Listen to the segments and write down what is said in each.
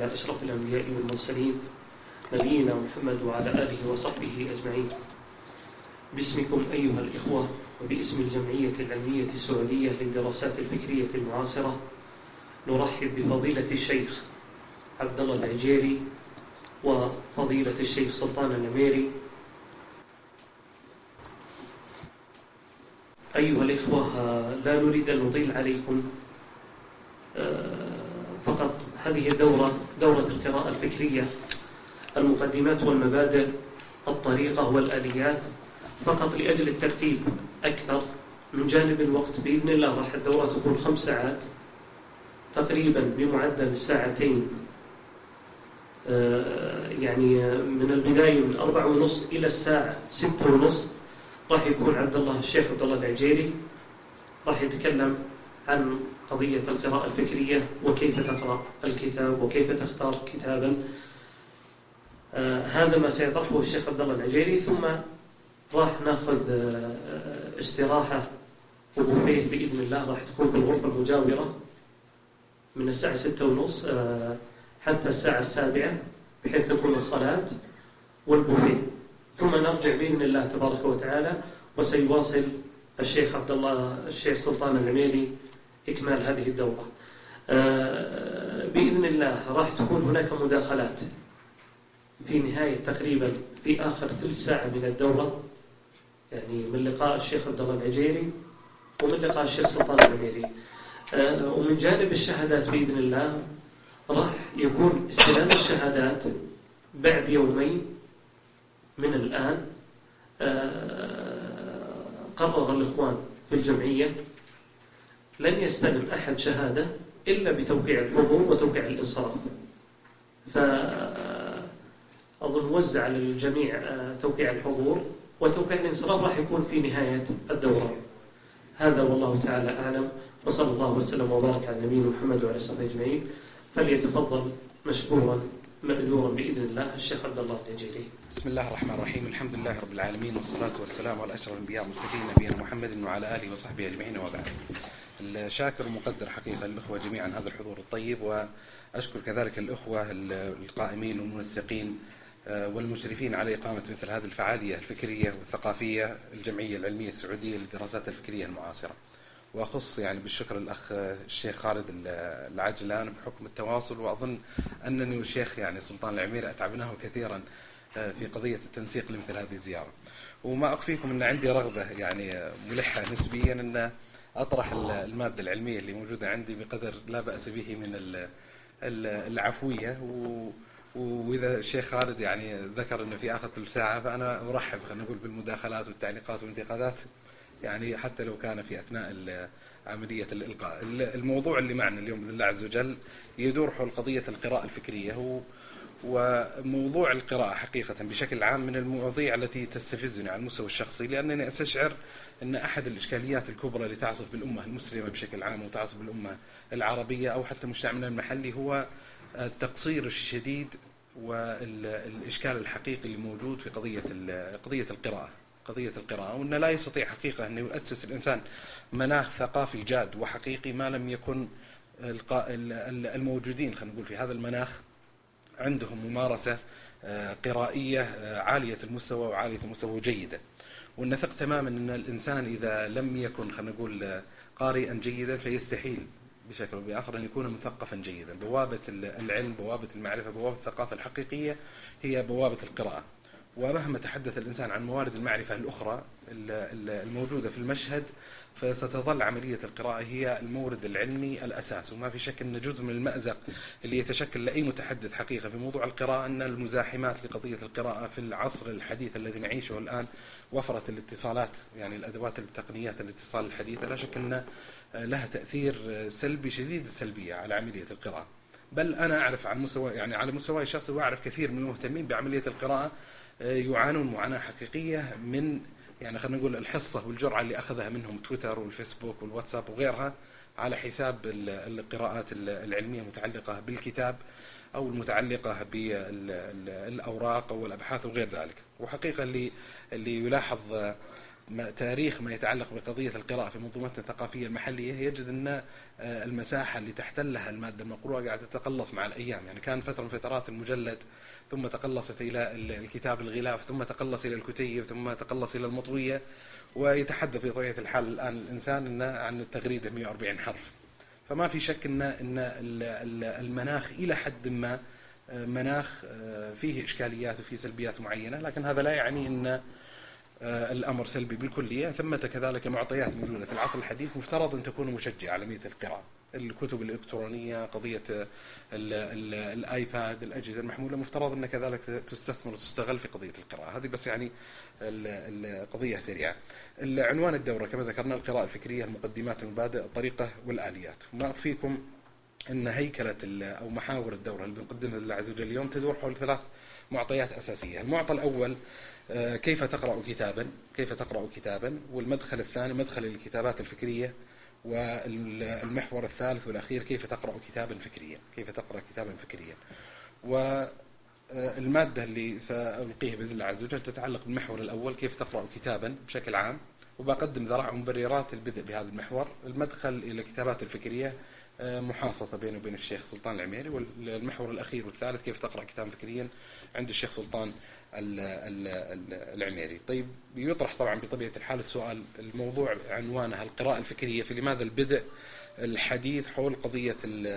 على أشرف الأنبياء والمرسلين نبينا محمد وعلى آله وصحبه أجمعين. باسمكم أيها الإخوة وباسم الجمعية العلمية السعودية للدراسات الفكرية المعاصرة نرحب بفضيلة الشيخ عبد الله العجيري وفضيلة الشيخ سلطان النميري. أيها الإخوة، لا نريد أن نطيل عليكم، فقط هذه الدورة دورة القراءة الفكرية، المقدمات والمبادئ، الطريقة والآليات، فقط لأجل الترتيب أكثر. من جانب الوقت بإذن الله راح الدورة تكون 5 ساعات تقريبا بمعدل ساعتين، يعني من البداية من 4:30 إلى الساعة 6:30 راح يكون الشيخ عبد الله العجيري راح يتكلم عن قضية القراءة الفكرية وكيف تقرأ الكتاب وكيف تختار كتابا. هذا ما سيطرحه الشيخ عبد الله العجيري، ثم راح ناخذ استراحة وبوفيه بإذن الله، راح تكون في الغرفة المجاورة من الساعة 6:30 حتى الساعة 7 بحيث تكون الصلاة والبوفيه، ثم نرجع بإذن الله تبارك وتعالى وسيواصل الشيخ سلطان النميري إكمال هذه الدورة. بإذن الله راح تكون هناك مداخلات في نهاية تقريبا في آخر ثلث ساعة من الدورة، يعني من لقاء الشيخ عبد الله العجيري ومن لقاء الشيخ سلطان النميري. ومن جانب الشهادات بإذن الله راح يكون استلام الشهادات بعد 2 يوم من الآن. قرر الإخوان في الجمعية لن يستلم أحد شهادة إلا بتوقيع الحضور وتوقيع الانصراف، فأظن وزع على الجميع توقيع الحضور، وتوقيع الانصراف راح يكون في نهاية الدورة. هذا والله تعالى أعلم، وصلى الله وسلم وبارك على نبينا محمد وعلى آله أجمعين. فليتفضل مشكورا مأجورا بإذن الله الشيخ عبد الله العجيري. بسم الله الرحمن الرحيم، الحمد لله رب العالمين، والصلاة والسلام على أشرف الأنبياء والمرسلين نبينا محمد وعلى آله وصحبه أجمعين، وبعد. الشاكر ومقدر حقيقة الأخوة جميعا هذا الحضور الطيب، وأشكر كذلك الأخوة القائمين والمنسقين والمشرفين على إقامة مثل هذه الفعالية الفكرية والثقافية الجمعية العلمية السعودية للدراسات الفكرية المعاصرة. وأخص يعني بالشكر الأخ الشيخ خالد العجلان بحكم التواصل، وأظن أنني والشيخ يعني سلطان العميري أتعبناه كثيرا في قضية التنسيق لمثل هذه الزيارة. وما أخفيكم أن عندي رغبة يعني ملحة نسبيا أن أطرح المادة العلمية اللي موجودة عندي بقدر لا بأس به من العفوية. وإذا الشيخ خالد يعني ذكر أنه في آخر ثلث ساعة، فأنا أرحب خلينا نقول بالمداخلات والتعليقات والانتقادات، يعني حتى لو كان في أثناء عملية الإلقاء. الموضوع اللي معنا اليوم بإذن الله عز وجل يدور حول قضية القراءة الفكرية، وموضوع القراءة حقيقة بشكل عام من المواضيع التي تستفزني على المستوى الشخصي، لأنني أستشعر أن أحد الإشكاليات الكبرى اللي تعصف بالأمة المسلمة بشكل عام وتعصف بالأمة العربية أو حتى مجتمعنا المحلي هو التقصير الشديد والإشكال الحقيقي اللي موجود في قضية القراءة، وأنه لا يستطيع حقيقة أن يؤسس الإنسان مناخ ثقافي جاد وحقيقي ما لم يكن الموجودين خلينا نقول في هذا المناخ عندهم ممارسة قرائية عالية المستوى وعالية المستوى جيدة. ونثق تماما أن الإنسان إذا لم يكن خلينا نقول قارئا جيدا فيستحيل بشكل أو بآخر أن يكون مثقفا جيدا. بوابة العلم، بوابة المعرفة، بوابة الثقافة الحقيقية هي بوابة القراءة. ومهما تحدث الإنسان عن موارد المعرفة الأخرى الموجودة في المشهد، فستظل عملية القراءة هي المورد العلمي الأساس. وما في شك أن جزء من المأزق اللي يتشكل لأي متحدث حقيقة في موضوع القراءة أن المزاحمات لقضية القراءة في العصر الحديث الذي نعيشه الآن، وفرت الاتصالات، يعني الأدوات التقنيات الاتصال الحديثة، لا شك أن لها تأثير سلبي شديد السلبية على عملية القراءة. بل أنا أعرف على مستواي الشخصي، وأعرف كثير من المهتمين بعملية القراءة يعانون معاناة حقيقية من يعني خلينا نقول الحصة والجرعة اللي أخذها منهم تويتر والفيسبوك والواتساب وغيرها على حساب القراءات العلمية المتعلقة بالكتاب أو المتعلقة بالأوراق أو الأبحاث وغير ذلك. وحقيقة اللي يلاحظ تاريخ ما يتعلق بقضية القراءة في منظومتنا الثقافية المحلية، يجد أن المساحة اللي تحتلها المادة المقروءة قاعدة تتقلص مع الأيام. يعني كان فترة من فترات المجلد، ثم تقلصت إلى الكتاب الغلاف، ثم تقلص إلى الكتيب، ثم تقلص إلى المطوية، ويتحدث بطبيعة الحال الآن الإنسان عن التغريدة 140 حرف. فما في شك أن المناخ إلى حد ما مناخ فيه إشكاليات وفيه سلبيات معينة، لكن هذا لا يعني أن الأمر سلبي بالكلية. ثمة كذلك معطيات موجودة في العصر الحديث مفترض أن تكون مشجعة على عملية القراءة. الكتب الإلكترونية، قضية الآيباد، الأجهزة المحمولة، مفترض أن كذلك تستثمر وتستغل في قضية القراءة هذه. بس يعني القضية سريعة. العنوان الدورة كما ذكرنا القراءة الفكرية، المقدمات، المبادئ، الطريقة والآليات. وما أخفيكم أن هيكلة أو محاور الدورة اللي بنقدمها لله عز وجل اليوم تدور حول 3 معطيات أساسية. المعطى الأول كيف تقرأ كتابا، كيف تقرأ كتابا، والمدخل الثاني مدخل الكتابات الفكرية، والمحور الثالث والأخير كيف تقرأ كتابا فكريا، كيف تقرأ كتابا فكريا. والمادة اللي سألقيها بإذن الله عز وجل تتعلق بالمحور الأول كيف تقرأ كتابا بشكل عام، وبقدم ذرائع ومبررات البدء بهذا المحور. المدخل إلى الكتابات الفكرية محاصصة بينه وبين الشيخ سلطان العميري. والمحور الأخير والثالث كيف تقرأ كتابا فكريا عند الشيخ سلطان العميري. طيب، يطرح طبعا بطبيعة الحال السؤال، الموضوع عنوانها القراءة الفكرية، في لماذا البدء الحديث حول قضية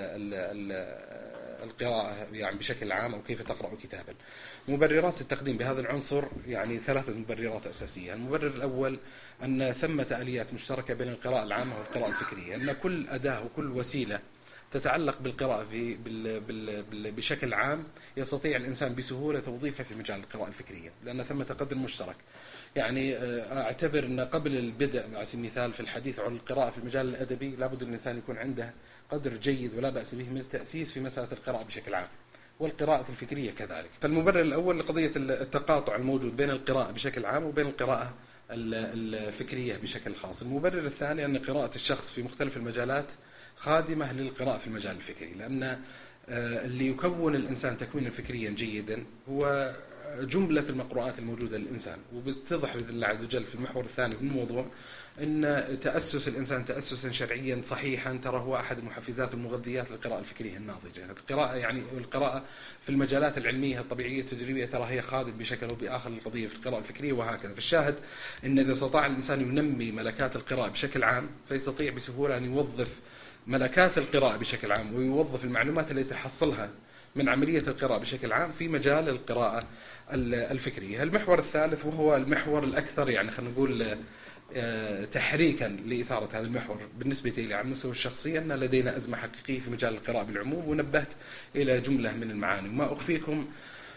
القراءة يعني بشكل عام، أو كيف تقرأ كتابا. مبررات التقديم بهذا العنصر يعني 3 مبررات أساسية. المبرر الأول أن ثمة آليات مشتركة بين القراءة العامة والقراءة الفكرية، أن كل أداة وكل وسيلة تتعلق بالقراءة بشكل عام يستطيع الإنسان بسهولة توظيفها في مجال القراءة الفكرية، لأن ثمة قدر مشترك. يعني أعتبر أن قبل البدء على سبيل المثال في الحديث عن القراءة في المجال الأدبي لابد أن الإنسان يكون عنده قدر جيد ولا بأس به من التأسيس في مسألة القراءة بشكل عام، والقراءة الفكرية كذلك. فالمبرر الأول لقضية التقاطع الموجود بين القراءة بشكل عام وبين القراءة الفكرية بشكل خاص. المبرر الثاني أن قراءة الشخص في مختلف المجالات خادمة للقراءة في المجال الفكري، لأن اللي يكون الإنسان تكوينا فكريا جيدا هو جملة المقروءات الموجودة للإنسان. وبتضح بإذن الله عز وجل في المحور الثاني من الموضوع أن تأسس الإنسان تأسسا شرعيا صحيحا ترى هو أحد المحفزات المغذيات للقراءة الفكرية الناضجة. القراءة يعني القراءة في المجالات العلمية الطبيعية التجريبية ترى هي خادم بشكل أو بآخر للقضية في القراءة الفكرية، وهكذا. فالشاهد أن إذا استطاع الإنسان ينمي ملكات القراءة بشكل عام فيستطيع بسهولة أن يوظف ملكات القراءة بشكل عام ويوظف المعلومات التي تحصلها من عملية القراءة بشكل عام في مجال القراءة الفكرية. المحور الثالث وهو المحور الأكثر يعني خلينا نقول تحريكا لإثارة هذا المحور بالنسبة لي على المستوى الشخصي، أن لدينا أزمة حقيقية في مجال القراءة بالعموم، ونبهت إلى جملة من المعاني. وما أخفيكم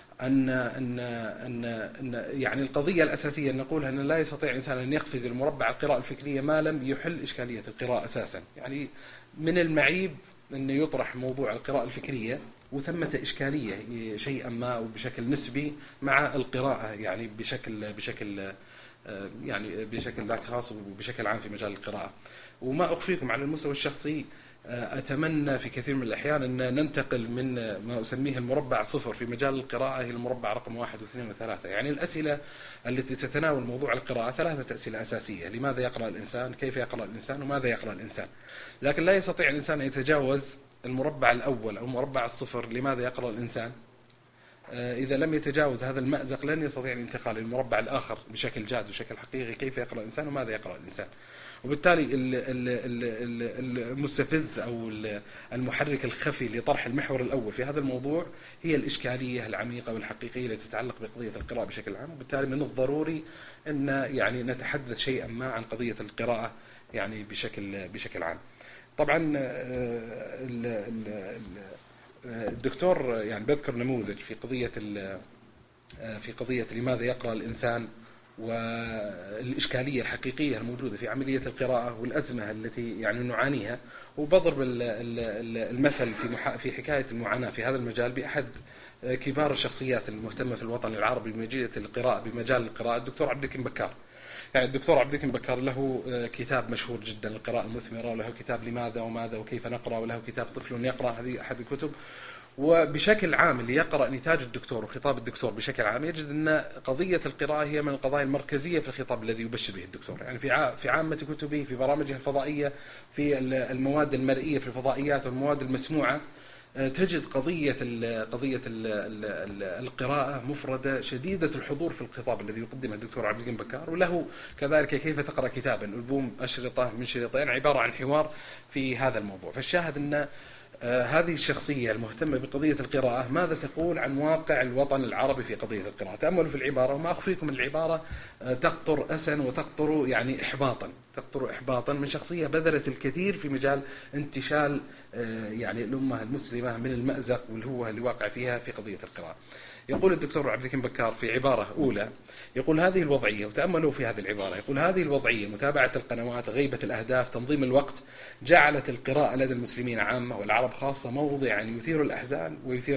أن يعني القضية الأساسية أن نقولها أن لا يستطيع الإنسان أن يقفز المربع القراءة الفكرية ما لم يحل إشكالية القراءة أساسا. يعني من المعيب أن يطرح موضوع القراءة الفكرية وثمة إشكالية شيئا ما أو بشكل نسبي مع القراءة يعني بشكل ذاك خاص وبشكل عام في مجال القراءة. وما أخفيكم على المستوى الشخصي أتمنى في كثير من الأحيان أن ننتقل من ما أسميه المربع 0 في مجال القراءة إلى المربع رقم 1 و2 و3. يعني الأسئلة التي تتناول موضوع القراءة 3 أسئلة أساسية: لماذا يقرأ الإنسان، كيف يقرأ الإنسان، وماذا يقرأ الإنسان. لكن لا يستطيع الإنسان أن يتجاوز المربع الأول أو المربع 0 لماذا يقرأ الإنسان. إذا لم يتجاوز هذا المأزق لن يستطيع الانتقال للمربع الآخر بشكل جاد وشكل حقيقي: كيف يقرأ الإنسان وماذا يقرأ الإنسان. وبالتالي المستفز أو المحرك الخفي لطرح المحور الأول في هذا الموضوع هي الإشكالية العميقة والحقيقية التي تتعلق بقضية القراءة بشكل عام. وبالتالي من الضروري أن يعني نتحدث شيئا ما عن قضية القراءة يعني بشكل عام. طبعا الدكتور يعني بذكر نموذج في قضية لماذا يقرأ الإنسان والإشكالية الحقيقية الموجودة في عملية القراءة والأزمة التي يعني نعانيها. وبضرب المثل في حكاية المعاناة في هذا المجال بأحد كبار الشخصيات المهتمة في الوطن العربي بمجال القراءة الدكتور عبد الحكيم بكار. يعني الدكتور عبد الحكيم بكار له كتاب مشهور جدا القراءة المثمرة، وله كتاب لماذا وماذا وكيف نقرأ، وله كتاب طفل يقرأ، هذه أحد الكتب. وبشكل عام اللي يقرأ نتاج الدكتور وخطاب الدكتور بشكل عام يجد أن قضية القراءة هي من القضايا المركزية في الخطاب الذي يبشر به الدكتور. يعني في عامة كتبه، في برامجه الفضائية، في المواد المرئية في الفضائيات والمواد المسموعة، تجد قضية القراءة مفردة شديدة الحضور في الخطاب الذي يقدمه الدكتور عبد الكريم بكار. وله كذلك كيف تقرأ كتابا، ألبوم أشرطة من شريطين عبارة عن حوار في هذا الموضوع. فالشاهد أن هذه الشخصية المهتمة بقضية القراءة ماذا تقول عن واقع الوطن العربي في قضية القراءة. تأملوا في العبارة، وما أخفيكم العبارة تقطر أسا وتقطر يعني إحباطا من شخصية بذلت الكثير في مجال انتشال يعني الأمة المسلمة من المأزق والهوة اللي واقع فيها في قضية القراءة. يقول الدكتور عبد الكريم بكار في عبارة أولى، يقول هذه الوضعية، وتأملوا في هذه العبارة، يقول هذه الوضعية متابعة القنوات، غيبة الأهداف، تنظيم الوقت، جعلت القراءة لدى المسلمين عامة والعرب خاصة موضعا يثير الأحزان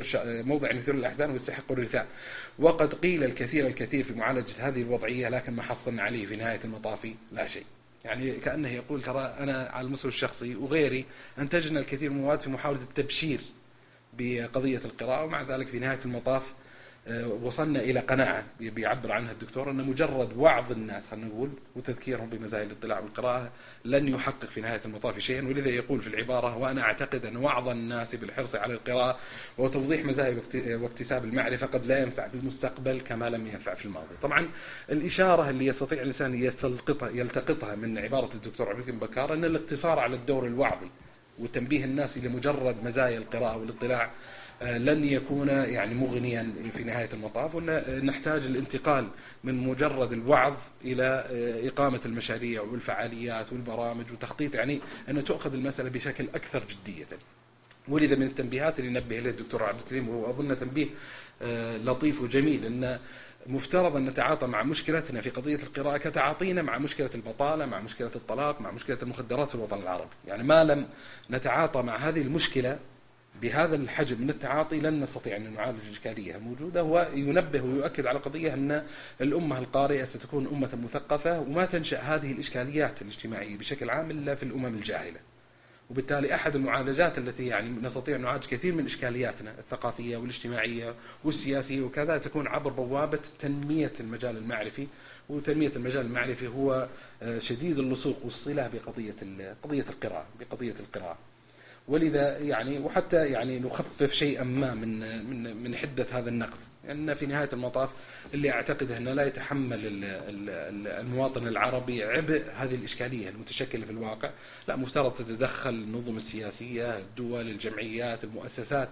ويستحق الرثاء. وقد قيل الكثير في معالجة هذه الوضعية، لكن ما حصلنا عليه في نهاية المطاف لا شيء. يعني كأنه يقول ترى أنا على المستوى الشخصي وغيري أنتجنا الكثير من المواد في محاولة التبشير بقضية القراءة، ومع ذلك في نهاية المطاف وصلنا إلى قناعة بيعبر عنها الدكتور أن مجرد وعظ الناس خلينا نقول وتذكيرهم بمزايا الاطلاع بالقراءة لن يحقق في نهاية المطاف شيئا. ولذا يقول في العبارة: وأنا أعتقد أن وعظ الناس بالحرص على القراءة وتوضيح مزايا واكتساب المعرفة قد لا ينفع في المستقبل كما لم ينفع في الماضي. طبعا الإشارة اللي يستطيع الإنسان يلتقطها من عبارة الدكتور عبد الكريم بكار أن الاقتصار على الدور الوعظي وتنبيه الناس إلى مجرد مزايا القراءة والاطلاع لن يكون يعني مغنيا في نهاية المطاف، ونحتاج الانتقال من مجرد الوعظ إلى إقامة المشاريع والفعاليات والبرامج وتخطيط، يعني أن تؤخذ المسألة بشكل أكثر جدية. ولذا من التنبيهات اللي نبه إليه الدكتور عبد الكريم، وهو أظن تنبيه لطيف وجميل، أن مفترض أن نتعاطى مع مشكلتنا في قضية القراءة كتعاطينا مع مشكلة البطالة، مع مشكلة الطلاق، مع مشكلة المخدرات في الوطن العربي. يعني ما لم نتعاطى مع هذه المشكلة بهذا الحجم من التعاطي لن نستطيع أن نعالج الإشكالية الموجودة. هو ينبه ويؤكد على قضية أن الأمة القارئة ستكون أمة مثقفة، وما تنشأ هذه الإشكاليات الاجتماعية بشكل عام إلا في الأمم الجاهلة. وبالتالي أحد المعالجات التي يعني نستطيع أن نعالج كثير من إشكالياتنا الثقافية والاجتماعية والسياسية وكذا تكون عبر بوابة تنمية المجال المعرفي. وتنمية المجال المعرفي هو شديد اللصوق والصلة بقضية القراءة. ولذا يعني وحتى يعني نخفف شيئا ما من حدة هذا النقد، لأن يعني في نهاية المطاف اللي أعتقد أنه لا يتحمل المواطن العربي عبء هذه الإشكالية المتشكلة في الواقع. لا، مفترض تتدخل النظم السياسية، الدول، الجمعيات، المؤسسات،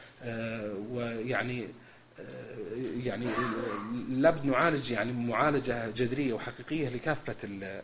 ويعني لابد نعالج يعني معالجة جذرية وحقيقية لكافة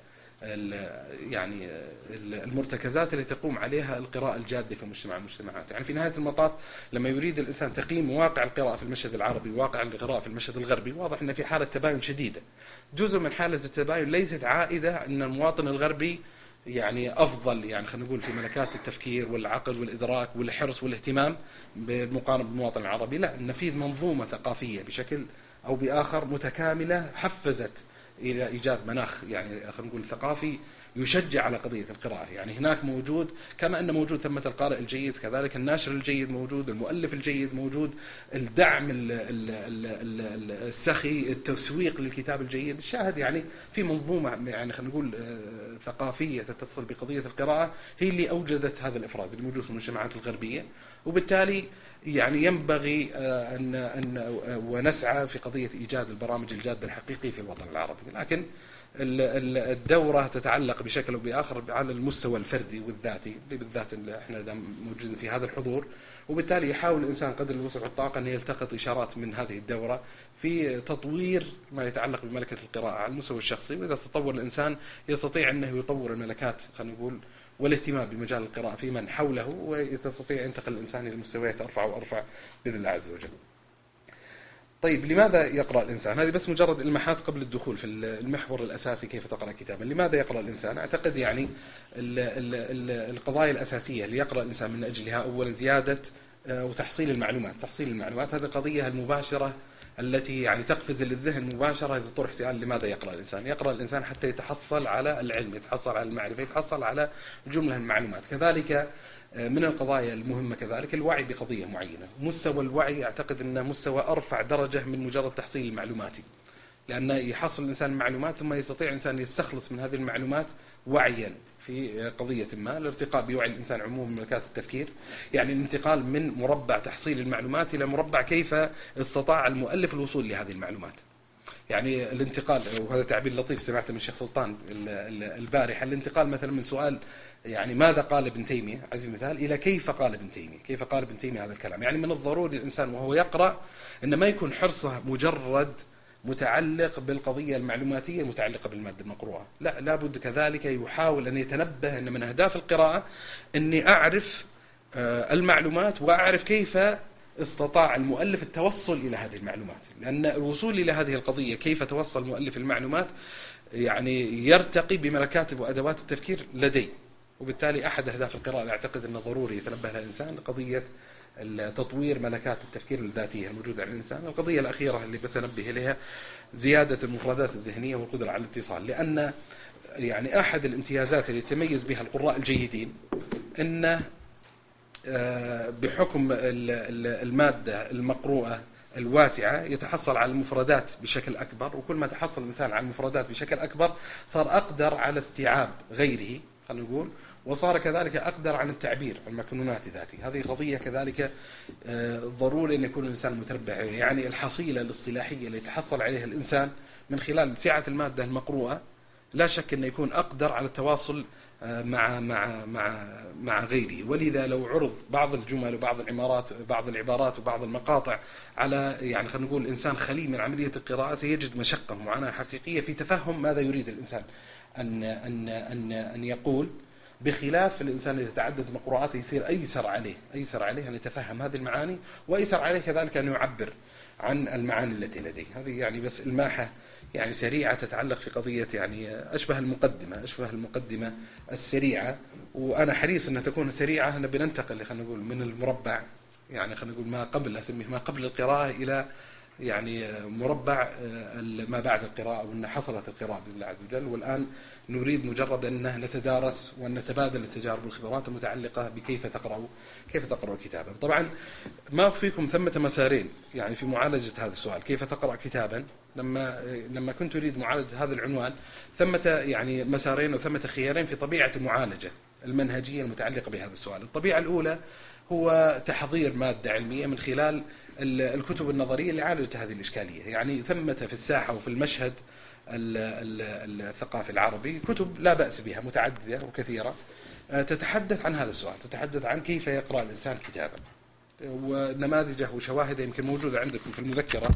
يعني المرتكزات اللي تقوم عليها القراءة الجادة في المجتمعات. يعني في نهاية المطاف لما يريد الإنسان تقييم واقع القراءة في المشهد العربي وواقع القراءة في المشهد الغربي، واضح أن في حالة تباين شديدة. جزء من حالة التباين ليست عائدة أن المواطن الغربي يعني أفضل، يعني خلينا نقول في ملكات التفكير والعقل والإدراك والحرص والاهتمام بالمقارنة بالمواطن العربي. لا، أن في منظومة ثقافية بشكل أو بآخر متكاملة حفزت إلى إيجاد مناخ يعني خلينا نقول ثقافي يشجع على قضية القراءة. يعني هناك موجود، كما أن موجود ثمة القارئ الجيد، كذلك الناشر الجيد موجود، المؤلف الجيد موجود، الدعم السخي، التسويق للكتاب الجيد. الشاهد يعني في منظومة يعني خلينا نقول ثقافية تتصل بقضية القراءة هي اللي أوجدت هذا الإفراز اللي موجود في المجتمعات الغربية. وبالتالي يعني ينبغي أن ونسعى في قضية إيجاد البرامج الجادة الحقيقية في الوطن العربي. لكن الدورة تتعلق بشكل أو بآخر على المستوى الفردي والذاتي، بالذات احنا موجودين في هذا الحضور. وبالتالي يحاول الإنسان قدر الوسع والطاقة أن يلتقط إشارات من هذه الدورة في تطوير ما يتعلق بملكة القراءة على المستوى الشخصي. وإذا تطور الإنسان يستطيع أنه يطور الملكات خلينا نقول والاهتمام بمجال القراءة في من حوله، ويستطيع ينتقل الإنسان إلى مستويات أرفع وأرفع بإذن الله عز وجل. طيب، لماذا يقرأ الإنسان؟ هذه بس مجرد إلماحات قبل الدخول في المحور الأساسي كيف تقرأ كتابا. لماذا يقرأ الإنسان؟ أعتقد يعني القضايا الأساسية اللي يقرأ الإنسان من أجلها: أولا زيادة وتحصيل المعلومات. تحصيل المعلومات هذه القضية المباشرة التي يعني تقفز للذهن مباشرة إذا طرح سؤال لماذا يقرأ الإنسان. يقرأ الإنسان حتى يتحصل على العلم، يتحصل على المعرفة، يتحصل على جملة من المعلومات. كذلك من القضايا المهمة كذلك الوعي بقضية معينة. مستوى الوعي أعتقد أنه مستوى أرفع درجة من مجرد تحصيل المعلوماتي، لأنه يحصل الإنسان المعلومات ثم يستطيع الإنسان يستخلص من هذه المعلومات وعيا في قضية ما، الارتقاء بوعي الإنسان عموما ملكات التفكير، يعني الانتقال من مربع تحصيل المعلومات إلى مربع كيف استطاع المؤلف الوصول لهذه المعلومات. يعني الانتقال، وهذا تعبير لطيف سمعته من الشيخ سلطان البارحة، الانتقال مثلا من سؤال يعني ماذا قال ابن تيمية عزيز المثال إلى كيف قال ابن تيمية، كيف قال ابن تيمية هذا الكلام. يعني من الضروري الإنسان وهو يقرأ إن ما يكون حرصه مجرد متعلق بالقضية المعلوماتية المتعلقة بالمادة المقروءة، لا، لابد كذلك يحاول أن يتنبه أن من أهداف القراءة أني أعرف المعلومات وأعرف كيف استطاع المؤلف التوصل إلى هذه المعلومات، لأن الوصول إلى هذه القضية كيف توصل مؤلف المعلومات يعني يرتقي بملكات وأدوات التفكير لدي. وبالتالي أحد أهداف القراءة أعتقد أنه ضروري يتنبه الإنسان قضية تطوير ملكات التفكير الذاتية الموجودة عند الإنسان. القضية الأخيرة اللي بس أنبه إليها زيادة المفردات الذهنية والقدرة على الاتصال، لأن يعني أحد الامتيازات اللي يتميز بها القراء الجيدين أن بحكم المادة المقروءة الواسعة يتحصل على المفردات بشكل أكبر، وكل ما تحصل الإنسان على المفردات بشكل أكبر صار أقدر على استيعاب غيره خلينا نقول، وصار كذلك أقدر عن التعبير عن مكنونات ذاته. هذه قضية كذلك ضروري أن يكون الإنسان متربع، يعني الحصيلة الاصطلاحية اللي يتحصل عليها الإنسان من خلال سعة المادة المقروءة لا شك أن يكون أقدر على التواصل مع غيره. ولذا لو عرض بعض الجمل وبعض العبارات وبعض المقاطع على يعني خلينا نقول إنسان خلي من عملية القراءة سيجد مشقة ومعاناة حقيقية في تفهم ماذا يريد الإنسان أن يقول، بخلاف الإنسان إذا تعدد مقروءاته يصير أيسر عليه أن يتفهم هذه المعاني، وأيسر عليه كذلك أن يعبر عن المعاني التي لديه. هذه يعني بس الماحة يعني سريعة تتعلق في قضية يعني أشبه المقدمة السريعة، وأنا حريص أنها تكون سريعة. أنا بننتقل خلينا نقول من المربع يعني خلينا نقول ما قبل أسميه ما قبل القراءة إلى يعني مربع ما بعد القراءة، وأن حصلت القراءة بإذن الله عز وجل. والآن نريد مجرد أن نتدارس وأن نتبادل التجارب والخبرات المتعلقة بكيف تقرأ كتابا. طبعا ما أخفيكم ثمة مسارين يعني في معالجة هذا السؤال، كيف تقرأ كتابا. لما كنت أريد معالجة هذا العنوان ثمة يعني مسارين وثمة خيارين في طبيعة المعالجة المنهجية المتعلقة بهذا السؤال. الطبيعة الأولى هو تحضير مادة علمية من خلال الكتب النظرية لعالجة هذه الإشكالية. يعني ثمة في الساحة وفي المشهد الثقافي العربي كتب لا بأس بها متعددة وكثيرة تتحدث عن هذا السؤال، تتحدث عن كيف يقرأ الإنسان كتابا، ونماذجه وشواهده يمكن موجودة عندكم في المذكرة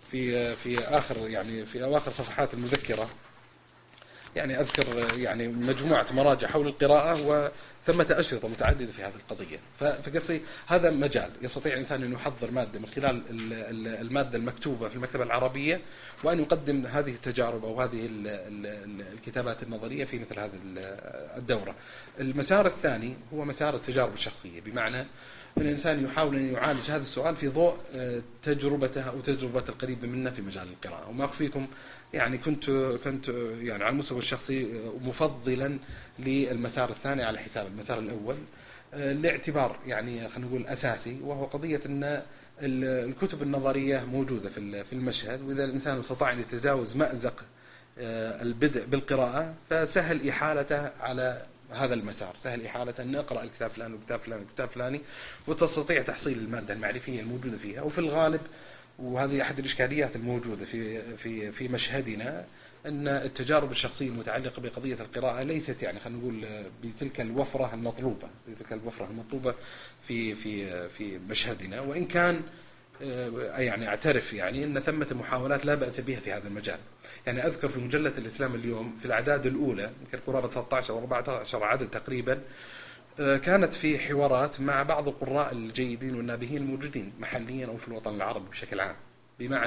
في أواخر صفحات المذكرة. يعني أذكر يعني مجموعة مراجع حول القراءة وثمة أشرطة متعددة في هذه القضية. فقصي هذا مجال يستطيع الإنسان أن يحضر مادة من خلال المادة المكتوبة في المكتبة العربية، وأن يقدم هذه التجارب أو هذه الكتابات النظرية في مثل هذه الدورة. المسار الثاني هو مسار التجارب الشخصية، بمعنى أن الإنسان يحاول أن يعالج هذا السؤال في ضوء تجربته أو تجربة القريبة منه في مجال القراءة. وما أخفيكم يعني كنت يعني على المستوى الشخصي مفضلا للمسار الثاني على حساب المسار الأول، لاعتبار يعني خلينا نقول أساسي، وهو قضية أن الكتب النظرية موجودة في المشهد، وإذا الإنسان استطاع أن يتجاوز مأزق البدء بالقراءة فسهل إحالته على هذا المسار، سهل إحالة أن نقرأ الكتاب فلان وكتاب فلان وكتاب فلاني، وتستطيع تحصيل المادة المعرفية الموجودة فيها. وفي الغالب وهذه أحد الإشكاليات الموجودة في مشهدنا، أن التجارب الشخصية المتعلقة بقضية القراءة ليست يعني خلينا نقول بتلك الوفرة المطلوبة في مشهدنا، وإن كان يعني أعترف يعني أن ثمة محاولات لا بأس بها في هذا المجال. يعني أذكر في مجلة الإسلام اليوم في الأعداد الأولى يمكن قرابة 13 أو 14 عدد تقريبا، كانت في حوارات مع بعض القراء الجيدين والنابهين الموجودين محليا أو في الوطن العربي بشكل عام، بمعنى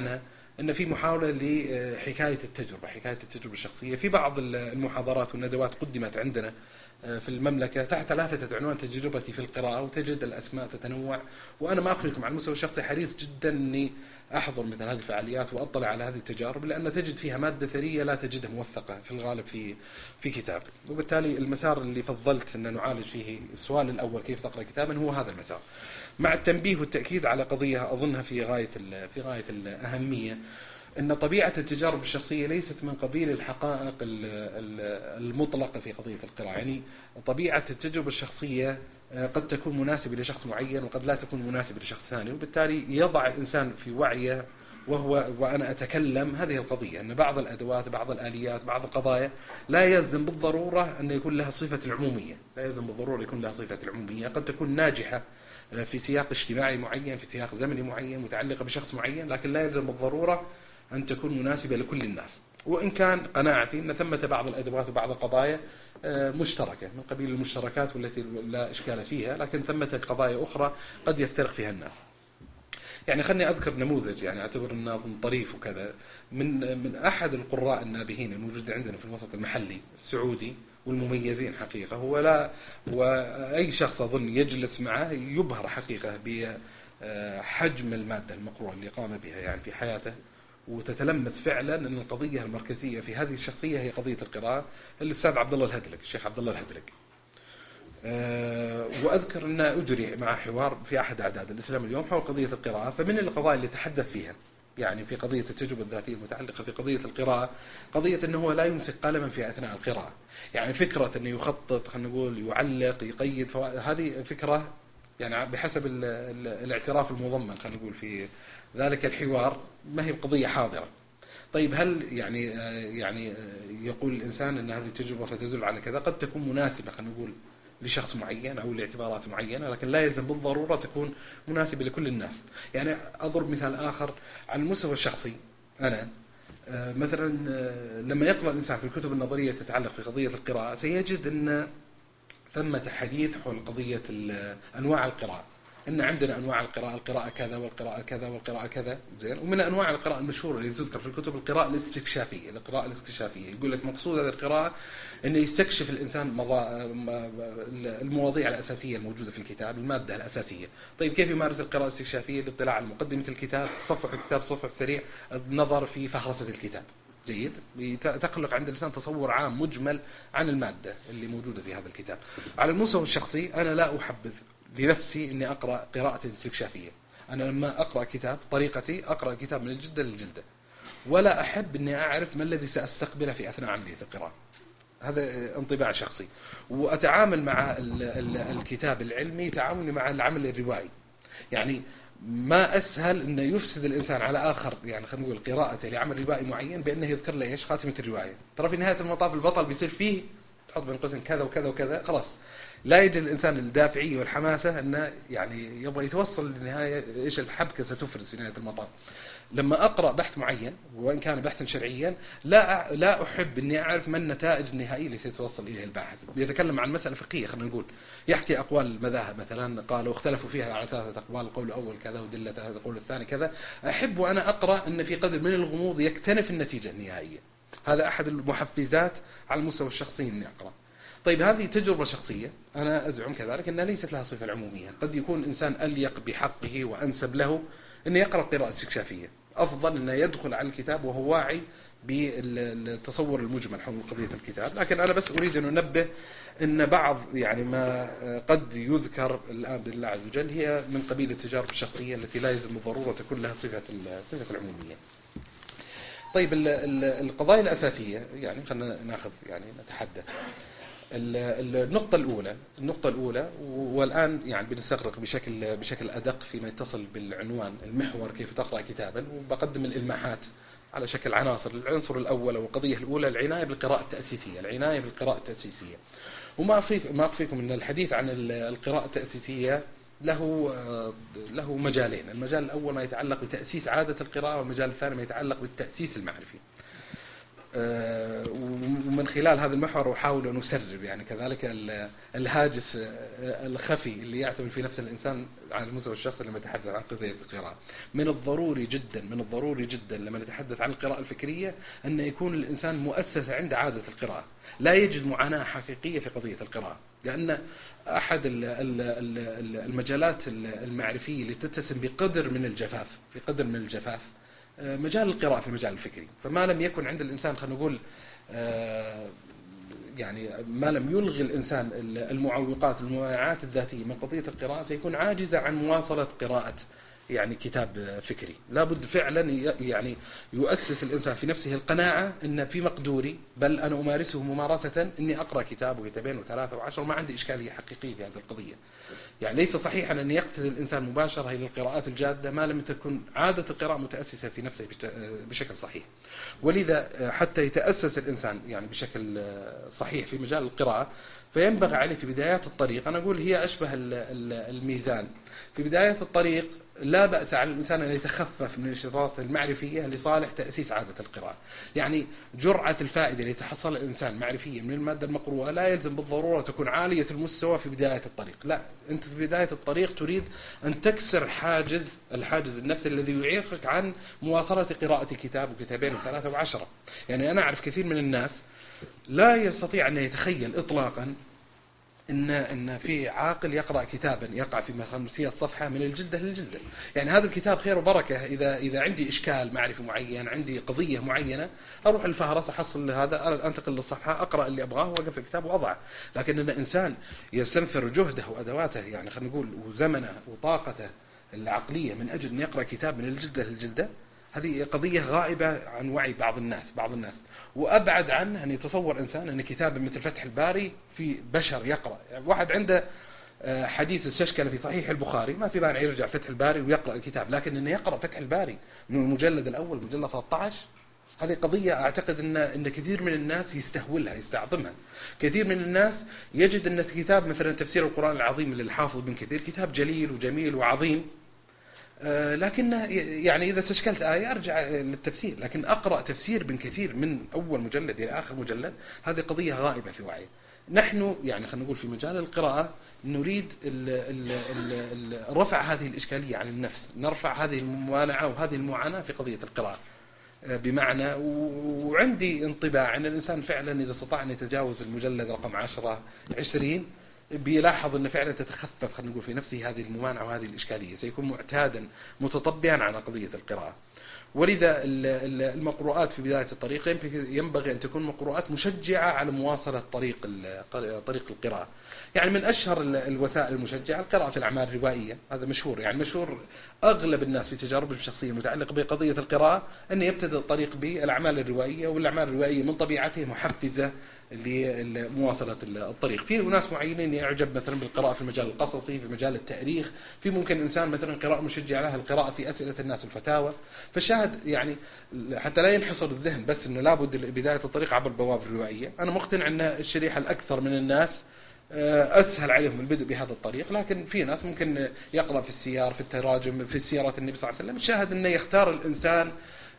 أن في محاولة لحكاية التجربة الشخصية. في بعض المحاضرات والندوات قدمت عندنا في المملكة تحت لافتة عنوان تجربتي في القراءة، وتجد الأسماء تتنوع. وأنا ما أخفيكم على المستوى الشخصي حريص جدا أني أحضر مثل هذه الفعاليات وأطلع على هذه التجارب، لأن تجد فيها مادة ثرية لا تجدها موثقة في الغالب في كتاب. وبالتالي المسار اللي فضلت أن نعالج فيه السؤال الأول كيف تقرأ كتابا هو هذا المسار، مع التنبيه والتأكيد على قضية أظنها في غاية الأهمية، أن طبيعة التجارب الشخصية ليست من قبيل الحقائق المطلقة في قضية القراءة. يعني طبيعة التجربة الشخصية قد تكون مناسبة لشخص معين وقد لا تكون مناسبة لشخص ثاني، وبالتالي يضع الإنسان في وعيه وأنا أتكلم هذه القضية أن بعض الأدوات، بعض الآليات، بعض القضايا لا يلزم بالضرورة أن يكون لها صفة العمومية، قد تكون ناجحة في سياق اجتماعي معين، في سياق زمني معين، متعلقة بشخص معين، لكن لا يلزم بالضرورة أن تكون مناسبة لكل الناس. وإن كان قناعتي أن ثمة بعض الأدوات وبعض القضايا مشتركة من قبيل المشتركات والتي لا إشكال فيها، لكن ثمة قضايا أخرى قد يفترق فيها الناس. يعني خلني أذكر نموذج، يعني أعتبر الناظم طريف وكذا، من أحد القراء النابهين الموجود عندنا في الوسط المحلي السعودي والمميزين حقيقة. وأي شخص أظن يجلس معه يبهر حقيقة بحجم المادة المقروءة اللي قام بها يعني في حياته، وتتلمس فعلا أن القضية المركزية في هذه الشخصية هي قضية القراءة. الأستاذ عبد الله الهدلق، الشيخ عبد الله الهدلق. وأذكر أن أجري مع حوار في أحد أعداد الإسلام اليوم حول قضية القراءة، فمن القضايا اللي تحدث فيها يعني في قضية التجربة الذاتية المتعلقة في قضية القراءة قضية أنه لا يمسك قلما في أثناء القراءة. يعني فكرة أنه يخطط، خلينا نقول يعلق، يقيد، هذه فكرة يعني بحسب الاعتراف المضمن خلينا نقول في ذلك الحوار ما هي قضية حاضرة. طيب هل يعني يقول الإنسان أن هذه التجربة فتدل على كذا؟ قد تكون مناسبة خلينا نقول لشخص معين أو لاعتبارات معينة، لكن لا يلزم بالضرورة تكون مناسبة لكل الناس. يعني أضرب مثال آخر على المستوى الشخصي. أنا مثلا لما يقرأ الإنسان في الكتب النظرية تتعلق بقضية القراءة سيجد أن ثمة حديث حول قضية أنواع القراءة، إن عندنا أنواع القراءة كذا والقراءة كذا والقراءة كذا، زين. ومن أنواع القراءة المشهورة اللي تذكر في الكتب القراءة الاستكشافية. يقول لك مقصود هذه القراءة إنه يستكشف الإنسان المواضيع الأساسية الموجودة في الكتاب، المادة الأساسية. طيب كيف يمارس القراءة الاستكشافية؟ الاطلاع على مقدمة الكتاب، تصفح الكتاب صفح سريع، النظر في فهرسة الكتاب. جيد، تخلق عند الإنسان تصور عام مجمل عن المادة اللي موجودة في هذا الكتاب. على المستوى الشخصي أنا لا أحبذ لنفسي أني أقرأ قراءة استكشافية. أنا لما أقرأ كتاب طريقتي أقرأ كتاب من الجلدة للجلدة، ولا أحب أني أعرف ما الذي سأستقبله في أثناء عملية القراءة. هذا انطباع شخصي. وأتعامل مع الكتاب العلمي تعاملي مع العمل الروائي. يعني ما أسهل أنه يفسد الإنسان على آخر، يعني خلينا نقول قراءته لعمل روائي معين بأنه يذكر له إيش خاتمة الرواية. ترى في نهاية المطاف البطل بيصير فيه تحط بين قوسين كذا وكذا وكذا، خلاص لا يجد الإنسان الدافعية والحماسة أنه يعني يبغى يتوصل للنهاية إيش الحبكة ستفرز في نهاية المطاف. لما أقرأ بحث معين وإن كان بحثا شرعيا لا أحب أني أعرف ما النتائج النهائية اللي سيتوصل إليها الباحث. يتكلم عن مسألة فقهية خلينا نقول، يحكي أقوال المذاهب مثلا، قالوا اختلفوا فيها على 3 أقوال، القول الأول كذا ودلة هذا القول الثاني كذا. أحب وأنا أقرأ أن في قدر من الغموض يكتنف النتيجة النهائية. هذا أحد المحفزات على المستوى الشخصي أني أقرأ. طيب هذه تجربة شخصية، أنا أزعم كذلك أنها ليست لها صفة العمومية. قد يكون إنسان أليق بحقه وأنسب له أن يقرأ قراءة استكشافية، أفضل أنه يدخل على الكتاب وهو واعي بالتصور المجمل حول قضية الكتاب. لكن أنا بس أريد أن أنبه أن بعض يعني ما قد يذكر الآن بالله عز وجل هي من قبيل التجارب الشخصية التي لا يلزم بالضرورة تكون لها صفة العمومية. طيب القضايا الأساسية، يعني خلينا ناخذ يعني نتحدث. النقطة الأولى والآن يعني بنستغرق بشكل أدق فيما يتصل بالعنوان المحور كيف تقرأ كتابا، وبقدم الإلماحات على شكل عناصر. العنصر الأول أو القضية الأولى العناية بالقراءة التأسيسية. وما أخفيكم أن الحديث عن القراءة التأسيسية له مجالين. المجال الأول ما يتعلق بتأسيس عادة القراءة، والمجال الثاني ما يتعلق بالتأسيس المعرفي. ومن خلال هذا المحور أحاول أن أسرب يعني كذلك الهاجس الخفي اللي يعتمد في نفس الإنسان على المستوى الشخصي لما يتحدث عن قضية القراءة. من الضروري جدا لما نتحدث عن القراءة الفكرية أن يكون الإنسان مؤسس عند عادة القراءة، لا يجد معاناة حقيقية في قضية القراءة، لأن أحد المجالات المعرفية اللي تتسم بقدر من الجفاف مجال القراءة في المجال الفكري. فما لم يكن عند الإنسان خلينا نقول يعني ما لم يلغي الإنسان المعوقات الممانعات الذاتية من قضية القراءة سيكون عاجزا عن مواصلة قراءة يعني كتاب فكري. لابد فعلا يعني يؤسس الإنسان في نفسه القناعة أن في مقدوري، بل أنا أمارسه ممارسة أني أقرأ كتاب وكتابين وثلاثة وعشر، ما عندي إشكالية حقيقية في هذه القضية. يعني ليس صحيحا أن يقفز الإنسان مباشرة إلى القراءات الجادة ما لم تكن عادة القراءة متأسسة في نفسه بشكل صحيح. ولذا حتى يتأسس الإنسان يعني بشكل صحيح في مجال القراءة فينبغي عليه في بدايات الطريق، أنا أقول هي أشبه الميزان في بداية الطريق، لا بأس على الإنسان أن يتخفف من النشاطات المعرفية لصالح تأسيس عادة القراءة. يعني جرعة الفائدة اللي يتحصل الإنسان معرفيا من المادة المقروءة لا يلزم بالضرورة تكون عالية المستوى في بداية الطريق، لا، أنت في بداية الطريق تريد أن تكسر الحاجز النفسي الذي يعيقك عن مواصلة قراءة كتاب وكتابين وثلاثة وعشرة. يعني أنا أعرف كثير من الناس لا يستطيع أن يتخيل إطلاقا إن في عاقل يقرأ كتابا يقع في 500 صفحة من الجلدة للجلدة. يعني هذا الكتاب خير وبركة إذا عندي إشكال معرفي معين، عندي قضية معينة، أروح الفهرس أحصل هذا، أنتقل للصفحة، أقرأ اللي أبغاه وأقف الكتاب وأضعه. لكن إن إنسان يستنفر جهده وأدواته يعني خلينا نقول وزمنه وطاقته العقلية من أجل أن يقرأ كتاب من الجلدة للجلدة، هذه قضية غائبة عن وعي بعض الناس، وأبعد عنه أن يتصور إنسان أن كتاب مثل فتح الباري في بشر يقرأ. يعني واحد عنده حديث استشكل في صحيح البخاري، ما في مانع يرجع فتح الباري ويقرأ الكتاب، لكن أنه يقرأ فتح الباري من المجلد الأول مجلد 13، هذه قضية أعتقد أن كثير من الناس يستهولها يستعظمها. كثير من الناس يجد أن كتاب مثلا تفسير القرآن العظيم للحافظ بن كثير كتاب جليل وجميل وعظيم، لكن يعني إذا استشكلت آية أرجع للتفسير، لكن أقرأ تفسير بن كثير من أول مجلد إلى آخر مجلد، هذه قضية غائبة في وعي. نحن يعني خلينا نقول في مجال القراءة نريد رفع هذه الإشكالية عن النفس، نرفع هذه الممانعة وهذه المعاناة في قضية القراءة. بمعنى وعندي انطباع أن الإنسان فعلا إذا استطاع أن يتجاوز المجلد رقم 10-20 بيلاحظ أن فعلا تتخفف خلينا نقول في نفسه هذه الممانعة وهذه الإشكالية، سيكون معتادا متطبعا على قضية القراءة. ولذا المقروءات في بداية الطريق ينبغي أن تكون مقروءات مشجعة على مواصلة طريق القراءة. يعني من أشهر الوسائل المشجعة القراءة في الأعمال الروائية، هذا مشهور، يعني مشهور أغلب الناس في تجاربهم الشخصية المتعلقة بقضية القراءة أن يبتدأ الطريق بالأعمال الروائية، والأعمال الروائية من طبيعتها محفزة لمواصلة الطريق. في ناس معينين يعجب مثلا بالقراءة في المجال القصصي، في مجال التاريخ، في ممكن إنسان مثلا قراءة مشجعة لها القراءة في أسئلة الناس والفتاوى. فالشاهد يعني حتى لا ينحصر الذهن بس إنه لابد بداية الطريق عبر البوابة الروائية. أنا مقتنع أن الشريحة الأكثر من الناس أسهل عليهم البدء بهذا الطريق، لكن في ناس ممكن يقرأ في السيار، في التراجم، في سيرة النبي صلى الله عليه وسلم. الشاهد أنه يختار الإنسان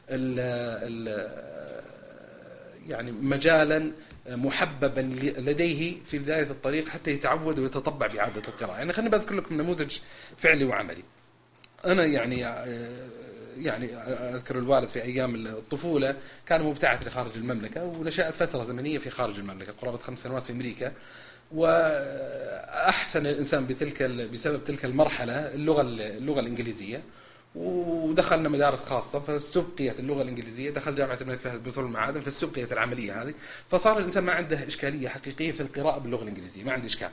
يعني مجالا محببا لديه في بداية الطريق حتى يتعود ويتطبع بعادة القراءة. يعني خليني بذكر لكم نموذج فعلي وعملي. أنا يعني أذكر الوالد في أيام الطفولة كان مبتعث لخارج المملكة، ونشأت فترة زمنية في خارج المملكة قرابة 5 سنوات في أمريكا. وأحسن الإنسان بسبب تلك المرحلة اللغة الإنجليزية، ودخلنا مدارس خاصة فاستبقيت اللغة الإنجليزية، دخل جامعة الملك فهد بترول المعادن فاستبقيت العملية هذه، فصار الإنسان ما عنده إشكالية حقيقية في القراءة باللغة الإنجليزية، ما عنده إشكال.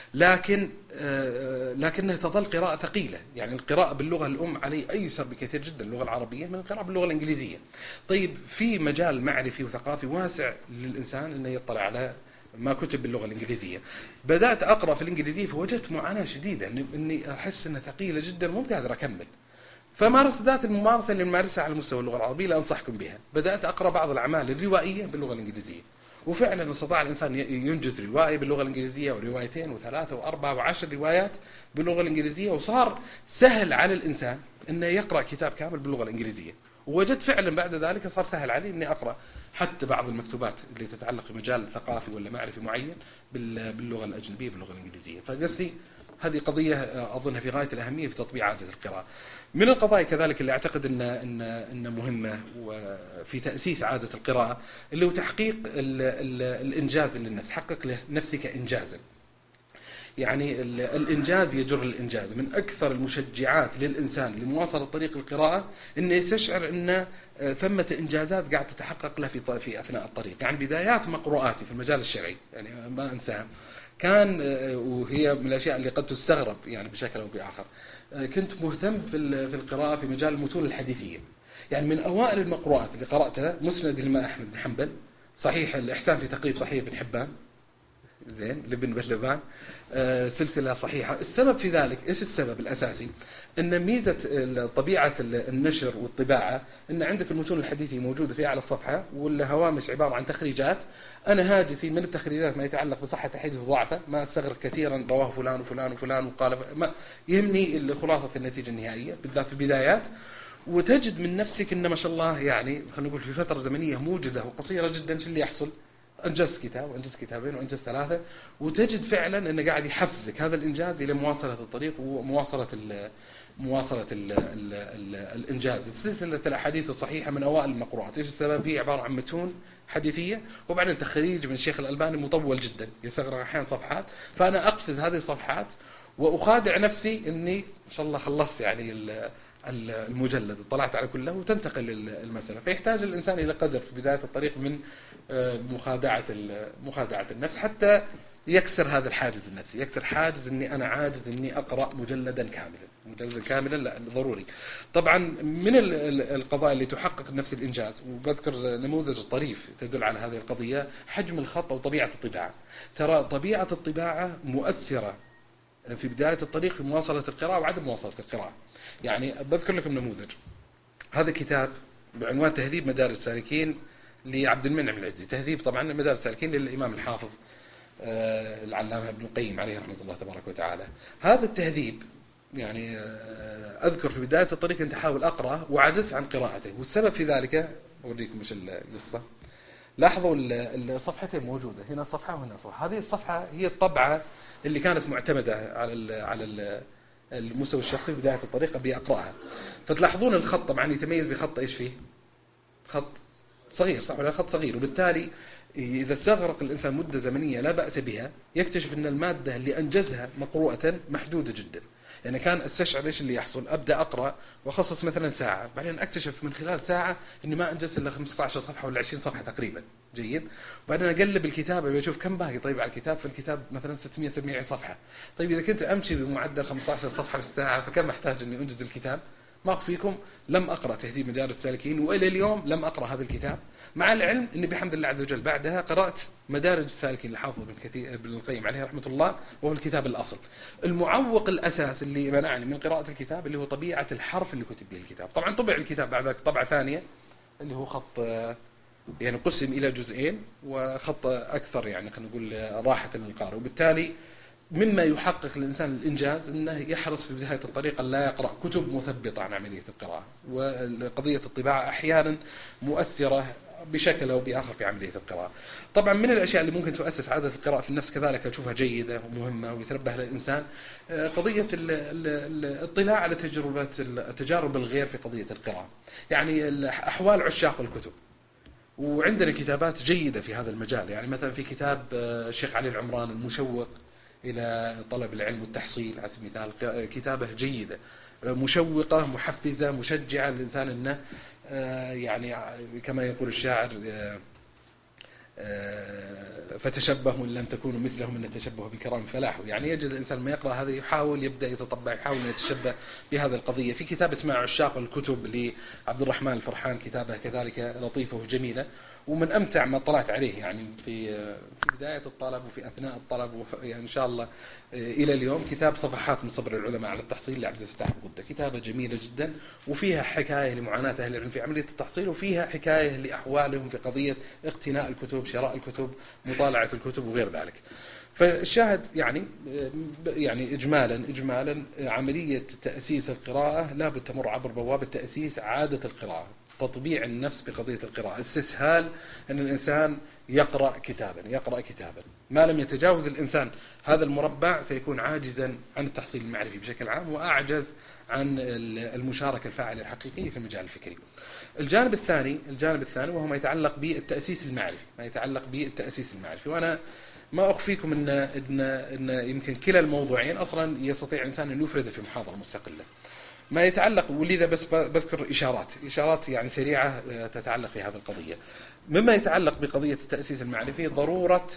لكنها تظل قراءة ثقيلة. يعني القراءة باللغة الأم عليه أيسر بكثير جدا اللغة العربية من القراءة باللغة الإنجليزية. طيب في مجال معرفي وثقافي واسع للإنسان أنه يطلع على ما كتب باللغة الإنجليزية. بدأت أقرأ في الإنجليزية فوجدت معاناة شديدة، إني أحس أنها ثقيلة جدا مو قادر أكمل. فمارست ذات الممارسة اللي نمارسها على مستوى اللغة العربية اللي أنصحكم بها. بدأت أقرأ بعض الأعمال الروائية باللغة الإنجليزية، وفعلا استطاع الإنسان ينجز رواية باللغة الإنجليزية وروايتين وثلاثة وأربعة وعشر روايات باللغة الإنجليزية، وصار سهل على الإنسان أنه يقرأ كتاب كامل باللغة الإنجليزية. ووجدت فعلا بعد ذلك صار سهل علي أني أقرأ حتى بعض المكتوبات اللي تتعلق بمجال ثقافي ولا معرفي معين باللغة الأجنبية باللغة الإنجليزية. فقصدي هذه قضية أظنها في غاية الأهمية في تطبيق عادة القراءة. من القضايا كذلك اللي أعتقد أن مهمة وفي تأسيس عادة القراءة اللي هو تحقيق الإنجاز للنفس. حقق لنفسك إنجازا، يعني الإنجاز يجر الإنجاز. من أكثر المشجعات للإنسان لمواصلة طريق القراءة أنه يستشعر أن ثمة إنجازات قاعد تتحقق له في أثناء الطريق. يعني بدايات مقروءاتي في المجال الشرعي يعني ما أنساها، كان وهي من الأشياء اللي قد تستغرب يعني بشكل أو بآخر، كنت مهتم في القراءة في مجال المتون الحديثية. يعني من أوائل المقروءات اللي قرأتها مسند الإمام أحمد بن حنبل، صحيح الإحسان في تقريب صحيح ابن حبان، زين لابن بلبان، سلسلة صحيحة. السبب في ذلك إيش السبب الأساسي؟ أن ميزة طبيعة النشر والطباعة أن عندك المتون الحديثية موجودة في أعلى الصفحة، والهوامش عبارة عن تخريجات. أنا هاجسي من التخريجات ما يتعلق بصحة الحديث وضعفه، ما أستغرق كثيرا رواه فلان وفلان وفلان وقال ما يهمني خلاصة النتيجة النهائية بالذات في البدايات. وتجد من نفسك أن ما شاء الله يعني خلينا نقول في فترة زمنية موجزة وقصيرة جدا شو اللي يحصل؟ أنجزت كتاب وأنجزت كتابين وأنجزت ثلاثة، وتجد فعلا أنه قاعد يحفزك هذا الإنجاز إلى مواصلة الطريق ومواصلة الإنجاز. سلسلة الأحاديث الصحيحة من أوائل المقروءات. إيش السبب؟ هي عبارة عن متون حديثية وبعدين تخريج من الشيخ الألباني مطول جدا يستغرق أحيانا صفحات. فأنا أقفز هذه الصفحات وأخادع نفسي أني إن شاء الله خلصت يعني المجلد، اطلعت على كله وتنتقل المسألة. فيحتاج الإنسان إلى قدر في بداية الطريق من مخادعة النفس حتى يكسر هذا الحاجز النفسي، يكسر حاجز أني أنا عاجز أني أقرأ مجلدا كاملا لا ضروري. طبعا من القضايا اللي تحقق نفس الإنجاز، وبذكر نموذج طريف تدل على هذه القضية، حجم الخط أو طبيعة الطباعة. ترى طبيعة الطباعة مؤثرة في بداية الطريق في مواصلة القراءة وعدم مواصلة القراءة. يعني بذكر لكم نموذج. هذا كتاب بعنوان تهذيب مدارج السالكين لعبد المنعم العزي. تهذيب طبعا مدارج السالكين للإمام الحافظ العلامة ابن القيم عليه رحمة الله تبارك وتعالى. هذا التهذيب يعني أذكر في بداية الطريق أنت أحاول أقرأ وعجزت عن قراءته، والسبب في ذلك أوريكم مش القصة. لاحظوا الصفحتين موجودة هنا صفحة وهنا صفحة. هذه الصفحة هي الطبعة اللي كانت معتمدة على المستوى الشخصي في بداية الطريق بأقرأها. فتلاحظون الخط طبعا يتميز بخط إيش فيه؟ خط صغير، صح ولا؟ خط صغير. وبالتالي إذا استغرق الإنسان مدة زمنية لا بأس بها يكتشف أن المادة اللي أنجزها مقروءة محدودة جدا. يعني كان استشعر إيش اللي يحصل؟ أبدأ أقرأ وأخصص مثلا ساعة، بعدين أكتشف من خلال ساعة إني ما أنجزت إلا 15 صفحة ولا 20 صفحة تقريبا. جيد. وبعدين أقلب الكتاب بشوف كم باقي طيب على الكتاب، في الكتاب مثلا 600 صفحة. طيب إذا كنت أمشي بمعدل 15 صفحة في الساعة فكم أحتاج إني أنجز الكتاب؟ ما أخفيكم لم أقرأ تهذيب مدارج السالكين، وإلى اليوم لم أقرأ هذا الكتاب، مع العلم أني بحمد الله عز وجل بعدها قرأت مدارج السالكين لحافظ ابن القيم عليه رحمة الله، وهو الكتاب الأصل. المعوق الأساس اللي منعني من قراءة الكتاب اللي هو طبيعة الحرف اللي كتب به الكتاب. طبعا طبع الكتاب بعد ذلك طبعة ثانية اللي هو خط يعني قسم إلى جزئين وخط أكثر يعني خلينا نقول راحة للقارئ، وبالتالي مما يحقق الإنسان الإنجاز أنه يحرص في بداية الطريق لا يقرأ كتب مثبطة عن عملية القراءة. وقضية الطباعة أحيانا مؤثرة بشكل أو بآخر في عملية القراءة. طبعا من الأشياء اللي ممكن تؤسس عادة القراءة في النفس كذلك أشوفها جيدة ومهمة ويتنبه للإنسان قضية الاطلاع على تجارب الغير في قضية القراءة، يعني أحوال عشاق الكتب. وعندنا كتابات جيدة في هذا المجال، يعني مثلا في كتاب الشيخ علي العمران المشوق إلى طلب العلم والتحصيل على سبيل المثال، كتابة جيدة مشوقة محفزة مشجعة للإنسان أنه يعني كما يقول الشاعر فتشبهوا إن لم تكونوا مثلهم إن تشبهوا بالكرام فلاحوا. يعني يجد الإنسان ما يقرأ هذا يحاول يبدأ يتطبع، يحاول أن يتشبه بهذه القضية. في كتاب اسمه عشاق الكتب لعبد الرحمن الفرحان، كتابه كذلك لطيفة وجميلة. ومن أمتع ما طلعت عليه يعني في بداية الطلب وفي أثناء الطلب يعني إن شاء الله إلى اليوم، كتاب صفحات من صبر العلماء على التحصيل لعبد الفتاح الغدة. كتابة جميلة جدا وفيها حكاية لمعاناة أهل العلم في عملية التحصيل، وفيها حكاية لأحوالهم في قضية اقتناء الكتب، شراء الكتب، مطالعة الكتب وغير ذلك. فالشاهد يعني إجمالا عملية تأسيس القراءة لابد تمر عبر بوابة تأسيس عادة القراءة، تطبيع النفس بقضية القراءة، استسهال أن الإنسان يقرأ كتابا. ما لم يتجاوز الإنسان هذا المربع سيكون عاجزا عن التحصيل المعرفي بشكل عام، وأعجز عن المشاركة الفاعلة الحقيقية في المجال الفكري. الجانب الثاني وهو ما يتعلق بالتأسيس المعرفي. وأنا ما أخفيكم إن يمكن كلا الموضوعين أصلا يستطيع الإنسان أن يفرد في محاضرة مستقلة. ما يتعلق، ولذا بس بذكر إشارات يعني سريعة تتعلق في هذه القضية. مما يتعلق بقضية التأسيس المعرفي ضرورة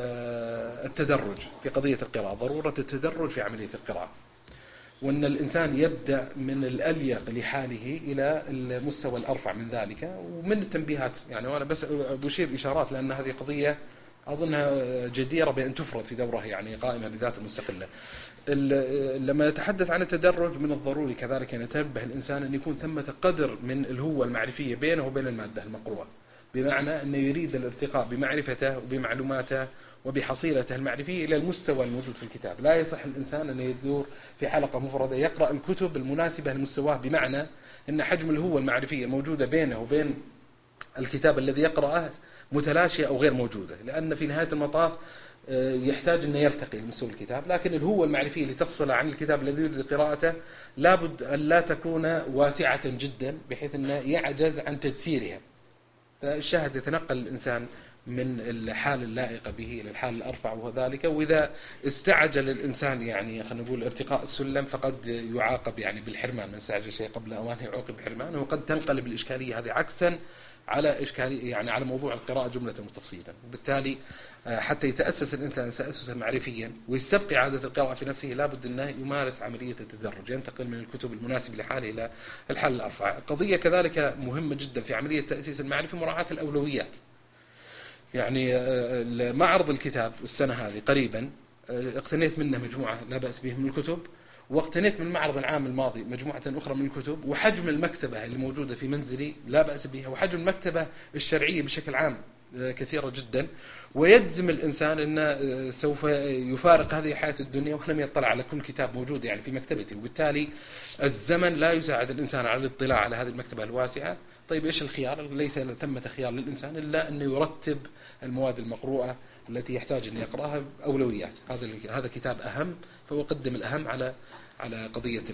التدرج في قضية القراءة، ضرورة التدرج في عملية القراءة، وأن الإنسان يبدأ من الأليق لحاله إلى المستوى الأرفع من ذلك. ومن التنبيهات يعني، وأنا بس بشير إشارات لأن هذه قضية أظنها جديرة بأن تفرد في دورة يعني قائمة بذات المستقلة. لما نتحدث عن التدرج من الضروري كذلك أن يتنبه الإنسان أن يكون ثمة قدر من الهوة المعرفية بينه وبين المادة المقروءة، بمعنى أنه يريد الارتقاء بمعرفته وبمعلوماته وبحصيلته المعرفية إلى المستوى الموجود في الكتاب. لا يصح الإنسان أن يدور في حلقة مفردة يقرأ الكتب المناسبة لمستواه، بمعنى أن حجم الهوة المعرفية الموجودة بينه وبين الكتاب الذي يقرأه متلاشية أو غير موجودة، لأن في نهاية المطاف يحتاج أن يرتقي لمستوى الكتاب. لكن الهوة المعرفية اللي تفصل عن الكتاب الذي يريد قراءته لابد أن لا تكون واسعة جدا بحيث أنه يعجز عن تجسيرها. فالشاهد يتنقل الإنسان من الحال اللائقة به إلى الحال الأرفع وذلك. وإذا استعجل الإنسان يعني خلينا نقول ارتقاء السلم فقد يعاقب يعني بالحرمان، من استعجل شيء قبل أوانه يعاقب بحرمانه. وقد تنقلب الإشكالية هذه عكسا على إشكالية يعني على موضوع القراءة جملة وتفصيلا. وبالتالي حتى يتأسس الإنسان تأسسا معرفيا ويستبقي عادة القراءة في نفسه لابد أنه يمارس عملية التدرج، ينتقل من الكتب المناسبة لحاله إلى الحال الأرفع. قضية كذلك مهمة جدا في عملية تأسيس المعرفة مراعاة الأولويات. يعني معرض الكتاب السنة هذه قريبا اقتنيت منه مجموعة لا بأس به من الكتب، واقتنيت من المعرض العام الماضي مجموعة أخرى من الكتب، وحجم المكتبة اللي موجودة في منزلي لا بأس بها، وحجم المكتبة الشرعية بشكل عام كثيرة جدا. ويجزم الإنسان أنه سوف يفارق هذه حياة الدنيا ولم يطلع على كل كتاب موجود يعني في مكتبته. وبالتالي الزمن لا يساعد الإنسان على الاطلاع على هذه المكتبة الواسعة. طيب إيش الخيار؟ ليس ثمة خيار للإنسان إلا أن يرتب المواد المقروءة التي يحتاج أن يقرأها أولويات. هذا كتاب أهم، فهو قدم الأهم على قضية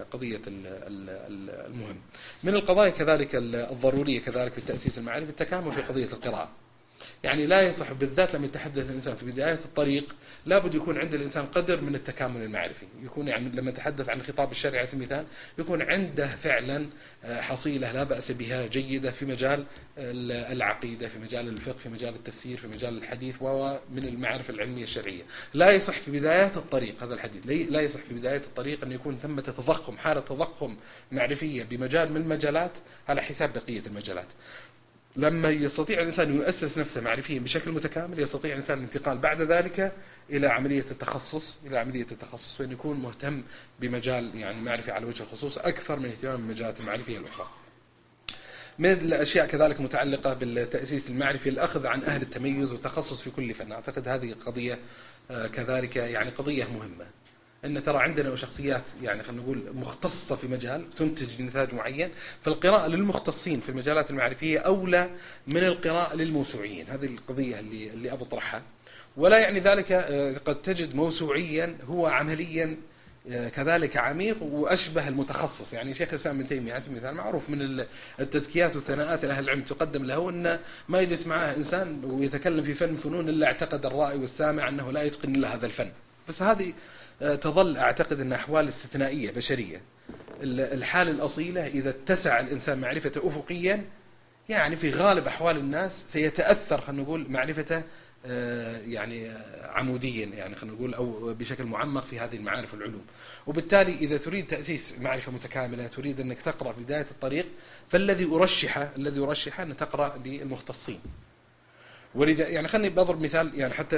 المهم. من القضايا كذلك الضرورية كذلك في التأسيس المعرفي التكامل في قضية القراءة. يعني لا يصح بالذات لما يتحدث الإنسان في بداية الطريق لابد يكون عند الإنسان قدر من التكامل المعرفي. يكون يعني لما يتحدث عن الخطاب الشرعي على سبيل المثال يكون عنده فعلا حصيلة لا بأس بها جيدة في مجال العقيدة، في مجال الفقه، في مجال التفسير، في مجال الحديث ومن المعارف العلمية الشرعية. لا يصح في بداية الطريق هذا الحديث لا يصح في بداية الطريق أن يكون ثمة تضخم، حالة تضخم معرفية بمجال من المجالات على حساب بقية المجالات. لما يستطيع الإنسان يؤسس نفسه معرفيا بشكل متكامل يستطيع الإنسان الانتقال بعد ذلك إلى عملية التخصص وأن يكون مهتم بمجال يعني معرفي على وجه الخصوص أكثر من اهتمام بالمجالات المعرفية الأخرى. من الأشياء كذلك متعلقة بالتأسيس المعرفي الأخذ عن أهل التميز والتخصص في كل فن. أعتقد هذه قضية كذلك يعني قضية مهمة، أن ترى عندنا شخصيات يعني خلينا نقول مختصة في مجال تنتج نتاج معين، فالقراءة للمختصين في المجالات المعرفية أولى من القراءة للموسوعيين. هذه القضية اللي أبو طرحها. ولا يعني ذلك قد تجد موسوعيا هو عمليا كذلك عميق وأشبه المتخصص. يعني شيخ الإسلام ابن تيمية على سبيل المثال معروف من التزكيات والثناءات لأهل العلم تقدم له أن ما يجلس معه إنسان ويتكلم في فن فنون إلا اعتقد الرائي والسامع أنه لا يتقن إلا هذا الفن. بس هذه تظل أعتقد أن أحوال استثنائية بشرية. الحالة الأصيلة إذا اتسع الإنسان معرفته أفقيا يعني في غالب أحوال الناس سيتأثر خلينا نقول معرفته يعني عموديا يعني خلينا نقول أو بشكل معمق في هذه المعارف والعلوم. وبالتالي إذا تريد تأسيس معرفة متكاملة تريد أنك تقرأ في بداية الطريق فالذي أرشحه أن تقرأ للمختصين ولذا يعني خلني بضرب مثال يعني حتى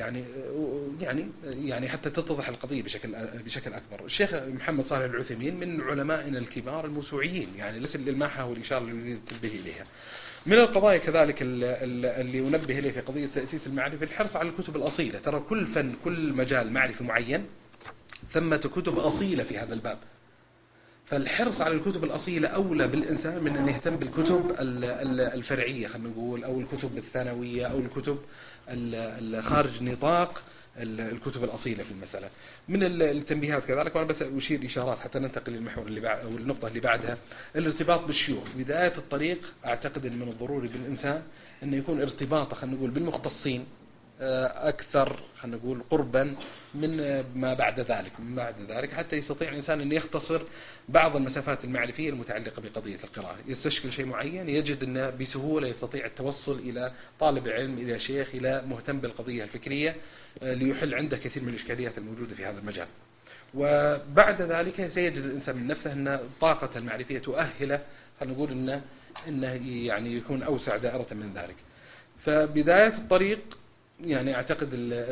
يعني حتى تتضح القضية بشكل أكبر. الشيخ محمد صالح العثيمين من علمائنا الكبار الموسوعيين، يعني ليس للماحة والإشارة اللي نريد التنبيه إليها. من القضايا كذلك اللي أنبه إليه في قضية تأسيس المعرفة الحرص على الكتب الأصيلة. ترى كل فن، كل مجال معرفي معين ثمة كتب أصيلة في هذا الباب، فالحرص على الكتب الأصيلة أولى بالإنسان من أن يهتم بالكتب الفرعية خلينا نقول، أو الكتب الثانوية، أو الكتب خارج نطاق الكتب الأصيلة في المسألة. من التنبيهات كذلك، وأنا بس أشير إشارات حتى ننتقل للمحور اللي بعد أو النقطة اللي بعدها، الارتباط بالشيوخ في بداية الطريق. أعتقد أن من الضروري بالإنسان أن يكون ارتباطه خلينا نقول بالمختصين أكثر خلينا نقول قربا من ما بعد ذلك، حتى يستطيع الإنسان أن يختصر بعض المسافات المعرفية المتعلقة بقضية القراءة. يستشكل شيء معين يجد أنه بسهولة يستطيع التوصل إلى طالب علم، إلى شيخ، إلى مهتم بالقضية الفكرية، ليحل عنده كثير من الإشكاليات الموجودة في هذا المجال. وبعد ذلك سيجد الإنسان من نفسه أن طاقة المعرفية تؤهله خلينا نقول أنه يعني يكون أوسع دائرة من ذلك. فبداية الطريق يعني أعتقد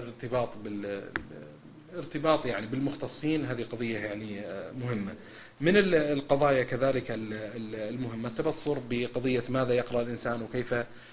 الارتباط يعني بالمختصين هذه قضية يعني مهمة. من القضايا كذلك المهمة التبصر بقضية ماذا يقرأ الإنسان وكيف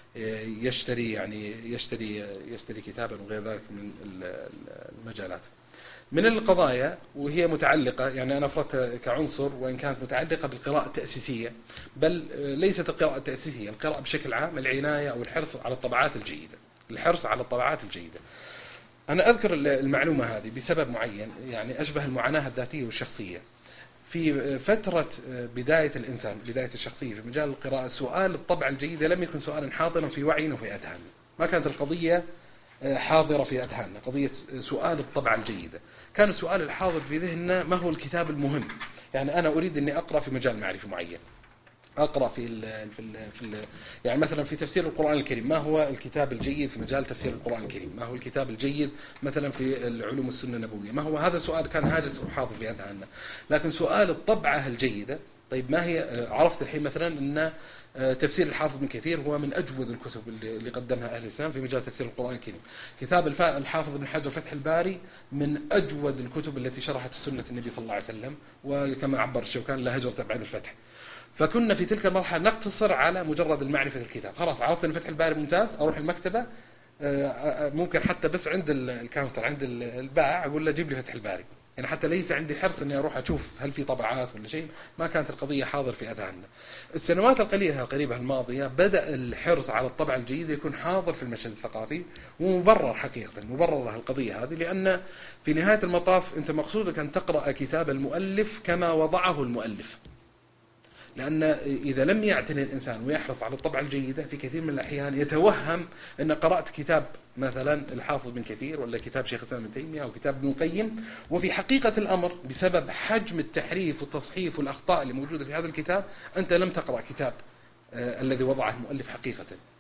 يشتري كتابا وغير ذلك من المجالات. من القضايا وهي متعلقة، يعني أنا أفردت كعنصر وإن كانت متعلقة بالقراءة التأسيسية، بل ليست القراءة التأسيسية، القراءة بشكل عام، العناية أو الحرص على الطبعات الجيدة. أنا أذكر المعلومة هذه بسبب معين، يعني أشبه المعاناة الذاتية والشخصية. في فترة بداية الشخصية في مجال القراءة، سؤال الطبعة الجيدة لم يكن سؤالا حاضرا في وعينا وفي أذهاننا، ما كانت القضية حاضرة في أذهاننا قضية سؤال الطبعة الجيدة. كان السؤال الحاضر في ذهننا ما هو الكتاب المهم. يعني أنا أريد أني أقرأ في مجال معرفي معين، أقرأ يعني مثلا في تفسير القرآن الكريم، ما هو الكتاب الجيد في مجال تفسير القرآن الكريم؟ ما هو الكتاب الجيد مثلا في العلوم السنة النبوية؟ ما هو هذا سؤال كان هاجس وحاضر في أذهاننا. لكن سؤال الطبعة الجيدة، طيب ما هي؟ عرفت الحين مثلا أن تفسير الحافظ بن كثير هو من أجود الكتب اللي قدمها أهل الإسلام في مجال تفسير القرآن الكريم. كتاب الحافظ بن حجر فتح الباري من أجود الكتب التي شرحت سنة النبي صلى الله عليه وسلم، وكما عبر الشوكاني لا هجرة بعد الفتح. فكنا في تلك المرحلة نقتصر على مجرد المعرفة الكتاب. خلاص عرفت أن فتح الباري ممتاز، أروح المكتبة، ممكن حتى بس عند الكاونتر عند البائع أقول له جيب لي فتح الباري، يعني حتى ليس عندي حرص أني أروح أشوف هل في طبعات ولا شيء. ما كانت القضية حاضر في أذهاننا. السنوات القريبة الماضية بدأ الحرص على الطبع الجيد يكون حاضر في المشهد الثقافي، ومبرر حقيقة، مبرر القضية هذه، لأن في نهاية المطاف أنت مقصودك أن تقرأ كتاب المؤلف كما وضعه المؤلف. لأن إذا لم يعتني الإنسان ويحرص على الطبعة الجيدة في كثير من الأحيان يتوهم أن قرأت كتاب مثلا الحافظ بن كثير ولا كتاب شيخ الإسلام ابن تيمية أو كتاب ابن القيم، وفي حقيقة الأمر بسبب حجم التحريف والتصحيف والأخطاء اللي موجودة في هذا الكتاب أنت لم تقرأ كتاب الذي وضعه المؤلف حقيقة.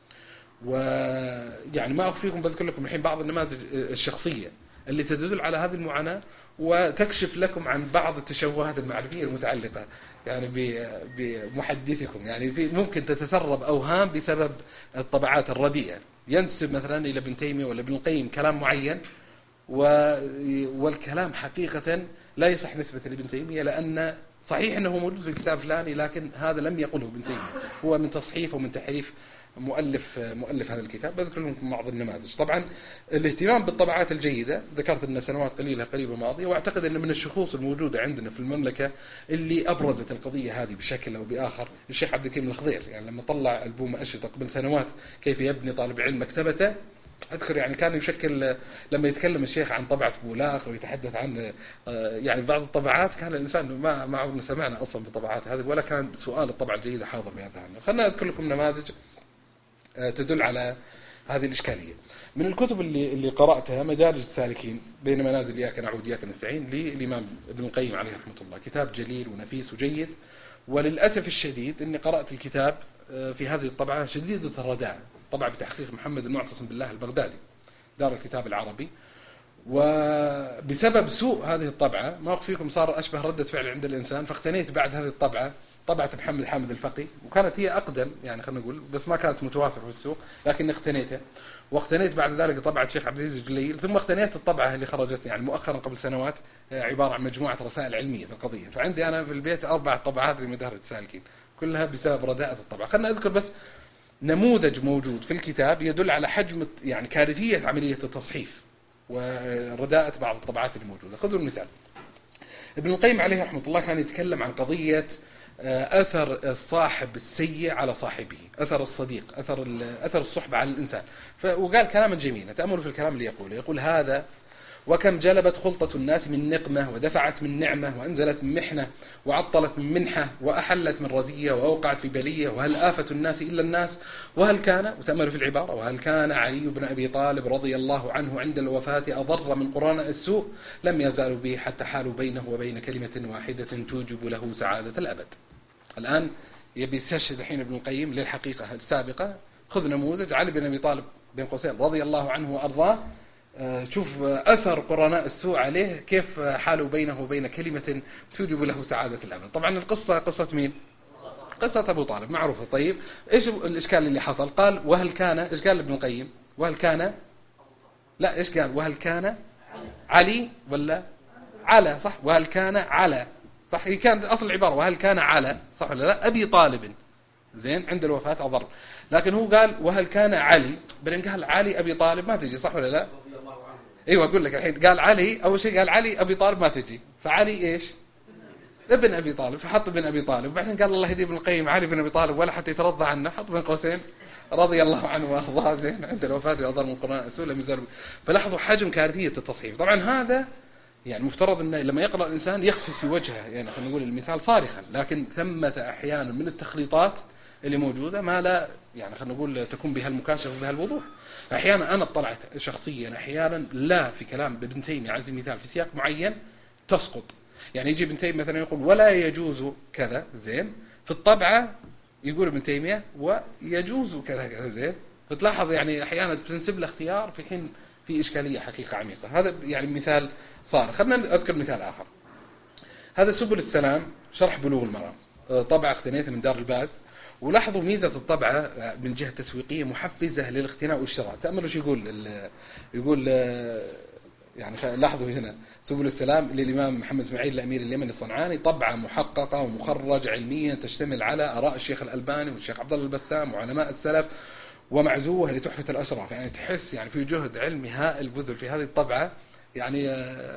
ويعني ما أخفيكم، بذكر لكم الحين بعض النماذج الشخصية اللي تدل على هذه المعاناة وتكشف لكم عن بعض التشوهات المعرفية المتعلقة يعني بمحدثكم. يعني ممكن تتسرب أوهام بسبب الطبعات الرديئة، ينسب مثلا إلى ابن تيمية ولا ابن القيم كلام معين، والكلام حقيقة لا يصح نسبة لابن تيمية، لأن صحيح أنه موجود في الكتاب الفلاني لكن هذا لم يقله ابن تيمية، هو من تصحيف ومن تحريف مؤلف هذا الكتاب. بذكر لكم بعض النماذج. طبعا الاهتمام بالطبعات الجيدة ذكرت أن سنوات قريبة ماضية، واعتقد أن من الشخوص الموجودة عندنا في المملكة اللي أبرزت القضية هذه بشكل أو بآخر الشيخ عبد الكريم الخضير. يعني لما طلع ألبوم أشرطة قبل سنوات كيف يبني طالب علم مكتبته، أذكر يعني كان يشكل لما يتكلم الشيخ عن طبعة بولاق ويتحدث عن يعني بعض الطبعات كان الإنسان ما عمرنا سمعنا أصلا بالطبعات هذه، ولا كان سؤال الطبعة الجيدة حاضر بهذا. خلنا أذكر لكم نماذج تدل على هذه الإشكالية. من الكتب اللي قرأتها مدارج السالكين بين منازل إياك نعبد إياك نستعين للإمام ابن القيم عليه رحمة الله، كتاب جليل ونفيس وجيد. وللأسف الشديد أني قرأت الكتاب في هذه الطبعة شديدة الرداء، طبعة بتحقيق محمد المعتصم بالله البغدادي دار الكتاب العربي. وبسبب سوء هذه الطبعة ما أخفيكم صار أشبه ردة فعل عند الإنسان، فاقتنيت بعد هذه الطبعة طبعة محمد حامد الفقي، وكانت هي أقدم يعني خلينا نقول، بس ما كانت متوافرة في السوق، لكن اقتنيتها. واقتنيت بعد ذلك طبعة شيخ عبد العزيز الجليل، ثم اقتنيت الطبعة اللي خرجت يعني مؤخرا قبل سنوات، عبارة عن مجموعة رسائل علمية في القضية. فعندي أنا في البيت 4 طبعات لمدارج السالكين، كلها بسبب رداءة الطبعة. خلنا أذكر بس نموذج موجود في الكتاب يدل على حجم يعني كارثية عملية التصحيف ورداءة بعض الطبعات اللي موجودة. خذوا المثال. ابن القيم عليه رحمة الله كان يتكلم عن قضية أثر الصاحب السيء على صاحبه، أثر الصديق، أثر الصحبة على الإنسان. وقال كلاما جميلا، تأملوا في الكلام اللي يقول هذا: وكم جلبت خلطة الناس من نقمة، ودفعت من نعمة، وأنزلت من محنة، وعطلت من منحة، وأحلت من رزية، وأوقعت في بلية، وهل آفة الناس إلا الناس؟ وهل كان، وتأملوا في العبارة، وهل كان علي بن أبي طالب رضي الله عنه عند الوفاة أضر من قرناء السوء؟ لم يزالوا به حتى حالوا بينه وبين كلمة واحدة توجب له سعادة الأبد. الآن يبي يستشهد الحين ابن القيم للحقيقة السابقة. خذ نموذج علي بن أبي طالب بن قوسين رضي الله عنه وأرضاه، شوف أثر قرناء السوء عليه، كيف حالوا بينه وبين كلمة توجب له سعادة الأبد. طبعا القصة قصة مين؟ قصة أبو طالب معروفة. طيب إيش الإشكال اللي حصل؟ قال وهل كان، إيش قال ابن القيم؟ وهل كان، لا إيش قال؟ وهل كان علي ولا على؟ صح، وهل كان على، صح، هي كانت أصل العبارة وهل كان على، صح ولا لا؟ أبي طالب زين عند الوفاة أضر، لكن هو قال وهل كان علي، بعدين قال علي أبي طالب، ما تجي، صح ولا لا؟ ايوه اقول لك الحين، قال علي اول شيء، قال علي ابي طالب ما تجي، فعلي ايش؟ ابن ابي طالب، فحط ابن ابي طالب. وبعدين قال الله يهدي ابن القيم علي بن ابي طالب ولا حتى يترضى عنه، حط بين قوسين رضي الله عنه وارضاه زين عند الوفاه واضر من قرناء السوء لم يزال. فلاحظوا حجم كارثيه التصحيف. طبعا هذا يعني مفترض انه لما يقرا الانسان يقفز في وجهه، يعني خلينا نقول المثال صارخا، لكن ثمه احيانا من التخليطات اللي موجوده ما لا يعني خلينا نقول تكون بها المكاشفه وبها الوضوح. احيانا انا اطلعت شخصيا احيانا لا في كلام ابن تيميه على سبيل المثال في سياق معين تسقط، يعني يجي ابن تيميه مثلا يقول ولا يجوز كذا زين، في الطبعه يقول ابن تيميه ويجوز كذا كذا زين، فتلاحظ يعني احيانا تنسب له اختيار في حين في اشكاليه حقيقه عميقه. هذا يعني مثال صار. خلينا اذكر مثال اخر. هذا سبل السلام شرح بلوغ المرام، طبعه اقتنيتها من دار الباز. ولاحظوا ميزة الطبعة من جهة تسويقية محفزة للاقتناء والشراء. تأملوا ايش يقول يعني لاحظوا هنا سبل السلام للإمام محمد اسماعيل الأمير اليمني الصنعاني، طبعة محققة ومخرج علميا تشتمل على آراء الشيخ الألباني والشيخ عبد الله البسام وعلماء السلف، ومعزوه لتحفة الأشراف. يعني تحس يعني في جهد علمي هائل بذل في هذه الطبعة يعني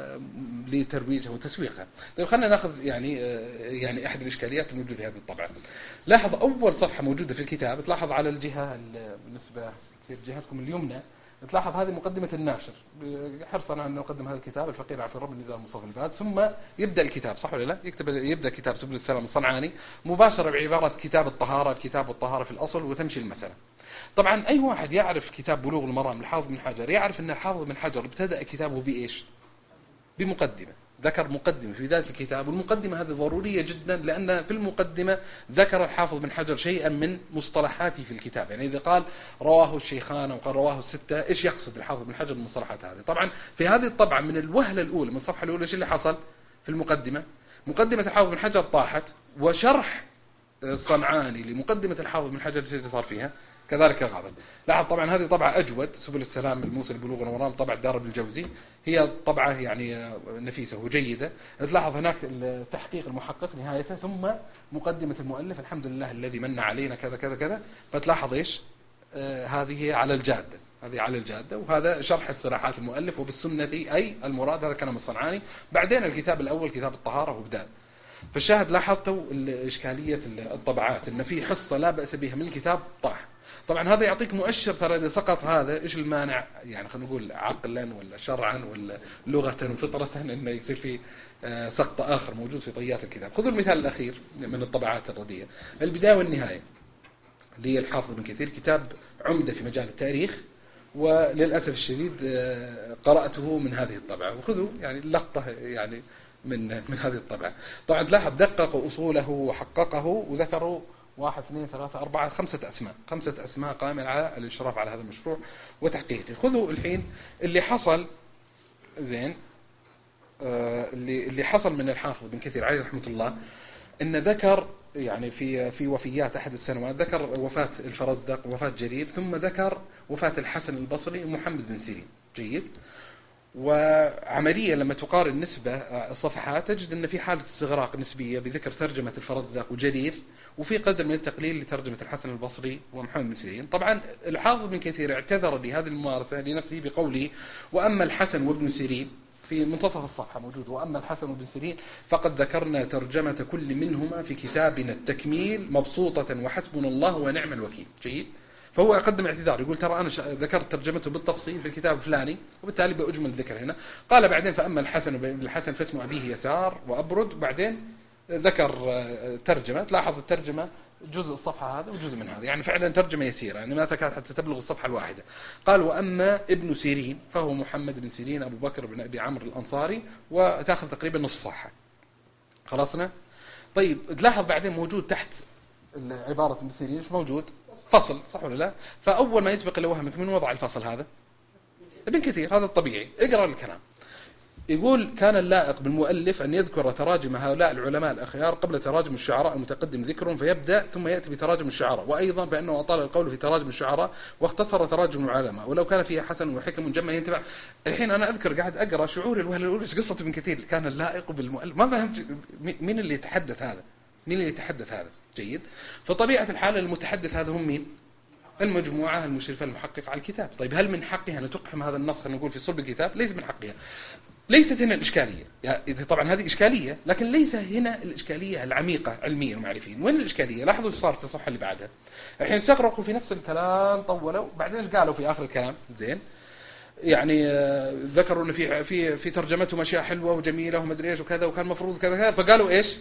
لترويجها وتسويقها. طيب خلينا ناخذ يعني احد الاشكاليات الموجوده في هذه الطبعه. لاحظ اول صفحه موجوده في الكتاب، تلاحظ على الجهه بالنسبه تصير جهتكم اليمنى، تلاحظ هذه مقدمه الناشر حرصا على ان نقدم هذا الكتاب الفقير عفو الرب النزار مصطفى الباز، ثم يبدا الكتاب، صح ولا لا؟ يبدا كتاب سبل السلام الصنعاني مباشره بعباره كتاب الطهاره، الكتاب والطهاره في الاصل وتمشي المساله. طبعا اي واحد يعرف كتاب بلوغ المرام للحافظ بن حجر يعرف ان الحافظ بن حجر ابتدا كتابه بايش؟ بمقدمه، ذكر مقدمه في بدايه الكتاب، والمقدمه هذه ضروريه جدا لان في المقدمه ذكر الحافظ بن حجر شيئا من مصطلحاته في الكتاب. يعني اذا قال رواه الشيخان او قال رواه السته، ايش يقصد الحافظ بن حجر بالمصطلحات هذه؟ طبعا في هذه الطبعه من الوهله الاولى من الصفحه الاولى ايش اللي حصل؟ في المقدمه مقدمه الحافظ بن حجر طاحت، وشرح الصنعاني لمقدمه الحافظ بن حجر اللي صار فيها كذلك غابت. لاحظ طبعا هذه طبعة أجود، سبل السلام الموصل بلوغ المرام طبعة دار ابن الجوزي، هي طبعة يعني نفيسة وجيدة. تلاحظ هناك التحقيق المحقق نهايته، ثم مقدمة المؤلف الحمد لله الذي من علينا كذا كذا كذا. فتلاحظ إيش هذه على الجادة، هذه على الجادة، وهذا شرح الصراحات المؤلف وبالسنة أي المراد، هذا كلام الصنعاني. بعدين الكتاب الأول كتاب الطهارة وبدأ. فالشاهد لاحظتوا إشكالية الطبعات أن في حصة لا بأس بها من الكتاب طاح. طبعا هذا يعطيك مؤشر ترى إذا سقط هذا إيش المانع، يعني خلينا نقول عقلا ولا شرعا ولا لغة وفطرة إنه يصير في سقط آخر موجود في طيات الكتاب. خذوا المثال الأخير من الطبعات الرديئة، البداية والنهاية للحافظ ابن كثير، كتاب عمدة في مجال التاريخ، وللأسف الشديد قرأته من هذه الطبعة. وخذوا يعني لقطة يعني من هذه الطبعة. طبعا تلاحظ دققوا أصوله وحققه وذكروا 1 2 3 4 5 أسماء قائمة على الإشراف على هذا المشروع وتحقيقه. خذوا الحين اللي حصل زين، اللي حصل من الحافظ بن كثير عليه رحمة الله، إن ذكر يعني في وفيات أحد السنوات ذكر وفاة الفرزدق، وفاة جرير، ثم ذكر وفاة الحسن البصري ومحمد بن سيرين. جيد. وعمليا لما تقارن نسبة الصفحات تجد أن في حالة استغراق نسبية بذكر ترجمة الفرزدق وجرير، وفي قدر من التقليل لترجمة الحسن البصري ومحمد بن سيرين. طبعا الحافظ بن كثير اعتذر لهذه الممارسة لنفسه بقوله: وأما الحسن وابن سيرين، في منتصف الصفحة موجود: وأما الحسن وابن سيرين فقد ذكرنا ترجمة كل منهما في كتابنا التكميل مبسوطة وحسبنا الله ونعم الوكيل. جيد. فهو يقدم اعتذار، يقول: ترى أنا ذكرت ترجمته بالتفصيل في الكتاب الفلاني، وبالتالي بأجمل الذكر هنا. قال بعدين: فأما الحسن وابن الحسن فاسم أبيه يسار وأبرد. بعدين ذكر ترجمة، تلاحظ الترجمة جزء الصفحة هذا وجزء من هذا، يعني فعلا ترجمة يسيرة، يعني ما تكاد حتى تبلغ الصفحة الواحدة. قال: وأما ابن سيرين فهو محمد بن سيرين أبو بكر بن أبي عمرو الأنصاري، وتأخذ تقريبا نص صفحة. خلصنا؟ طيب تلاحظ بعدين موجود تحت عبارة ابن سيرين ايش موجود؟ فصل، صح ولا لا؟ فأول ما يسبق لوهمك من وضع الفصل هذا؟ ابن كثير. هذا الطبيعي. اقرأ الكلام. يقول: كان اللائق بالمؤلف أن يذكر تراجم هؤلاء العلماء الأخيار قبل تراجم الشعراء المتقدم ذكرهم، فيبدأ ثم يأتي بتراجم الشعراء، وأيضا بأنه أطال القول في تراجم الشعراء واختصر تراجم العلماء، ولو كان فيها حسن وحكم جمع ينتبع. الحين أنا أذكر قاعد أقرأ شعوري الوهلة الأولى إيش قصة ابن كثير؟ كان اللائق بالمؤلف، ما فهمت مين اللي يتحدث هذا؟ مين اللي يتحدث هذا؟ جيد. فطبيعة الحال المتحدث هذا هم مين؟ المجموعة المشرفة المحققة على الكتاب. طيب هل من حقها أن تقحم هذا النص، خلينا نقول في صلب الكتاب؟ ليس من حقها. ليست هنا الإشكالية، يعني طبعا هذه إشكالية، لكن ليس هنا الإشكالية العميقة علميا ومعرفيا. وين الإشكالية؟ لاحظوا ايش صار في الصفحة اللي بعدها. الحين استغرقوا في نفس الكلام، طولوا، بعدين ايش قالوا في آخر الكلام؟ زين، يعني ذكروا إن في ترجمتهم أشياء حلوة وجميلة ومدري إيش وكذا، وكان مفروض كذا كذا، فقالوا إيش؟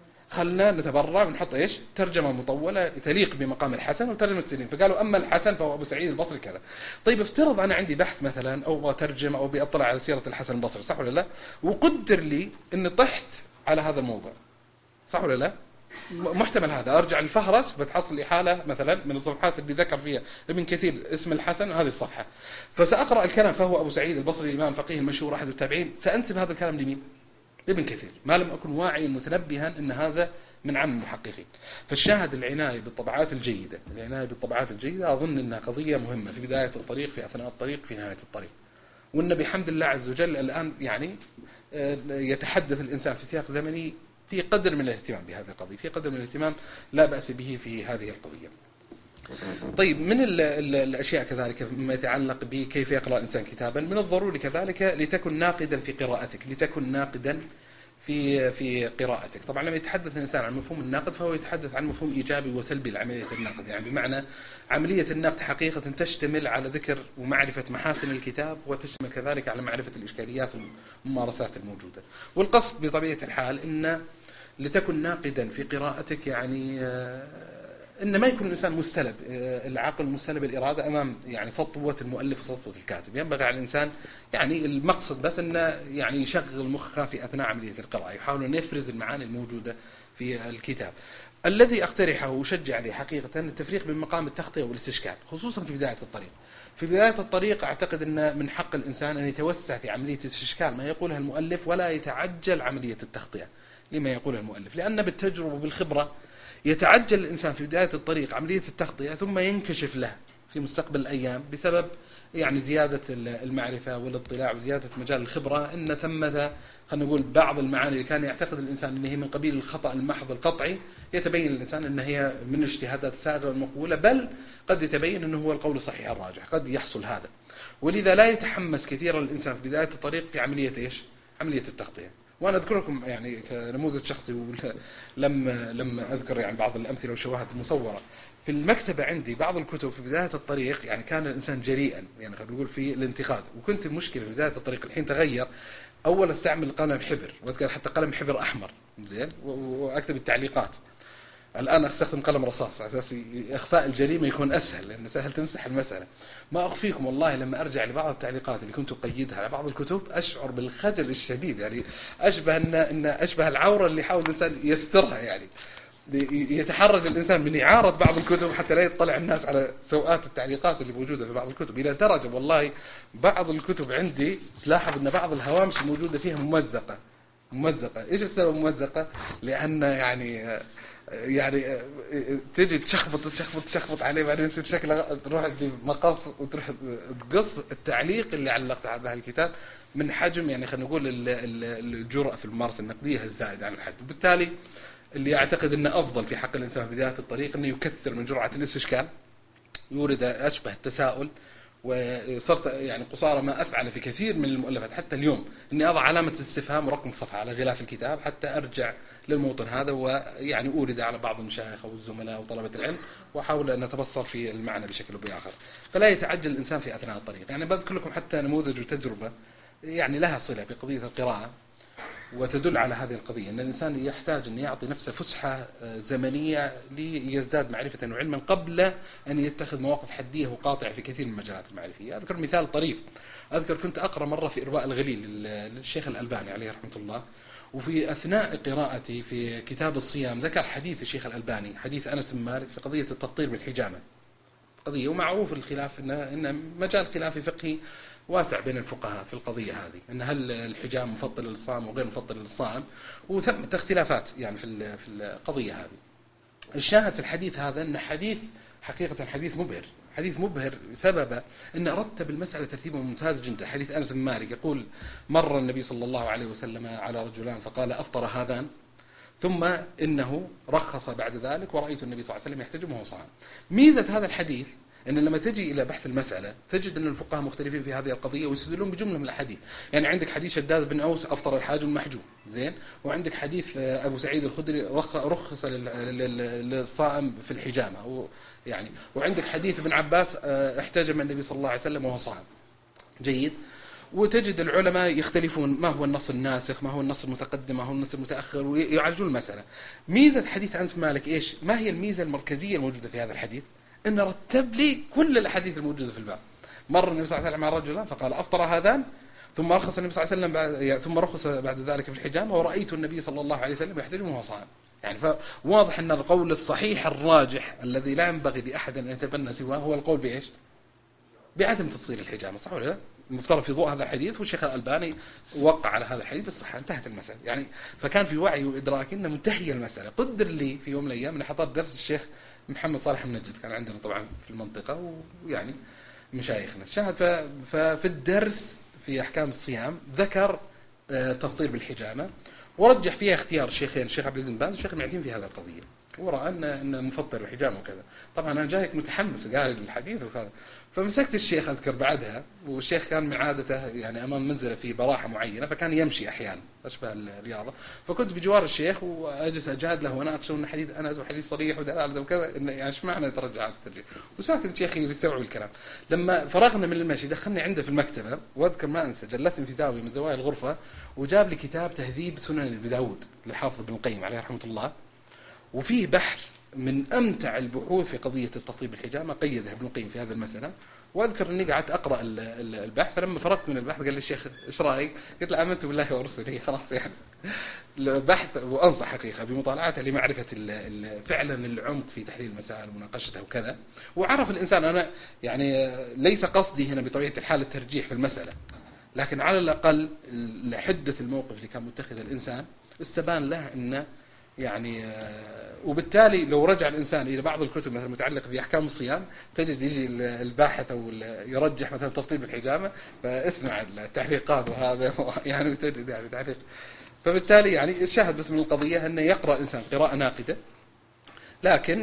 خلنا نتبرع ونحط إيش؟ ترجمة مطولة تليق بمقام الحسن وترجمة سيرين. فقالوا: أما الحسن فهو أبو سعيد البصري كذا. طيب افترض أنا عندي بحث مثلا، أو أبغى أترجم، أو بأطلع على سيرة الحسن البصري، صح ولا لا؟ وقدر لي إني طحت على هذا الموضوع، صح ولا لا؟ محتمل هذا. أرجع الفهرس بتحصل لي حالة مثلا من الصفحات اللي ذكر فيها ابن كثير اسم الحسن، هذه الصفحة، فسأقرأ الكلام: فهو أبو سعيد البصري الإمام الفقيه المشهور أحد التابعين. سأنسب هذا الكلام لمين؟ ابن كثير، ما لم أكن واعيا متنبها أن هذا من عام المحققين. فالشاهد العناية بالطبعات الجيدة، العناية بالطبعات الجيدة أظن أنها قضية مهمة في بداية الطريق، في أثناء الطريق، في نهاية الطريق. وأن بحمد الله عز وجل الآن يعني يتحدث الإنسان في سياق زمني في قدر من الاهتمام بهذه القضية، في قدر من الاهتمام لا بأس به في هذه القضية. طيب من الأشياء كذلك مما يتعلق بكيف يقرأ الإنسان كتابا، من الضروري كذلك لتكن ناقدا في قراءتك، لتكن ناقدا في قراءتك. طبعا لما يتحدث الإنسان عن مفهوم الناقد فهو يتحدث عن مفهوم إيجابي وسلبي لعملية النقد، يعني بمعنى عملية النقد حقيقة تشتمل على ذكر ومعرفة محاسن الكتاب، وتشتمل كذلك على معرفة الإشكاليات والممارسات الموجودة. والقصد بطبيعة الحال إن لتكن ناقدا في قراءتك، يعني إن ما يكون الإنسان مستلب العقل، مستلب الإرادة أمام يعني سطوة المؤلف وسطوة الكاتب. ينبغي على الإنسان يعني المقصد بس إنه يعني يشغل مخه في أثناء عملية القراءة، يحاول أن يفرز المعاني الموجودة في الكتاب. الذي أقترحه وشجع عليه حقيقة التفريق بين مقام التخطئة والاستشكال، خصوصا في بداية الطريق. في بداية الطريق أعتقد أن من حق الإنسان أن يتوسع في عملية الاستشكال ما يقولها المؤلف، ولا يتعجل عملية التخطئة لما يقوله المؤلف، لأن بالتجربة وبالخبرة يتعجل الإنسان في بداية الطريق عملية التخطئة، ثم ينكشف له في مستقبل الأيام بسبب يعني زيادة المعرفة والاطلاع وزيادة مجال الخبرة، إن ثمة خلينا نقول بعض المعاني اللي كان يعتقد الإنسان أنها من قبيل الخطأ المحض القطعي، يتبين الإنسان أنها هي من الاجتهادات السائغة والمقبولة، بل قد يتبين أنه هو القول الصحيح الراجح، قد يحصل هذا. ولذا لا يتحمس كثيرا الإنسان في بداية الطريق في عملية إيش؟ عملية التخطئة. وأنا أذكر لكم يعني كنموذج شخصي، لما أذكر يعني بعض الأمثلة والشواهد المصورة في المكتبة عندي بعض الكتب في بداية الطريق، يعني كان الإنسان جريئا يعني خلينا نقول في الانتقاد، وكنت المشكلة في بداية الطريق الحين تغير. أول استعمل قلم حبر، وأذكر حتى قلم حبر أحمر زين وأكتب التعليقات. الآن أستخدم قلم رصاص على أساس إخفاء الجريمة يكون أسهل، لأنه سهل تمسح المسألة. ما أخفيكم والله لما أرجع لبعض التعليقات اللي كنت أقيدها على بعض الكتب أشعر بالخجل الشديد، يعني أشبه العورة اللي يحاول الإنسان يسترها، يعني يتحرج الإنسان من إعارة بعض الكتب حتى لا يطلع الناس على سوءات التعليقات اللي موجودة في بعض الكتب، إلى درجة والله بعض الكتب عندي تلاحظ أن بعض الهوامش الموجودة فيها ممزقة. إيش السبب ممزقة؟ لأن يعني يعني تجي تشخبط عليه، بعدين يصير شكله تروح تجيب مقص وتروح تقص التعليق اللي علقت على هذا الكتاب من حجم يعني خلينا نقول الجرأة في الممارسة النقدية الزائد عن الحد. وبالتالي اللي يعتقد انه افضل في حق الانسان في بداية الطريق انه يكثر من جرعة الاستشكال، يورد اشبه التساؤل. وصرت يعني قصارى ما افعل في كثير من المؤلفات حتى اليوم اني اضع علامة استفهام ورقم الصفحة على غلاف الكتاب حتى ارجع للموطن هذا، ويعني اورد على بعض المشايخ او الزملاء وطلبة العلم، واحاول ان اتبصر في المعنى بشكل او باخر. فلا يتعجل الانسان في اثناء الطريق. يعني بذكر لكم حتى نموذج وتجربة يعني لها صلة بقضية القراءة وتدل على هذه القضية، أن الإنسان يحتاج أن يعطي نفسه فسحة زمنية ليزداد معرفة وعلما قبل أن يتخذ مواقف حدية وقاطعة في كثير من المجالات المعرفية. أذكر مثال طريف. أذكر كنت أقرأ مرة في إرواء الغليل للشيخ الألباني عليه رحمة الله، وفي أثناء قراءتي في كتاب الصيام ذكر حديث الشيخ الألباني، حديث أنس بن مالك في قضية التفطير بالحجامة. قضية ومعروف الخلاف إن مجال خلافي فقهي واسع بين الفقهاء في القضية هذه، أن هل الحجام مفضل للصائم وغير مفضل للصائم، وثمة اختلافات يعني في القضية هذه. الشاهد في الحديث هذا أن حديث حقيقة حديث مبهر، حديث مبهر بسبب أن رتب المسألة ترتيبا ممتاز جدا. حديث أنس بن مالك يقول: مر النبي صلى الله عليه وسلم على رجلان فقال: أفطر هذان، ثم إنه رخص بعد ذلك، ورأيت النبي صلى الله عليه وسلم يحتجم وهو صائم. ميزة هذا الحديث أن لما تجي إلى بحث المسألة تجد أن الفقهاء مختلفين في هذه القضية ويستدلون بجملة من الحديث. يعني عندك حديث شداد بن أوس: أفطر الحاج المحجوم، زين. وعندك حديث أبو سعيد الخدري: رخص للصائم في الحجامة، يعني. وعندك حديث ابن عباس: احتجم النبي صلى الله عليه وسلم وهو صائم، جيد. وتجد العلماء يختلفون ما هو النص الناسخ، ما هو النص المتقدم، ما هو النص المتأخر، ويعالجون المسألة. ميزة حديث أنس مالك إيش؟ ما هي الميزة المركزية الموجودة في هذا الحديث؟ إن رتب لي كل الأحاديث الموجودة في الباب. مر النبي صلى الله عليه وسلم على رجلان فقال: أفطر هذان، ثم رخص النبي صلى الله عليه وسلم ثم رخص بعد ذلك في الحجامة، ورأيت النبي صلى الله عليه وسلم يحتجم وهو صائم. يعني فواضح أن القول الصحيح الراجح الذي لا ينبغي لأحد أن يتبنى سواه هو القول بإيش؟ بعدم تفصيل الحجامة، صح ولا لا؟ المفترض في ضوء هذا الحديث، والشيخ الألباني وقع على هذا الحديث بالصحة، انتهت المسألة. يعني فكان في وعي وإدراك أن منتهية المسألة. قدر لي في يوم من الأيام أن حضرت درس الشيخ محمد صالح منجد، كان عندنا طبعا في المنطقة ويعني مشايخنا. شاهد ففي الدرس في أحكام الصيام ذكر تفطير بالحجامة، ورجح فيها اختيار الشيخين، الشيخ عبد العزيز بن باز والشيخ المعتين في هذا القضية، ورأى أن مفطر بالحجامة وكذا. طبعا أنا جايك متحمس قال الحديث وكذا، فمسكت الشيخ أذكر بعدها، والشيخ كان من عادته يعني أمام منزله في براحة معينة، فكان يمشي أحيانا أشبه الرياضة، فكنت بجوار الشيخ وأجلس أجاد له وأناقشه أن حديث أنس وحديث صريح ودلالة وكذا، يعني إيش معنى ترجعات الترجيح، وساكت الشيخ يستوعب الكلام. لما فرغنا من المشي دخلني عنده في المكتبة، وأذكر ما أنسى جلسني في زاوية من زوايا الغرفة، وجاب لي كتاب تهذيب سنن ابن داود للحافظ ابن القيم عليه رحمة الله، وفيه بحث من أمتع البحوث في قضية التفطير بالحجامة قيدها ابن القيم في هذه المسألة. وأذكر أني قعدت أقرأ البحث، فلما فرغت من البحث قال لي الشيخ: إيش رأيك؟ قلت له: آمنت بالله ورسوله، خلاص. يعني البحث، وأنصح حقيقة بمطالعته لمعرفة فعلا العمق في تحليل المسائل ومناقشتها وكذا. وعرف الإنسان، أنا يعني ليس قصدي هنا بطبيعة الحال الترجيح في المسألة، لكن على الأقل لحدة الموقف اللي كان متخذ الإنسان استبان له أنه يعني. وبالتالي لو رجع الإنسان إلى بعض الكتب مثلا متعلقة بأحكام الصيام، تجد يجي الباحث أو يرجح مثلا تفطير بالحجامة، فاسمع التعليقات وهذا يعني تجد يعني تعليق. فبالتالي يعني الشاهد بس من القضية أنه يقرأ الإنسان قراءة ناقدة، لكن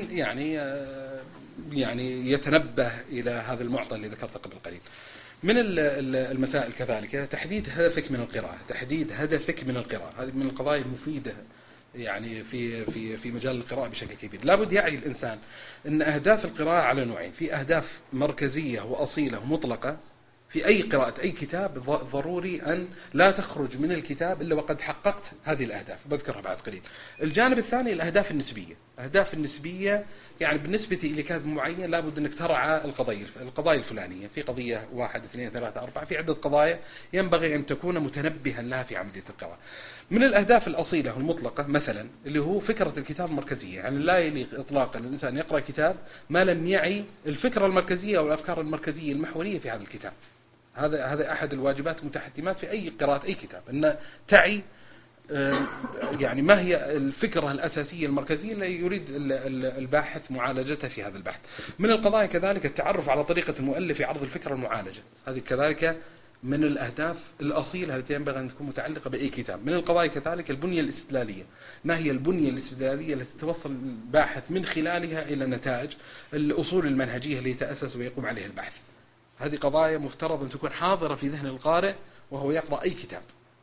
يعني يتنبه إلى هذا المعطى اللي ذكرته قبل قليل. من المسائل كذلك تحديد هدفك من القراءة، تحديد هدفك من القراءة، هذه من القضايا المفيدة يعني في مجال القراءة بشكل كبير. لابد يعي الإنسان أن أهداف القراءة على نوعين: في أهداف مركزية وأصيلة ومطلقة في أي قراءة أي كتاب، ضروري أن لا تخرج من الكتاب إلا وقد حققت هذه الأهداف، بذكرها بعد قليل. الجانب الثاني الأهداف النسبية. أهداف النسبية يعني بالنسبة لكاتب معين لابد أنك ترعى القضايا الفلانية، في قضية 1 2 3 4، في عدة قضايا ينبغي أن تكون متنبها لها في عملية القراءة. من الأهداف الأصيلة والمطلقة مثلا اللي هو فكرة الكتاب المركزية، يعني لا يليق إطلاقا الإنسان يقرأ كتاب ما لم يعي الفكرة المركزية أو الأفكار المركزية المحورية في هذا الكتاب. هذا أحد الواجبات المتحتمات في أي قراءة أي كتاب، أن تعي يعني ما هي الفكرة الأساسية المركزية اللي يريد الباحث معالجتها في هذا البحث. من القضايا كذلك التعرف على طريقة المؤلف في عرض الفكرة المعالجة، هذه كذلك من الأهداف الأصيلة التي ينبغي أن تكون متعلقة بأي كتاب. من القضايا كذلك البنية الاستدلالية، ما هي البنية الاستدلالية التي توصل الباحث من خلالها إلى نتائج الأصول المنهجية اللي يتأسس ويقوم عليها البحث. هذه قضايا مفترض أن تكون حاضرة في ذهن القارئ وهو يقرأ أي كتاب.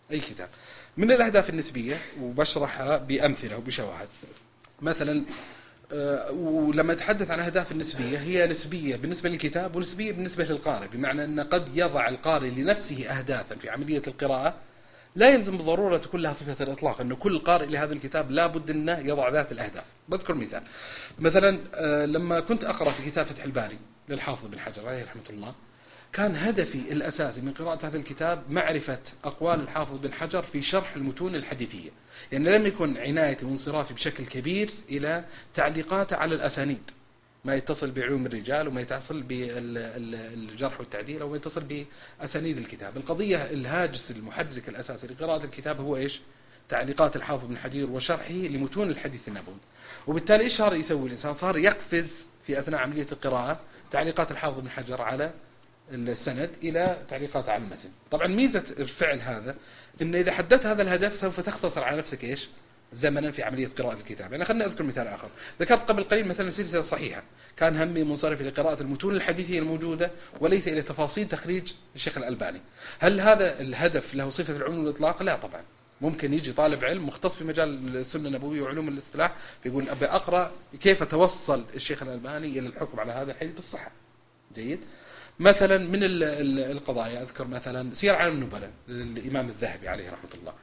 من الأهداف النسبية، وبشرحها بأمثلة وبشواهد. مثلا ولما أتحدث عن أهداف النسبية، هي نسبية بالنسبة للكتاب ونسبية بالنسبة للقارئ، بمعنى أن قد يضع القارئ لنفسه أهدافا في عملية القراءة لا يلزم بالضرورة تكون لها صفة الإطلاق، أن كل قارئ لهذا الكتاب لا بد أنه يضع ذات الأهداف. بذكر مثال، مثلا لما كنت أقرأ في كتاب فتح الباري للحافظ بن حجر عليه رحمة الله، كان هدفي الأساسي من قراءة هذا الكتاب معرفة أقوال الحافظ بن حجر في شرح المتون الحديثية. يعني لم يكن عنايتي وانصرافي بشكل كبير إلى تعليقاته على الأسانيد، ما يتصل بعلوم الرجال وما يتصل بالجرح والتعديل وما يتصل بأسانيد الكتاب. القضية الهاجس المحرك الأساسي لقراءة الكتاب هو إيش؟ تعليقات الحافظ بن حجر وشرحه لمتون الحديث النبوي. وبالتالي إيش صار يسوي الإنسان؟ صار يقفز في أثناء عملية القراءة تعليقات الحافظ بن حجر على السند إلى تعليقات على المتن. طبعا ميزة الفعل هذا إن إذا حددت هذا الهدف سوف تختصر على نفسك إيش؟ زمنا في عملية قراءة الكتاب. يعني خلنا أذكر مثال آخر. ذكرت قبل قليل مثلا سلسلة صحيحة، كان همي منصرف لقراءة المتون الحديثية الموجودة وليس إلى تفاصيل تخريج الشيخ الألباني. هل هذا الهدف له صفة العلوم والإطلاق؟ لا طبعا. ممكن يجي طالب علم مختص في مجال السنة النبوية وعلوم الاصطلاح بيقول أبي أقرأ كيف توصل الشيخ الألباني إلى الحكم على هذا الحديث بالصحة. جيد. مثلا من القضايا أذكر مثلا سير أعلام النبلاء للإمام الذهبي عليه رحمة الله.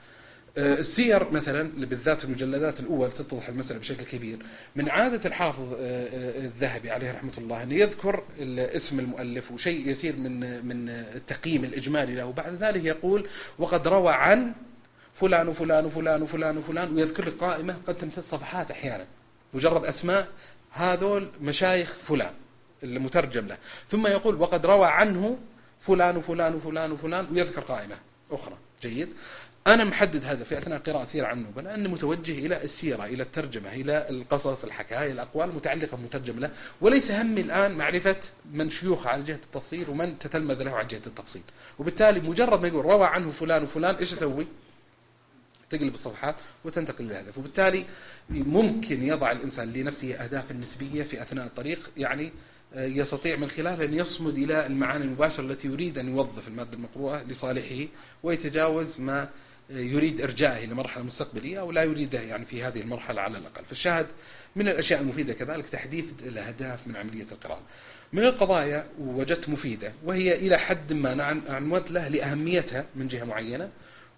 السير مثلا بالذات المجلدات الأول تتضح المسألة بشكل كبير. من عادة الحافظ الذهبي عليه رحمة الله أن يذكر اسم المؤلف وشيء يسير من التقييم الإجمالي له، بعد ذلك يقول وقد روى عن فلان وفلان وفلان وفلان وفلان، ويذكر لك قائمة قد تمتد صفحات أحيانا مجرد أسماء هذول مشايخ فلان المترجم له، ثم يقول وقد روى عنه فلان وفلان وفلان وفلان ويذكر قائمة أخرى. جيد. أنا محدد هذا في أثناء قراءة سير عن النبلاء أنه متوجه إلى السيرة، إلى الترجمة، إلى القصص، الحكاية، الأقوال المتعلقة بمترجم له، وليس همي الآن معرفة من شيوخ على جهة التفصيل ومن تتلمذ له على جهة التفصيل. وبالتالي مجرد ما يقول روى عنه فلان وفلان إيش أسوي؟ تقلب الصفحات وتنتقل للهدف. وبالتالي ممكن يضع الإنسان لنفسه أهداف نسبية في أثناء الطريق، يعني يستطيع من خلالها أن يصمد إلى المعاني المباشرة التي يريد أن يوظف المادة المقروءة لصالحه، ويتجاوز ما يريد إرجاعه لمرحلة مستقبلية أو لا يريده يعني في هذه المرحلة على الأقل. فالشاهد من الأشياء المفيدة كذلك تحديد الأهداف من عملية القراءة. من القضايا وجدت مفيدة وهي إلى حد ما عنوت له لأهميتها من جهة معينة،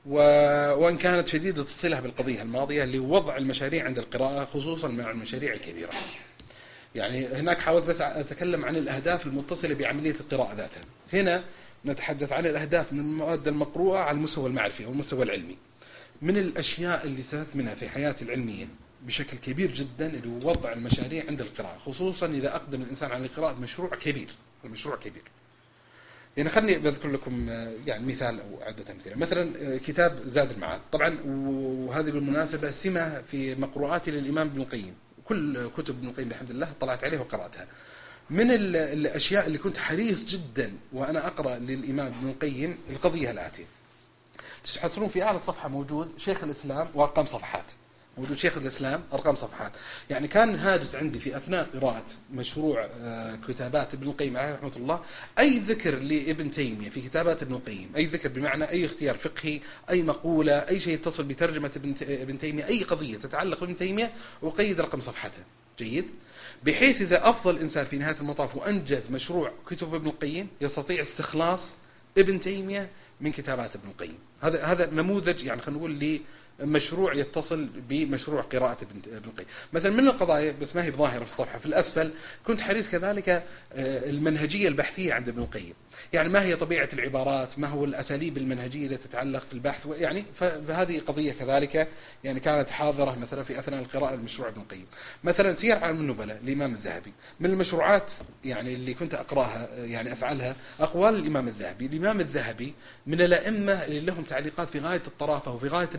وإن كانت شديدة الصلة بالقضية الماضية، لوضع المشاريع عند القراءة خصوصا مع المشاريع الكبيرة. يعني هناك حاولت بس أتكلم عن الأهداف المتصلة بعملية القراءة ذاتها. هنا نتحدث عن الأهداف من المادة المقروءة على المستوى المعرفي أو المستوى العلمي. من الأشياء اللي استفدت منها في حياتي العلمية بشكل كبير جدا اللي هو وضع المشاريع عند القراءة، خصوصا إذا أقدم الإنسان على قراءة مشروع كبير. المشروع كبير يعني خلني بذكر لكم يعني مثال أو عدة أمثلة. مثلا كتاب زاد المعاد، طبعا وهذه بالمناسبة سمة في مقروءاتي للإمام ابن القيم، كل كتب ابن القيم بحمد الله طلعت عليه وقرأتها. من الأشياء اللي كنت حريص جدا وأنا أقرأ للإمام ابن القيم القضية الآتية. تحصلون في أعلى الصفحة موجود شيخ الإسلام وأرقام صفحات، موجود شيخ الإسلام أرقام صفحات. يعني كان هاجس عندي في أثناء قراءة مشروع كتابات ابن القيم عليه رحمة الله أي ذكر لابن تيمية في كتابات ابن القيم، أي ذكر بمعنى أي اختيار فقهي، أي مقولة، أي شيء يتصل بترجمة ابن تيمية، أي قضية تتعلق بابن تيمية، وقيد رقم صفحته. جيد. بحيث إذا أفضل إنسان في نهاية المطاف وأنجز مشروع كتب ابن القيم يستطيع استخلاص ابن تيمية من كتابات ابن القيم. هذا نموذج يعني خلينا نقول مشروع يتصل بمشروع قراءة ابن القيم. مثلا من القضايا بس ما هي ظاهرة في الصفحة في الأسفل، كنت حريص كذلك المنهجية البحثية عند ابن القيم. يعني ما هي طبيعة العبارات، ما هو الأساليب المنهجية التي تتعلق في البحث، يعني فهذه قضية كذلك يعني كانت حاضرة مثلا في أثناء القراءة لمشروع ابن القيم. مثلا سير أعلام النبلاء للإمام الذهبي، من المشروعات يعني اللي كنت أقرأها يعني أفعلها أقوال الإمام الذهبي. الإمام الذهبي من الأئمة اللي لهم تعليقات في غاية الطرافة وفي غاية النفاسة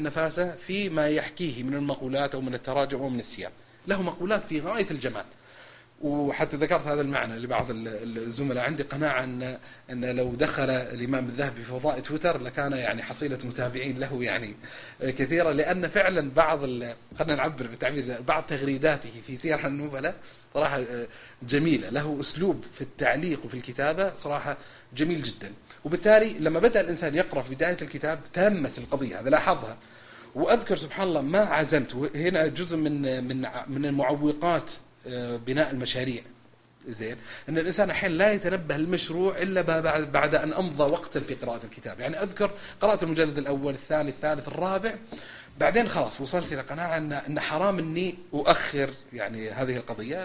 جيدة فيما يحكيه من المقولات أو من التراجم أو من السياق. له مقولات في غاية الجمال، وحتى ذكرت هذا المعنى لبعض الزملاء. عندي قناعة أن لو دخل الإمام الذهبي في فضاء تويتر لكان يعني حصيلة متابعين له يعني كثيرة، لأن فعلا خلينا نعبر بتعبير بعض تغريداته في سير النبلاء صراحة جميلة. له أسلوب في التعليق وفي الكتابة صراحة جميل جدا، وبالتالي لما بدأ الإنسان يقرأ في بداية الكتاب تلمس القضية، هذا لاحظها. وأذكر سبحان الله ما عزمت هنا جزء من المعوقات بناء المشاريع، زين، ان الانسان احيانا لا يتنبه المشروع الا بعد ان امضى وقتا في قراءه الكتاب. يعني اذكر قرات المجلد الاول، الثاني، الثالث، الرابع، بعدين خلاص وصلت الى قناعه ان حرام اني اؤخر يعني هذه القضيه،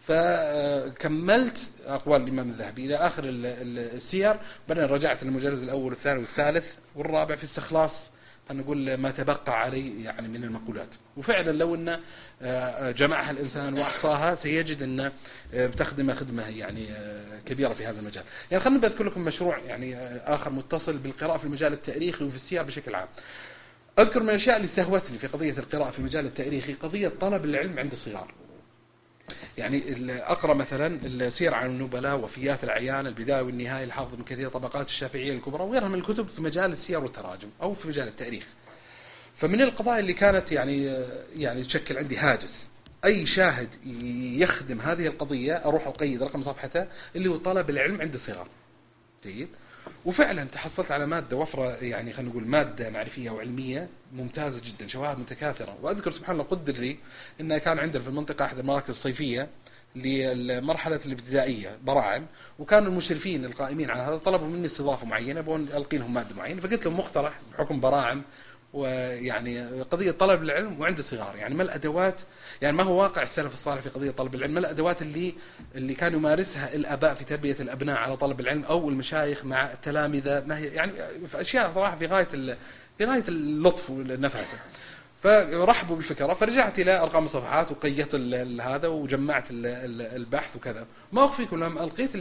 فكملت اقوال الامام الذهبي الى اخر السير، بعدين رجعت للمجلد الاول والثاني والثالث والرابع في استخلاص نقول ما تبقى عليه يعني من المقولات. وفعلا لو ان جمعها الانسان واحصاها سيجد ان بتخدمه خدمه يعني كبيره في هذا المجال. يعني خلينا بذكر لكم مشروع يعني اخر متصل بالقراءه في المجال التاريخي وفي السير بشكل عام. اذكر من الاشياء اللي استهوتني في قضيه القراءه في المجال التاريخي قضيه طلب العلم عند الصغار. يعني اقرا مثلا السير عن النبلاء، وفيات الأعيان، البدايه والنهايه، الحافظ ابن كثير، طبقات الشافعيه الكبرى، وغيرها من الكتب في مجال السير والتراجم او في مجال التاريخ. فمن القضايا اللي كانت يعني تشكل عندي هاجس، اي شاهد يخدم هذه القضيه اروح اقيد رقم صفحته اللي هو طلب العلم عند الصغار. جيد. وفعلا تحصلت على ماده وفره، يعني خلينا نقول ماده معرفيه وعلميه ممتازه جدا، شواهد متكاثره. واذكر سبحان الله قدر لي انه كان عندنا في المنطقه احد المراكز الصيفيه للمرحله الابتدائيه براعم، وكانوا المشرفين القائمين على هذا طلبوا مني استضافه معينه، بون القي لهم ماده معينه، فقلت لهم مقترح بحكم براعم ويعني قضيه طلب العلم وعند الصغار، يعني ما الادوات، يعني ما هو واقع السلف الصالح في قضيه طلب العلم، ما الادوات اللي كانوا يمارسها الاباء في تربيه الابناء على طلب العلم او المشايخ مع التلامذه، ما هي يعني في اشياء صراحه في غايه اللطف والنفاسه. فرحبوا بالفكره، فرجعت الى ارقام الصفحات وقيدت هذا وجمعت البحث البحث ما اخفيكم لما القيت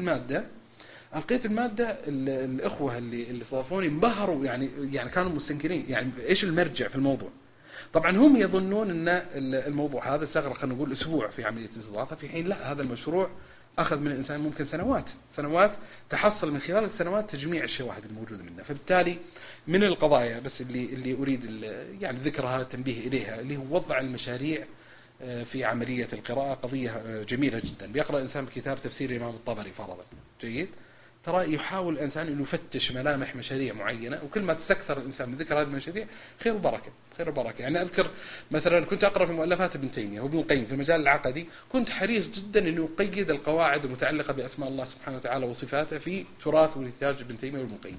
الماده الاخوه اللي صادفوني انبهروا، يعني كانوا مستنكرين يعني ايش المرجع في الموضوع. طبعا هم يظنون ان الموضوع هذا استغرق خلينا نقول اسبوع في عمليه الاستضافه، في حين لا، هذا المشروع اخذ من الانسان ممكن سنوات تحصل من خلال السنوات تجميع الشواهد الموجوده منه. فبالتالي من القضايا بس اللي اريد يعني ذكرها التنبيه اليها اللي هو وضع المشاريع في عمليه القراءه، قضيه جميله جدا. بيقرا الانسان كتاب تفسير الامام الطبري فرضا، جيد، ترى يحاول الانسان انه يفتش ملامح مشاريع معينه، وكل ما تستكثر الانسان من ذكر هذه المشاريع خير وبركه. يعني اذكر مثلا كنت اقرا في مؤلفات ابن تيميه وابن القيم في المجال العقدي، كنت حريص جدا انه اقيد القواعد المتعلقه باسماء الله سبحانه وتعالى وصفاته في تراث ونتاج ابن تيميه وابن القيم.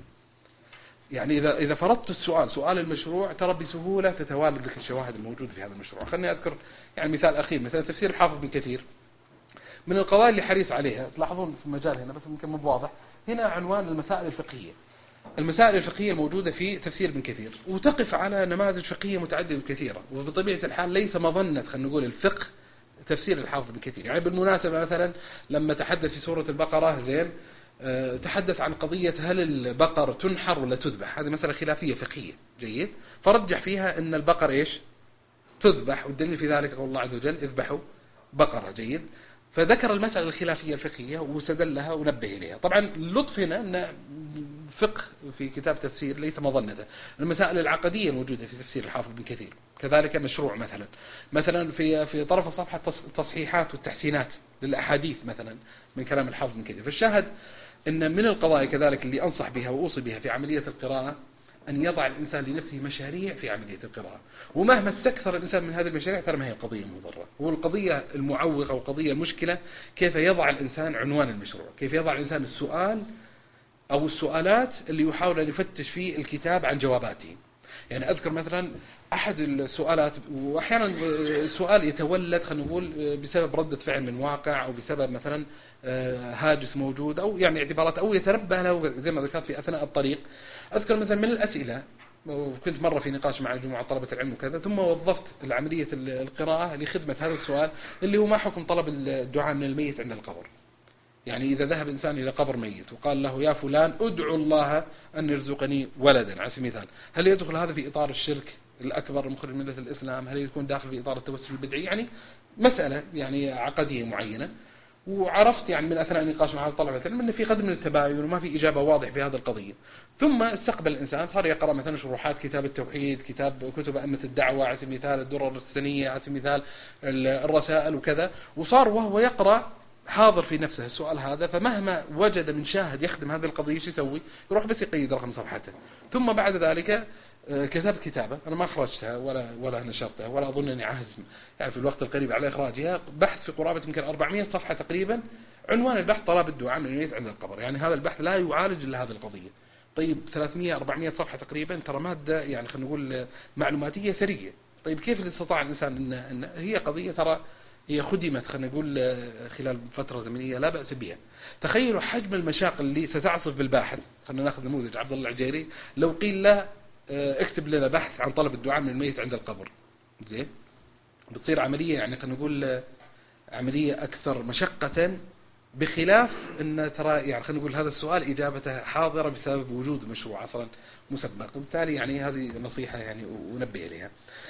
يعني اذا فرضت سؤال المشروع ترى بسهوله تتوالد لك الشواهد الموجوده في هذا المشروع. خليني اذكر يعني مثال اخير، مثلا تفسير الحافظ ابن كثير، من القضايا اللي حريص عليها تلاحظون في المجال هنا بس ممكن مو واضح، هنا عنوان المسائل الفقهية الموجودة في تفسير ابن كثير، وتقف على نماذج فقهية متعددة وكثيرة، وبطبيعة الحال ليس مظنة خلينا نقول الفقه تفسير الحافظ ابن كثير. يعني بالمناسبة مثلا لما تحدث في سورة البقرة زين تحدث عن قضية هل البقر تنحر ولا تذبح، هذه مسألة خلافية فقهية، جيد، فرجح فيها أن البقر إيش تذبح، والدليل في ذلك قول الله عز وجل اذبحوا بقرة، جيد. فذكر المسألة الخلافية الفقهية وسدلها ونبه إليها. طبعا اللطف هنا أن الفقه في كتاب تفسير ليس مظنته، المسائل العقدية الموجودة في تفسير الحافظ ابن كثير كذلك مشروع، مثلا في طرف الصفحة التصحيحات والتحسينات للأحاديث مثلا من كلام الحافظ ابن كثير. فالشاهد أن من القضايا كذلك اللي أنصح بها وأوصي بها في عملية القراءة أن يضع الإنسان لنفسه مشاريع في عملية القراءة، ومهما استكثر الإنسان من هذه المشاريع ترى ما هي القضية مضرة. والقضية المعوقة والقضية المشكلة كيف يضع الإنسان عنوان المشروع، كيف يضع الإنسان السؤال أو السؤالات اللي يحاول أن يفتش فيه الكتاب عن جواباته. يعني أذكر مثلا أحد السؤالات، وأحيانا السؤال يتولد خلينا نقول بسبب ردة فعل من واقع، أو بسبب مثلا هاجس موجود، أو يعني اعتبارات، أو يتنبه له زي ما ذكرت في أثناء الطريق. أذكر مثلا من الأسئلة، وكنت مرة في نقاش مع مجموعة طلبة العلم وكذا، ثم وظفت العملية القراءة لخدمة هذا السؤال اللي هو ما حكم طلب الدعاء من الميت عند القبر. يعني إذا ذهب إنسان إلى قبر ميت وقال له يا فلان ادعو الله أن يرزقني ولدا على سبيل المثال، هل يدخل هذا في إطار الشرك الأكبر المخرج من ملة الإسلام؟ هل يكون داخل في إطار التوسل البدعي؟ يعني مسألة يعني عقدية معينة. وعرفت يعني من أثناء النقاش مع طلبة العلم أن في قدر من التباين وما في إجابة واضحة في هذه القضية. ثم استقبل الإنسان صار يقرأ مثلا شروحات كتاب التوحيد، كتب أئمة الدعوة على سبيل المثال، الدرر السنية على سبيل المثال، الرسائل وكذا، وصار وهو يقرأ حاضر في نفسه السؤال هذا، فمهما وجد من شاهد يخدم هذه القضية شو يسوي؟ يروح بس يقيد رقم صفحته. ثم بعد ذلك كتبت كتابة أنا ما أخرجتها ولا نشرتها ولا أظن أني عازم يعني في الوقت القريب على إخراجها، بحث في قرابة يمكن 400 صفحة تقريبا. عنوان البحث طلب الدعاء من الميت عند القبر. يعني هذا البحث لا يعالج إلا هذه القضية. طيب 300-400 صفحة تقريبا، ترى مادة يعني خلينا نقول معلوماتية ثرية. طيب كيف اللي استطاع الإنسان أن هي قضية ترى هي خدمت خلينا نقول خلال فترة زمنية لا بأس بها. تخيلوا حجم المشاق اللي ستعصف بالباحث. خلينا ناخذ نموذج عبد الله العجيري، لو قيل له اكتب لنا بحث عن طلب الدعاء من الميت عند القبر، زين، بتصير عملية يعني خلينا نقول عملية أكثر مشقة، بخلاف أن ترى يعني خلينا نقول هذا السؤال إجابته حاضرة بسبب وجود مشروع أصلا مسبق. وبالتالي يعني هذه نصيحة يعني ونبه إليها.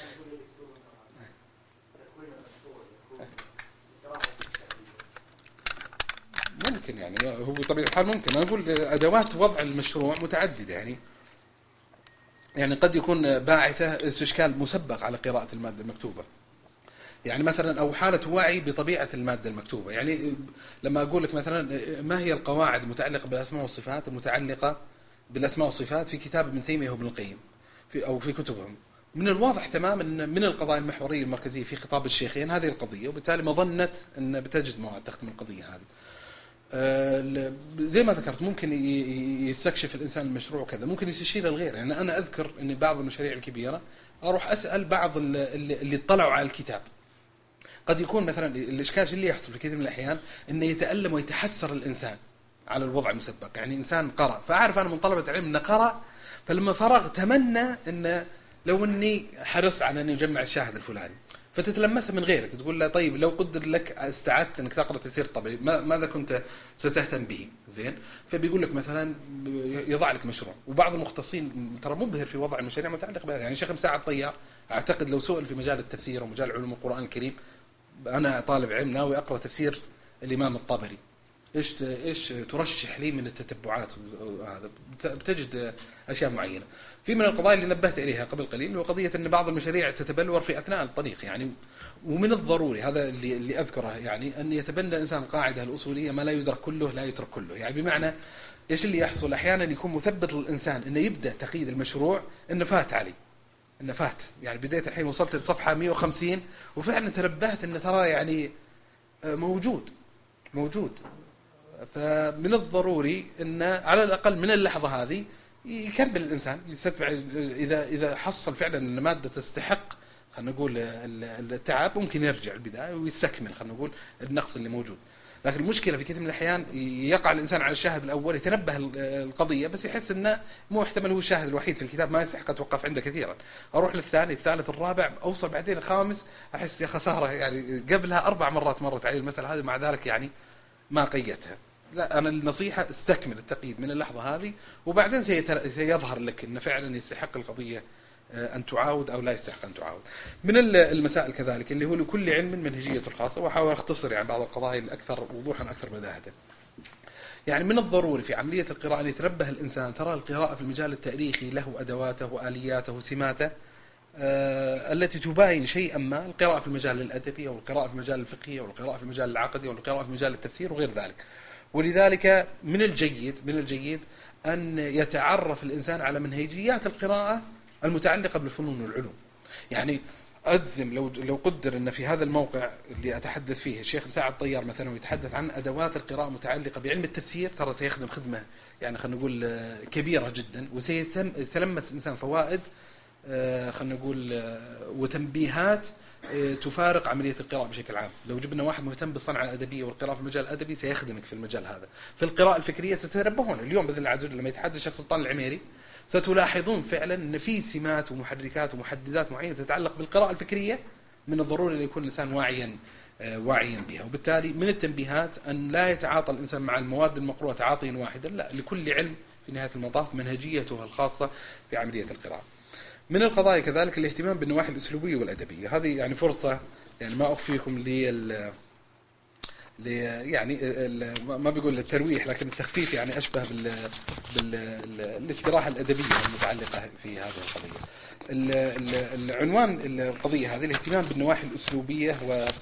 ممكن يعني هو طبيعي الحال ممكن أنا أقول أدوات وضع المشروع متعددة. يعني قد يكون باعثة استشكال مسبق على قراءة المادة المكتوبة، يعني مثلا أو حالة وعي بطبيعة المادة المكتوبة. يعني لما أقول لك مثلا ما هي القواعد المتعلقة بالأسماء والصفات المتعلقة بالأسماء والصفات في كتاب ابن تيمية وابن القيم أو في كتبهم، من الواضح تماما أن من القضايا المحورية المركزية في خطاب الشيخين هذه القضية، وبالتالي مظنة أن بتجد مواد تخدم القضية هذه. زي ما ذكرت ممكن يستكشف الإنسان المشروع كذا، ممكن يستشير الغير. يعني أنا أذكر أن بعض المشاريع الكبيرة أروح أسأل بعض اللي اطلعوا على الكتاب. قد يكون مثلا الإشكال اللي يحصل في كثير من الأحيان أنه يتألم ويتحسر الإنسان على الوضع المسبق. يعني إنسان قرأ، فأعرف أنا من طلبة العلم أنه قرأ، فلما فرغ تمنى أنه لو أني حرص على أن يجمع الشاهد الفلاني، فتتلمسها من غيرك، تقول له طيب لو قدر لك استعدت أنك تقرأ تفسير الطبري ماذا كنت ستهتم به؟ زين، فبيقول لك مثلا يضع لك مشروع. وبعض المختصين ترى مبهر في وضع المشاريع متعلق بهذا. يعني شيخ مساعد طيار أعتقد لو سئل في مجال التفسير ومجال علوم القرآن الكريم، أنا طالب علم ناوي أقرأ تفسير الإمام الطبري، إيش ترشح لي من التتبعات؟ وهذا بتجد أشياء معينة. في من القضايا اللي نبهت إليها قبل قليل وقضية أن بعض المشاريع تتبلور في أثناء الطريق. يعني ومن الضروري هذا اللي أذكره، يعني أن يتبنى الإنسان القاعدة الأصولية ما لا يدرك كله لا يترك كله. يعني بمعنى إيش اللي يحصل أحيانا يكون مثبت للإنسان أنه يبدأ تقييد المشروع أنه فات علي، أنه فات. يعني بداية الحين وصلت لصفحة 150 وفعلا تنبهت أنه ترى يعني موجود. فمن الضروري أن على الأقل من اللحظة هذه يكمل الإنسان يستتبع. إذا حصل فعلا أن مادة تستحق خلينا نقول التعب، ممكن يرجع البداية ويستكمل خلينا نقول النقص اللي موجود. لكن المشكلة في كثير من الأحيان يقع الإنسان على الشاهد الأول، يتنبه القضية بس يحس أنه مو احتمل هو الشاهد الوحيد في الكتاب، ما يستحق أتوقف عنده كثيرا، أروح للثاني الثالث الرابع، أوصل بعدين الخامس أحس يا خسارة يعني قبلها 4 مرات مرت علي المسألة هذه، مع ذلك يعني ما قيتها. لا، أنا النصيحة استكمل التقييد من اللحظة هذه، وبعدين سيظهر لك أن فعلا يستحق القضية أن تعاود أو لا يستحق أن تعاود. من المسائل كذلك اللي هو لكل علم منهجية الخاصة، وأحاول أختصر يعني بعض القضايا الأكثر وضوحا أكثر بداهة. يعني من الضروري في عملية القراءة أن يتنبه الإنسان، ترى القراءة في المجال التاريخي له أدواته وآلياته وسماته التي تباين شيئا ما. القراءة في المجال الأدبي أو القراءة في المجال الفقهي أو القراءة في المجال العقدي أو القراءة في مجال التفسير وغير ذلك. ولذلك من الجيد أن يتعرف الإنسان على منهجيات القراءة المتعلقة بالفنون والعلوم. يعني أجزم لو قدر أن في هذا الموقع اللي أتحدث فيه الشيخ مساعد طيار مثلا ويتحدث عن أدوات القراءة المتعلقة بعلم التفسير، ترى سيخدم خدمة يعني خلينا نقول كبيرة جدا، وسيتلمس إنسان فوائد خلينا نقول وتنبيهات تفارق عملية القراءة بشكل عام. لو جبنا واحد مهتم بالصنعة الأدبية والقراءة في المجال الأدبي سيخدمك في المجال هذا. في القراءة الفكرية ستتنبهون اليوم بإذن الله عز وجل لما يتحدث الشيخ سلطان العميري، ستلاحظون فعلا أن في سمات ومحركات ومحددات معينة تتعلق بالقراءة الفكرية من الضروري أن يكون الإنسان واعيا بها. وبالتالي من التنبيهات أن لا يتعاطى الإنسان مع المواد المقروءة تعاطيا واحدا، لا، لكل علم في نهاية المطاف منهجيته الخاصة في عملية القراءة. من القضايا كذلك الاهتمام بالنواحي الأسلوبية والأدبية. هذه يعني فرصة يعني ما أخفيكم يعني ما بيقول الترويح، لكن التخفيف يعني أشبه بالاستراحة الأدبية المتعلقة في هذه القضية. العنوان القضية هذه الاهتمام بالنواحي الأسلوبية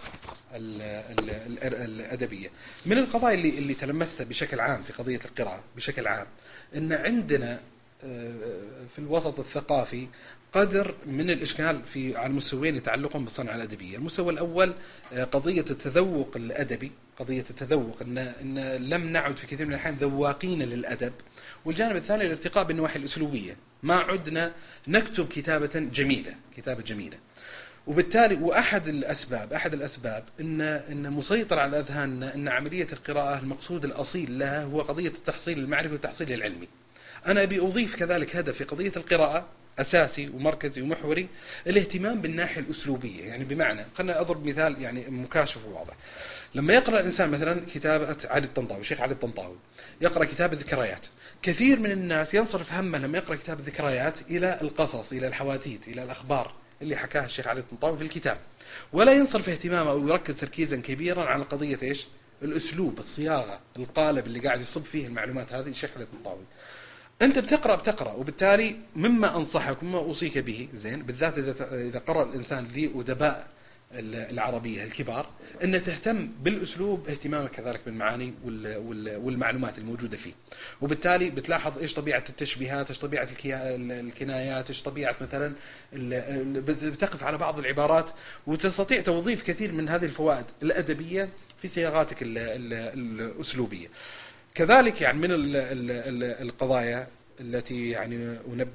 والأدبية. من القضايا اللي تلمسها بشكل عام في قضية القراءة بشكل عام، إن عندنا في الوسط الثقافي قدر من الإشكال على المستويين يتعلقون بالصنعة الأدبية. المستوى الأول قضية التذوق الأدبي، قضية التذوق إن لم نعد في كثير من الأحيان ذواقين للأدب. والجانب الثاني الارتقاء بالنواحي الأسلوبية، ما عدنا نكتب كتابة جميلة. وبالتالي وأحد الأسباب إن مسيطر على أذهاننا إن عملية القراءة المقصود الأصيل لها هو قضية التحصيل المعرفي والتحصيل العلمي. أنا أبي أضيف كذلك هدف في قضية القراءة أساسي ومركزي ومحوري، الاهتمام بالناحية الأسلوبية. يعني بمعنى، خلنا أضرب مثال يعني مكاشف وواضح. لما يقرأ الإنسان مثلا كتابة علي الطنطاوي، الشيخ علي الطنطاوي، يقرأ كتاب الذكريات، كثير من الناس ينصرف همه لما يقرأ كتاب الذكريات إلى القصص، إلى الحواديت، إلى الأخبار اللي حكاها الشيخ علي الطنطاوي في الكتاب، ولا ينصرف اهتمامه أو يركز تركيزا كبيرا على قضية إيش؟ الأسلوب، الصياغة، القالب اللي قاعد يصب فيه المعلومات هذه الشيخ علي الطنطاوي. أنت بتقرأ، وبالتالي مما أنصحك ومما أوصيك به زين، بالذات إذا قرأ الإنسان لأدباء العربية الكبار، أن تهتم بالأسلوب اهتمامك كذلك بالمعاني والمعلومات الموجودة فيه. وبالتالي بتلاحظ إيش طبيعة التشبيهات، إيش طبيعة الكنايات، إيش طبيعة مثلا بتقف على بعض العبارات، وتستطيع توظيف كثير من هذه الفوائد الأدبية في صياغاتك الأسلوبية. كذلك يعني من القضايا التي يعني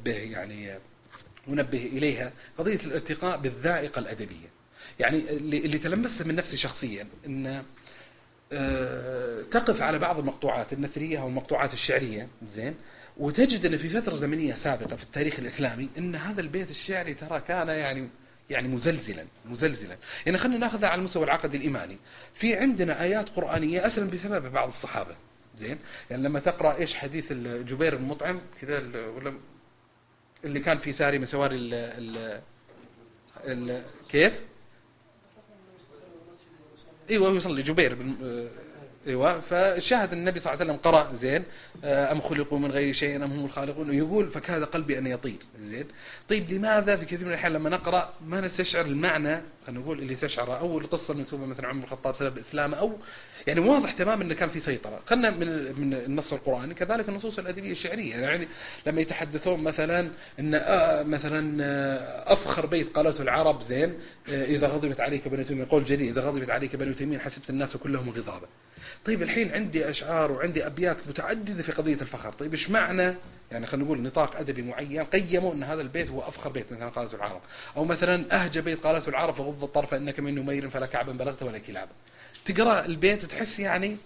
أنبه إليها قضية الارتقاء بالذائقة الأدبية. يعني اللي تلمسه من نفسي شخصيا أن تقف على بعض المقطوعات النثرية أو المقطوعات الشعرية زين، وتجد أن في فترة زمنية سابقة في التاريخ الإسلامي أن هذا البيت الشعري ترى كان يعني مزلزلا. يعني خلينا ناخذها على المستوى العقدي الإيماني. في عندنا آيات قرآنية أسلم بسبب بعض الصحابة زين. يعني لما تقرأ إيش حديث جبير بن مطعم كذا، ولا اللي كان في ساري من سواري كيف؟ ايوه يصلي جبير ايوه، فشاهد النبي صلى الله عليه وسلم قرأ زين ام خلقوا من غير شيء ام هم الخالقون، ويقول فكاد قلبي ان يطير زين. طيب لماذا في كثير من الأحيان لما نقرأ ما نستشعر المعنى، خلينا نقول اللي تشعره، او القصه المنسوبه مثلا عمر الخطاب سبب اسلامه، او يعني واضح تماما انه كان في سيطره. خلنا من النص القرآني، كذلك النصوص الأدبية الشعرية. يعني لما يتحدثون مثلا ان مثلا افخر بيت قالته العرب زين اذا غضبت عليك بنو تيمين، قول جليل اذا غضبت عليك بنو تيمين حسبت الناس كلهم غضابا. طيب الحين عندي أشعار وعندي أبيات متعددة في قضية الفخر، طيب إيش معنى يعني خلينا نقول نطاق أدبي معين قيموا أن هذا البيت هو أفخر بيت مثلا قالته العرب، أو مثلا أهجى بيت قالته العرب فغض الطرف إنك من نمير فلا كعبا بلغت ولا كلابا. تقرأ البيت تحس يعني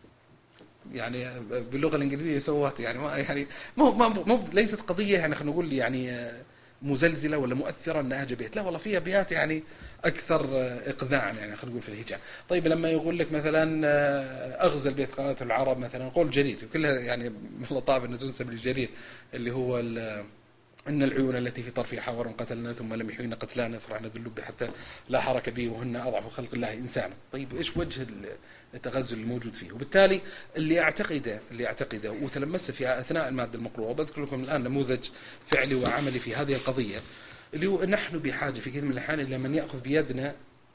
باللغة الإنجليزية سوت يعني مو ليست قضية يعني خلينا نقول يعني مزلزلة ولا مؤثرة أن أهجى بيت، لا والله فيها أبيات يعني أكثر إقذاعا يعني خلينا نقول في الهجاء. طيب لما يقول لك مثلا أغزى البيت قالته العرب مثلا قول جرير، كلها يعني من اللطائف أن تنسب للجرير اللي هو إن العيون التي في طرفها حور قتلنا ثم لم يحيينا قتلانا يفرحنا ذو اللب حتى لا حرك به وهن أضعف خلق الله إنسانا. طيب إيش وجه التغزل الموجود فيه؟ وبالتالي اللي أعتقده وتلمسه في أثناء المادة المقروءة، بذكر لكم الآن نموذج فعلي وعملي في هذه القضية، اللي هو نحن بحاجة في كثير من الأحيان إلى من يأخذ بيدنا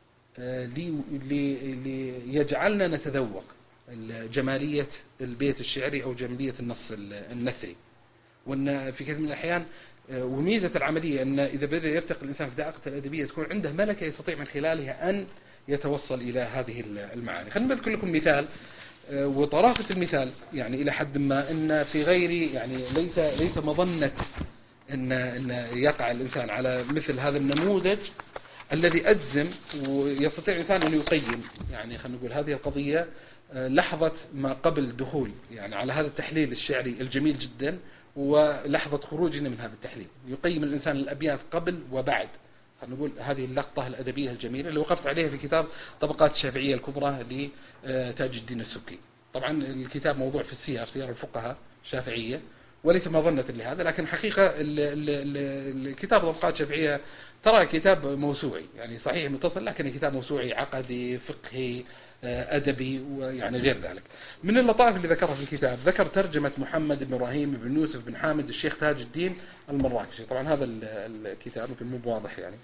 ليجعلنا نتذوق جمالية البيت الشعري أو جمالية النص النثري. وأن في كثير من الأحيان وميزة العملية أن إذا بدأ يرتقي الإنسان في ذائقة الأدبية تكون عنده ملكة يستطيع من خلالها أن يتوصل إلى هذه المعاني. خلينا نذكر لكم مثال، وطرافة المثال يعني إلى حد ما أن في غير يعني ليس مظنة أن يقع الإنسان على مثل هذا النموذج الذي أجزم ويستطيع الإنسان أن يقيم يعني خلينا نقول هذه القضية لحظة ما قبل دخول يعني على هذا التحليل الشعري الجميل جدا، ولحظة خروجنا من هذا التحليل. يقيم الإنسان الأبيات قبل وبعد، خلينا نقول هذه اللقطة الأدبية الجميلة اللي وقفت عليها في كتاب طبقات الشافعية الكبرى لتاج الدين السبكي. طبعا الكتاب موضوع في السير، سير الفقهاء شافعية، وليس مظنة لهذا، لكن حقيقة الكتاب طبقات شافعية ترى كتاب موسوعي، يعني صحيح متصل لكن كتاب موسوعي عقدي فقهي أدبي ويعني غير ذلك. من اللطائف اللي ذكرها في الكتاب ذكر ترجمة محمد بن إبراهيم بن يوسف بن حامد الشيخ تاج الدين المراكشي. طبعا هذا الكتاب يمكن مو بواضح يعني.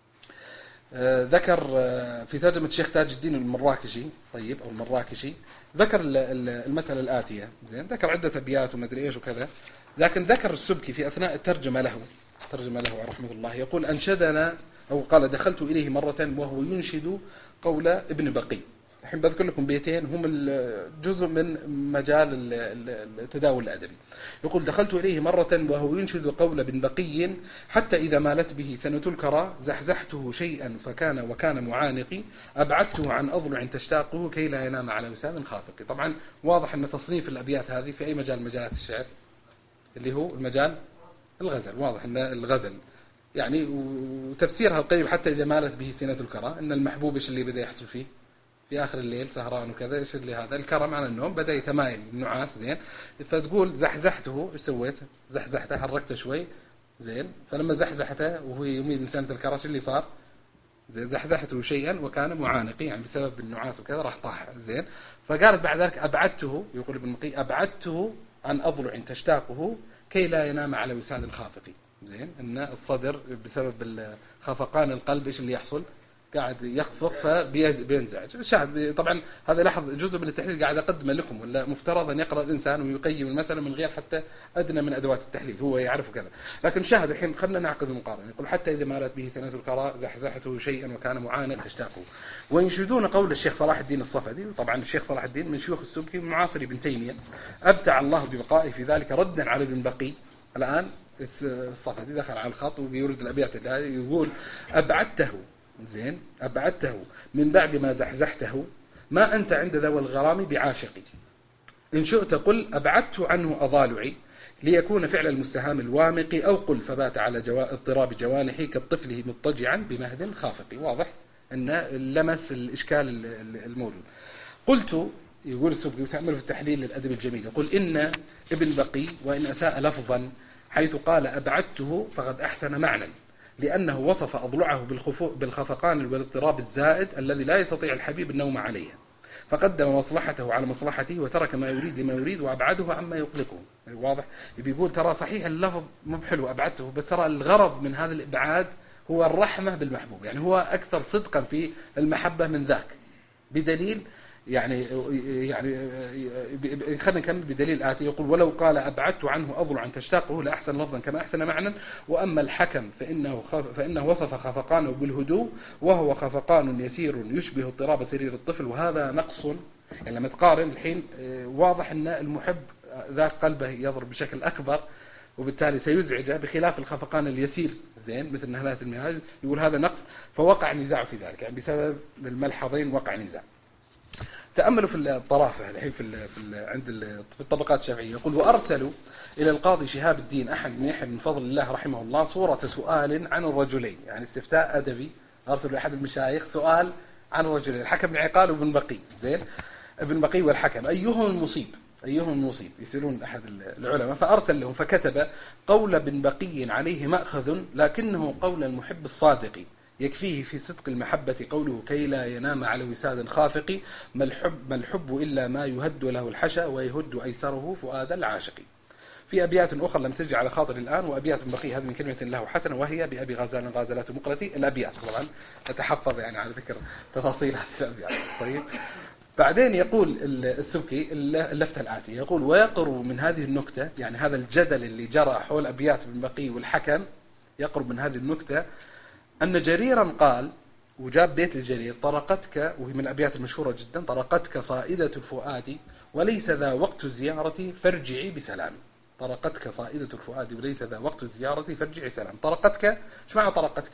ذكر في ترجمة الشيخ تاج الدين المراكشي طيب أو المراكشي ذكر المسألة الآتية زين، ذكر عدة أبيات ومدري إيش وكذا، لكن ذكر السبكي في أثناء الترجمة له رحمه الله يقول أنشدنا أو قال دخلت إليه مرة وهو ينشد قول ابن بقي. الحين بذكر لكم بيتين هم جزء من مجال التداول الأدبي. يقول دخلت إليه مرة وهو ينشد قول ابن بقي حتى إذا مالت به سنة الكرى زحزحته شيئا وكان معانقي أبعدته عن أضلع تشتاقه كي لا ينام على وسام خافق. طبعا واضح أن تصنيف الأبيات هذه في أي مجال من مجالات الشعر اللي هو المجال الغزل. واضح أن الغزل يعني وتفسيرها القريب حتى إذا مالت به سنة الكرى أن المحبوب إيش اللي بدأ يحصل فيه في آخر الليل سهران وكذا، إيش اللي هذا الكرم عن النوم بدأ يتمايل النعاس زين. فتقول زحزحته إيش سويت؟ زحزحته حركته شوي زين، فلما زحزحته وهو يميل من سنة الكرى إيش اللي صار؟ زين زحزحته شيئا وكان معانقي يعني بسبب النعاس وكذا راح طاح زين. فقالت بعد ذلك أبعدته يقول ابن مقي أبعدته عن أضلع تشتاقه كي لا ينام على وساد خافق زين. ان الصدر بسبب خفقان القلب ايش اللي يحصل؟ قاعد يخفق فبينزعج. شاهد طبعا هذا لاحظ جزء من التحليل قاعد اقدمه لكم، ولا مفترض ان يقرا الانسان ويقيم المساله من غير حتى ادنى من ادوات التحليل، هو يعرف كذا. لكن شاهد الحين خلينا نعقد المقارنه. يقول حتى اذا مالت به سنه الكراء زحزحته شيئا وكان معانق تشتاقه. وينشدون قول الشيخ صلاح الدين الصفدي، وطبعا الشيخ صلاح الدين من شيوخ السبكي معاصر ابن تيميه، ابتع الله ببقائه في ذلك ردا على ابن بقي. الان الصفدي دخل على الخط وبيورد الابيات هذه يقول أبعدته زين أبعدته من بعد ما زحزحته ما أنت عند ذوي الغرام بعاشقي إن شئت قل أبعدت عنه أضالعي ليكون فعل المستهام الوامق أو قل فبات على اضطراب جوانحي كالطفل مضطجعا بمهد خافق. واضح أن لمس الإشكال الموجود. قلت يقول السبكي وتأمل في التحليل للأدب الجميل يقول إن ابن بقي وإن أساء لفظا حيث قال أبعدته فقد أحسن معنى لأنه وصف أضلعه بالخفقان والاضطراب الزائد الذي لا يستطيع الحبيب النوم عليه فقدم مصلحته على مصلحته وترك ما يريد لما يريد وأبعده عما يقلقه. واضح بيقول ترى صحيح اللفظ مو بحلو أبعدته، بس ترى الغرض من هذا الإبعاد هو الرحمة بالمحبوب، يعني هو أكثر صدقا في المحبة من ذاك. بدليل يعني خلينا نكمل بدليل آتي يقول ولو قال أبعدت عنه أضلعا تشتاقه لأحسن لفظا كما أحسن معنى. وأما الحكم فإنه وصف خفقانه بالهدوء وهو خفقان يسير يشبه اضطراب سرير الطفل وهذا نقص. يعني لما تقارن الحين واضح أن المحب ذاك قلبه يضرب بشكل أكبر وبالتالي سيزعجه بخلاف الخفقان اليسير زين مثل نهلات المياه. يقول هذا نقص فوقع نزاع في ذلك، يعني بسبب الملحظين وقع نزاع. تأملوا في الطرافة الحين في الطبقات الشافعية. يقول وأرسلوا إلى القاضي شهاب الدين أحمد بن يحيى بن فضل الله رحمه الله صورة سؤال عن الرجلين، يعني استفتاء أدبي. أرسلوا أحد المشايخ سؤال عن الرجلين الحكم بن عقال وابن بقي زين ابن بقي والحكم أيهم المصيب يسألون أحد العلماء فأرسل لهم فكتب قول ابن بقي عليه مأخذ لكنه قول المحب الصادق يكفيه في صدق المحبة قوله كي لا ينام على وساد خافق ما الحب إلا ما يهد له الحشا ويهد أيسره فؤاد العاشق. في أبيات أخرى لم تجي على خاطر الآن وأبيات بقي هذه من كلمة له حسنة وهي بأبي غزال غازلات مقلتي. الأبيات طبعا أتحفظ يعني على ذكر تفاصيل هذه الأبيات. طيب بعدين يقول السبكي اللفتة الآتية يقول ويقرب من هذه النكتة، يعني هذا الجدل اللي جرى حول أبيات ابن بقي والحكم يقرب من هذه النكتة أن جريرا قال وجاب بيت الجرير طرقتك وهي من الأبيات المشهورة جدا طرقتك صائدة الفؤاد وليس ذا وقت الزيارة فارجعي بسلام. طرقتك صائدة الفؤاد وليس ذا وقت الزيارة فارجعي بسلام. طرقتك ايش معنى طرقتك؟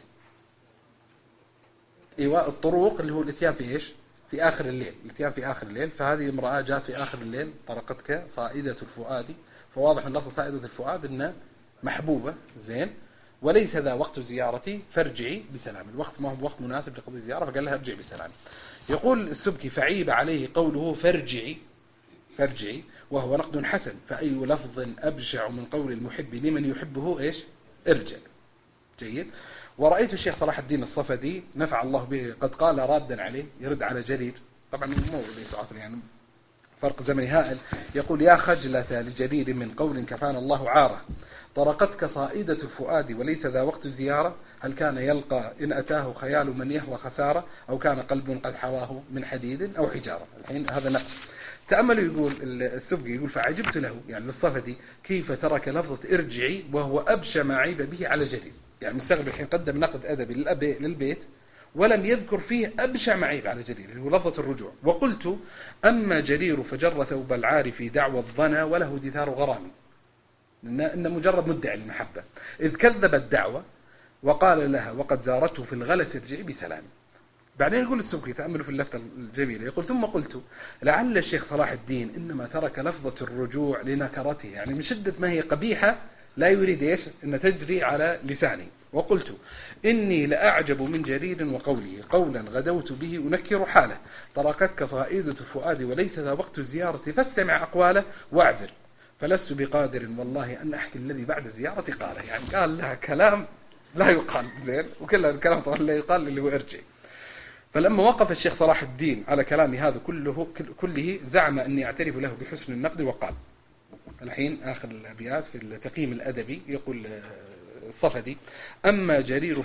ايواء الطروق اللي هو الاتيان في ايش؟ في آخر الليل، الاتيان في آخر الليل. فهذه امرأة جاءت في آخر الليل طرقتك صائدة الفؤاد، فواضح من لفظ صائدة الفؤاد إنه محبوبة زين وليس ذا وقت زيارتي فارجعي بسلام. الوقت ما هو وقت مناسب لقضاء الزيارة فقال لها ارجعي بسلام. يقول السبكي فعيب عليه قوله فارجعي وهو نقد حسن، فأي لفظ أبشع من قول المحب لمن يحبه إيش؟ ارجع. جيد. ورأيت الشيخ صلاح الدين الصفدي نفع الله به قد قال رادا عليه، يرد على جرير، طبعا مو ليس عصر يعني فرق زمني هائل، يقول: يا خجلة لجرير من قول كفانا الله عاره، طرقتك صائدة الفؤاد وليس ذا وقت زيارة، هل كان يلقى إن أتاه خيال من يهوى خسارة، أو كان قلب قد حواه من حديد أو حجارة. الحين هذا نقل. تأملوا، يقول السبقي، يقول: فعجبت له يعني للصفدي كيف ترك لفظة ارجعي وهو أبشى ما عيب به على جرير. يعني مستغرب الحين قدم نقد أدبي للبيت ولم يذكر فيه أبشع ما عيب على جرير اللي هو لفظة الرجوع. وقلت: أما جرير فجر ثوب العار في دعوى الظنا وله دثار غرامي، إن مجرد مدعي المحبة، إذ كذب الدعوة وقال لها وقد زارته في الغلس ارجعي بسلام. بعدين يقول السبكي، تأملوا في اللفتة الجميلة، يقول: ثم قلت لعل الشيخ صلاح الدين إنما ترك لفظة الرجوع لنكرته، يعني من شدة ما هي قبيحة لا يريد إيش أن تجري على لساني. وقلت: إني لأعجب من جرير وقوله قولا غدوت به أنكر حاله، طرقتك صائدة الفؤاد وليس ذا وقت الزيارة، فاستمع أقواله واعذر، فلست بقادر والله أن أحكي الذي بعد الزيارة قاله. يعني قال لها كلام لا يقال، زين، وكل الكلام طبعا لا يقال اللي هو ارجع. فلما وقف الشيخ صلاح الدين على كلامي هذا كله زعم أني أعترف له بحسن النقد وقال. الحين آخر الأبيات في التقييم الأدبي، يقول الصفدي: أما جرير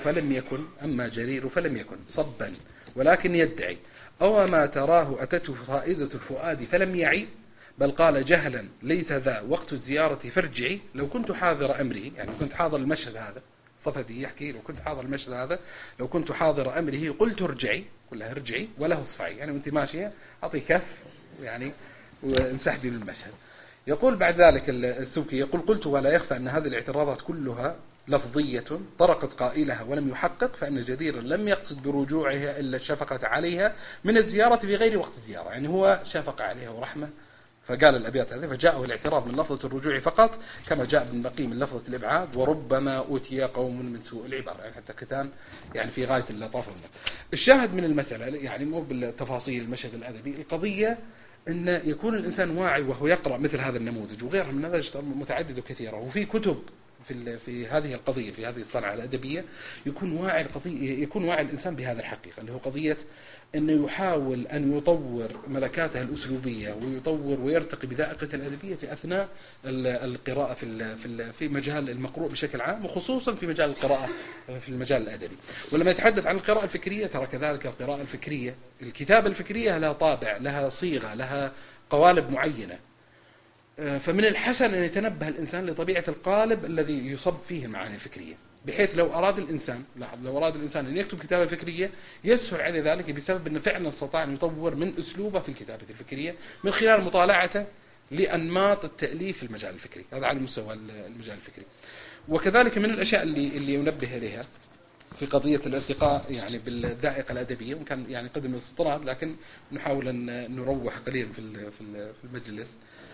فلم يكن صبا ولكن يدعي، أو ما تراه أتته فائدة الفؤاد فلم يعي، بل قال جهلا ليس ذا وقت الزيارة فارجعي، لو كنت حاضر أمره، يعني كنت حاضر المشهد هذا، صفدي يحكي: لو كنت حاضر المشهد هذا، لو كنت حاضر أمره قلت ارجعي، كلها ارجعي وله اصفعي، يعني وانت ماشية أعطي كف يعني وانسحبي من المشهد. يقول بعد ذلك السبكي، يقول: قلت ولا يخفى أن هذه الاعتراضات كلها لفظية طرقت قائلها ولم يحقق، فإن جرير لم يقصد برجوعها إلا الشفقة عليها من الزيارة في غير وقت الزيارة، يعني هو شفق عليها ورحمة فقال الأبيات هذه، فجاءه الاعتراض من لفظة الرجوع فقط، كما جاء ابن بقي من لفظة الإبعاد: وربما أوتي قوم من سوء العبارة، يعني حتى ختام يعني في غاية اللطافة. الشاهد من المسألة يعني مو بالتفاصيل المشهد الأدبي، القضية أن يكون الإنسان واعي وهو يقرأ مثل هذا النموذج وغيرها من النماذج متعددة وكثيرة، وفي كتب في هذه القضية، في هذه الصنعة الأدبية، يكون واعي القضية، يكون واعي الإنسان بهذا الحقيقة اللي هو قضية أنه يحاول أن يطور ملكاته الأسلوبية ويطور ويرتقي بذائقته الأدبية في أثناء القراءة في مجال المقروء بشكل عام، وخصوصا في مجال القراءة في المجال الأدبي. ولما يتحدث عن القراءة الفكرية، ترى كذلك القراءة الفكرية، الكتابة الفكرية لها طابع، لها صيغة، لها قوالب معينة، فمن الحسن أن يتنبه الإنسان لطبيعة القالب الذي يصب فيه المعاني الفكرية، بحيث لو أراد الإنسان أن يكتب كتابة فكرية يسهل عليه ذلك بسبب أنه فعلا استطاع أن يطور من أسلوبه في الكتابة الفكرية من خلال مطالعته لأنماط التأليف في المجال الفكري، هذا على مستوى المجال الفكري. وكذلك من الأشياء اللي ينبه إليها في قضية الارتقاء يعني بالذائقة الأدبية، وإن كان يعني قدم الاستطراد لكن نحاول أن نروح قليلا في المجلس،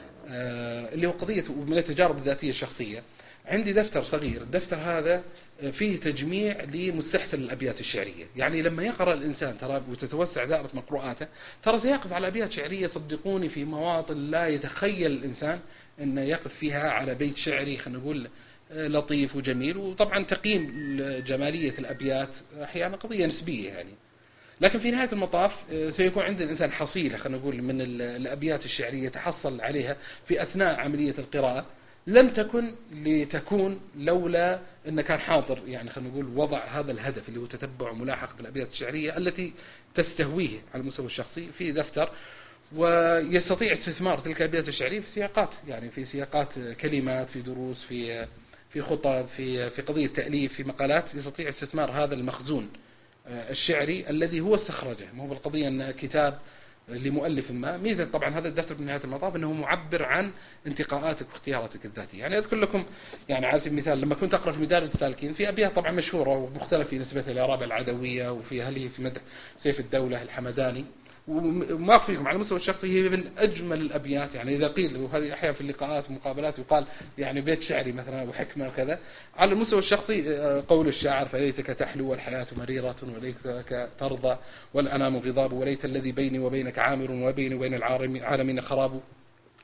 اللي هو قضية من التجارب الذاتية الشخصية. عندي دفتر صغير، الدفتر هذا فيه تجميع لمستحسن الأبيات الشعرية، يعني لما يقرأ الإنسان ترى وتتوسع دائرة مقروءاته، ترى سيقف على أبيات شعرية صدقوني في مواطن لا يتخيل الإنسان أن يقف فيها على بيت شعري خلينا نقول لطيف وجميل. وطبعا تقييم جمالية الأبيات أحيانا قضية نسبية يعني، لكن في نهاية المطاف سيكون عند الإنسان حصيلة خلينا نقول من الأبيات الشعرية تحصل عليها في أثناء عملية القراءة، لم تكن لتكون لولا أن كان حاضر يعني خلينا نقول وضع هذا الهدف اللي هو تتبع وملاحقة الأبيات الشعرية التي تستهويه على المستوى الشخصي في دفتر، ويستطيع استثمار تلك الأبيات الشعرية في سياقات، يعني في سياقات كلمات، في دروس، في خطب، في قضية تأليف، في مقالات، يستطيع استثمار هذا المخزون الشعري الذي هو استخرجه. ما هو بالقضية أن كتاب لمؤلف ما، ميزة طبعا هذا الدفتر بنهاية المطاف أنه معبر عن انتقاءاتك واختياراتك الذاتية. يعني أذكر لكم يعني على سبيل المثال لما كنت أقرأ في مدارج السالكين في أبيات طبعا مشهورة ومختلف في نسبتها للآراء العدوية، وفي هل هي في مدح سيف الدولة الحمداني، وما أخفيكم على المستوى الشخصي هي من أجمل الأبيات. يعني إذا قيل، وهذه أحيانا في اللقاءات والمقابلات يقال يعني بيت شعري مثلا وحكمة وكذا، على المستوى الشخصي قول الشاعر: فليتك تحلو والحياة مريرة وليتك ترضى والأنام غضاب، وليت الذي بيني وبينك عامر وبيني وبين العالمين خراب،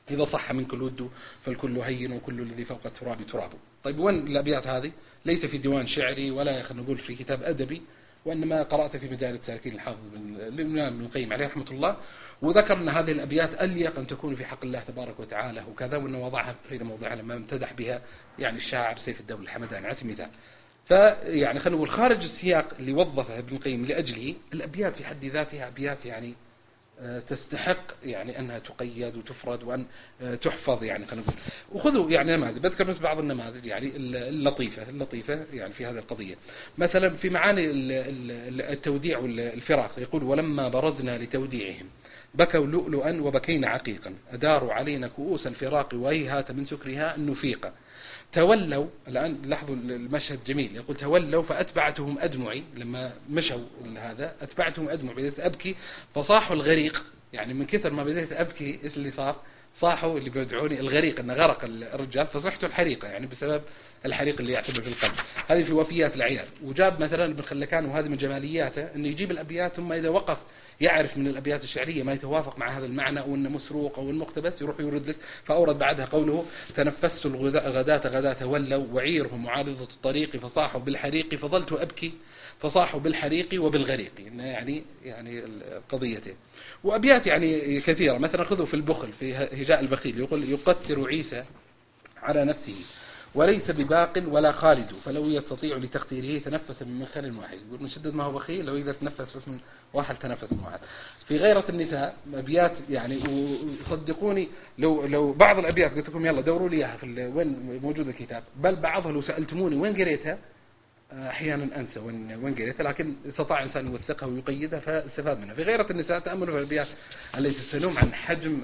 إذا صح منك الود فالكل هين وكل الذي فوق التراب تراب. طيب وين الأبيات هذه؟ ليس في ديوان شعري ولا خلينا نقول في كتاب أدبي، وإنما قرأت في مجال السالكين الحافظ الإمام ابن القيم عليه رحمة الله، وذكر أن هذه الأبيات أليق أن تكون في حق الله تبارك وتعالى وكذا، وأنه وضعها غير موضعها لما امتدح بها يعني الشاعر سيف الدولة الحمداني على سبيل المثال. فيعني خلينا نقول خارج السياق اللي وظفه ابن القيم لأجله، الأبيات في حد ذاتها أبيات يعني تستحق يعني أنها تقيد وتفرد وأن تحفظ. يعني خلينا نقول وخذوا يعني نماذج، بذكر بس بعض النماذج يعني اللطيفة يعني في هذه القضية. مثلا في معاني التوديع والفراق يقول: ولما برزنا لتوديعهم بكوا لؤلؤا وبكينا عقيقا، أداروا علينا كؤوس الفراق وهيهات من سكرها النفيقة. تولوا، الآن لاحظوا المشهد جميل، يقول تولوا فأتبعتهم أدمعي، لما مشوا هذا أتبعتهم أدمعي، بدأت أبكي فصاحوا الغريق. يعني من كثر ما بدأت أبكي إيش اللي صار؟ صاحوا اللي بيدعوني الغريق، أن غرق الرجال فصحت الحريقة، يعني بسبب الحريق اللي يعتبر في القلب. هذه في وفيات العيال. وجاب مثلا ابن خلكان، وهذه من جمالياته، أنه يجيب الأبيات ثم إذا وقف يعرف من الأبيات الشعرية ما يتوافق مع هذا المعنى أو أنه مسروق أو المقتبس يروح يورد لك. فأورد بعدها قوله: تنفست غداة ولوا وعيرهم معارضة الطريق فصاحوا بالحريق فظلت أبكي فصاحوا بالحريق وبالغريق. يعني القضيتين. وأبيات يعني كثيرة. مثلا خذوا في البخل في هجاء البخيل، يقول: يقتر عيسى على نفسه وليس بباق ولا خالد، فلو يستطيع لتقتيره تنفس من منخل واحد. يقول من شدة ما هو بخيل لو يقدر تنفس بس من واحد تنفس من واحد. في غيرة النساء أبيات يعني، وصدقوني لو بعض الأبيات قلت لكم يلا دوروا لي إياها في وين موجود الكتاب، بل بعضها لو سألتموني وين قريتها أحيانا أنسى وين قريتها، لكن استطاع إنسان يوثقها ويقيدها فاستفاد منها. في غيرة النساء تأملوا في الأبيات التي تتكلم عن حجم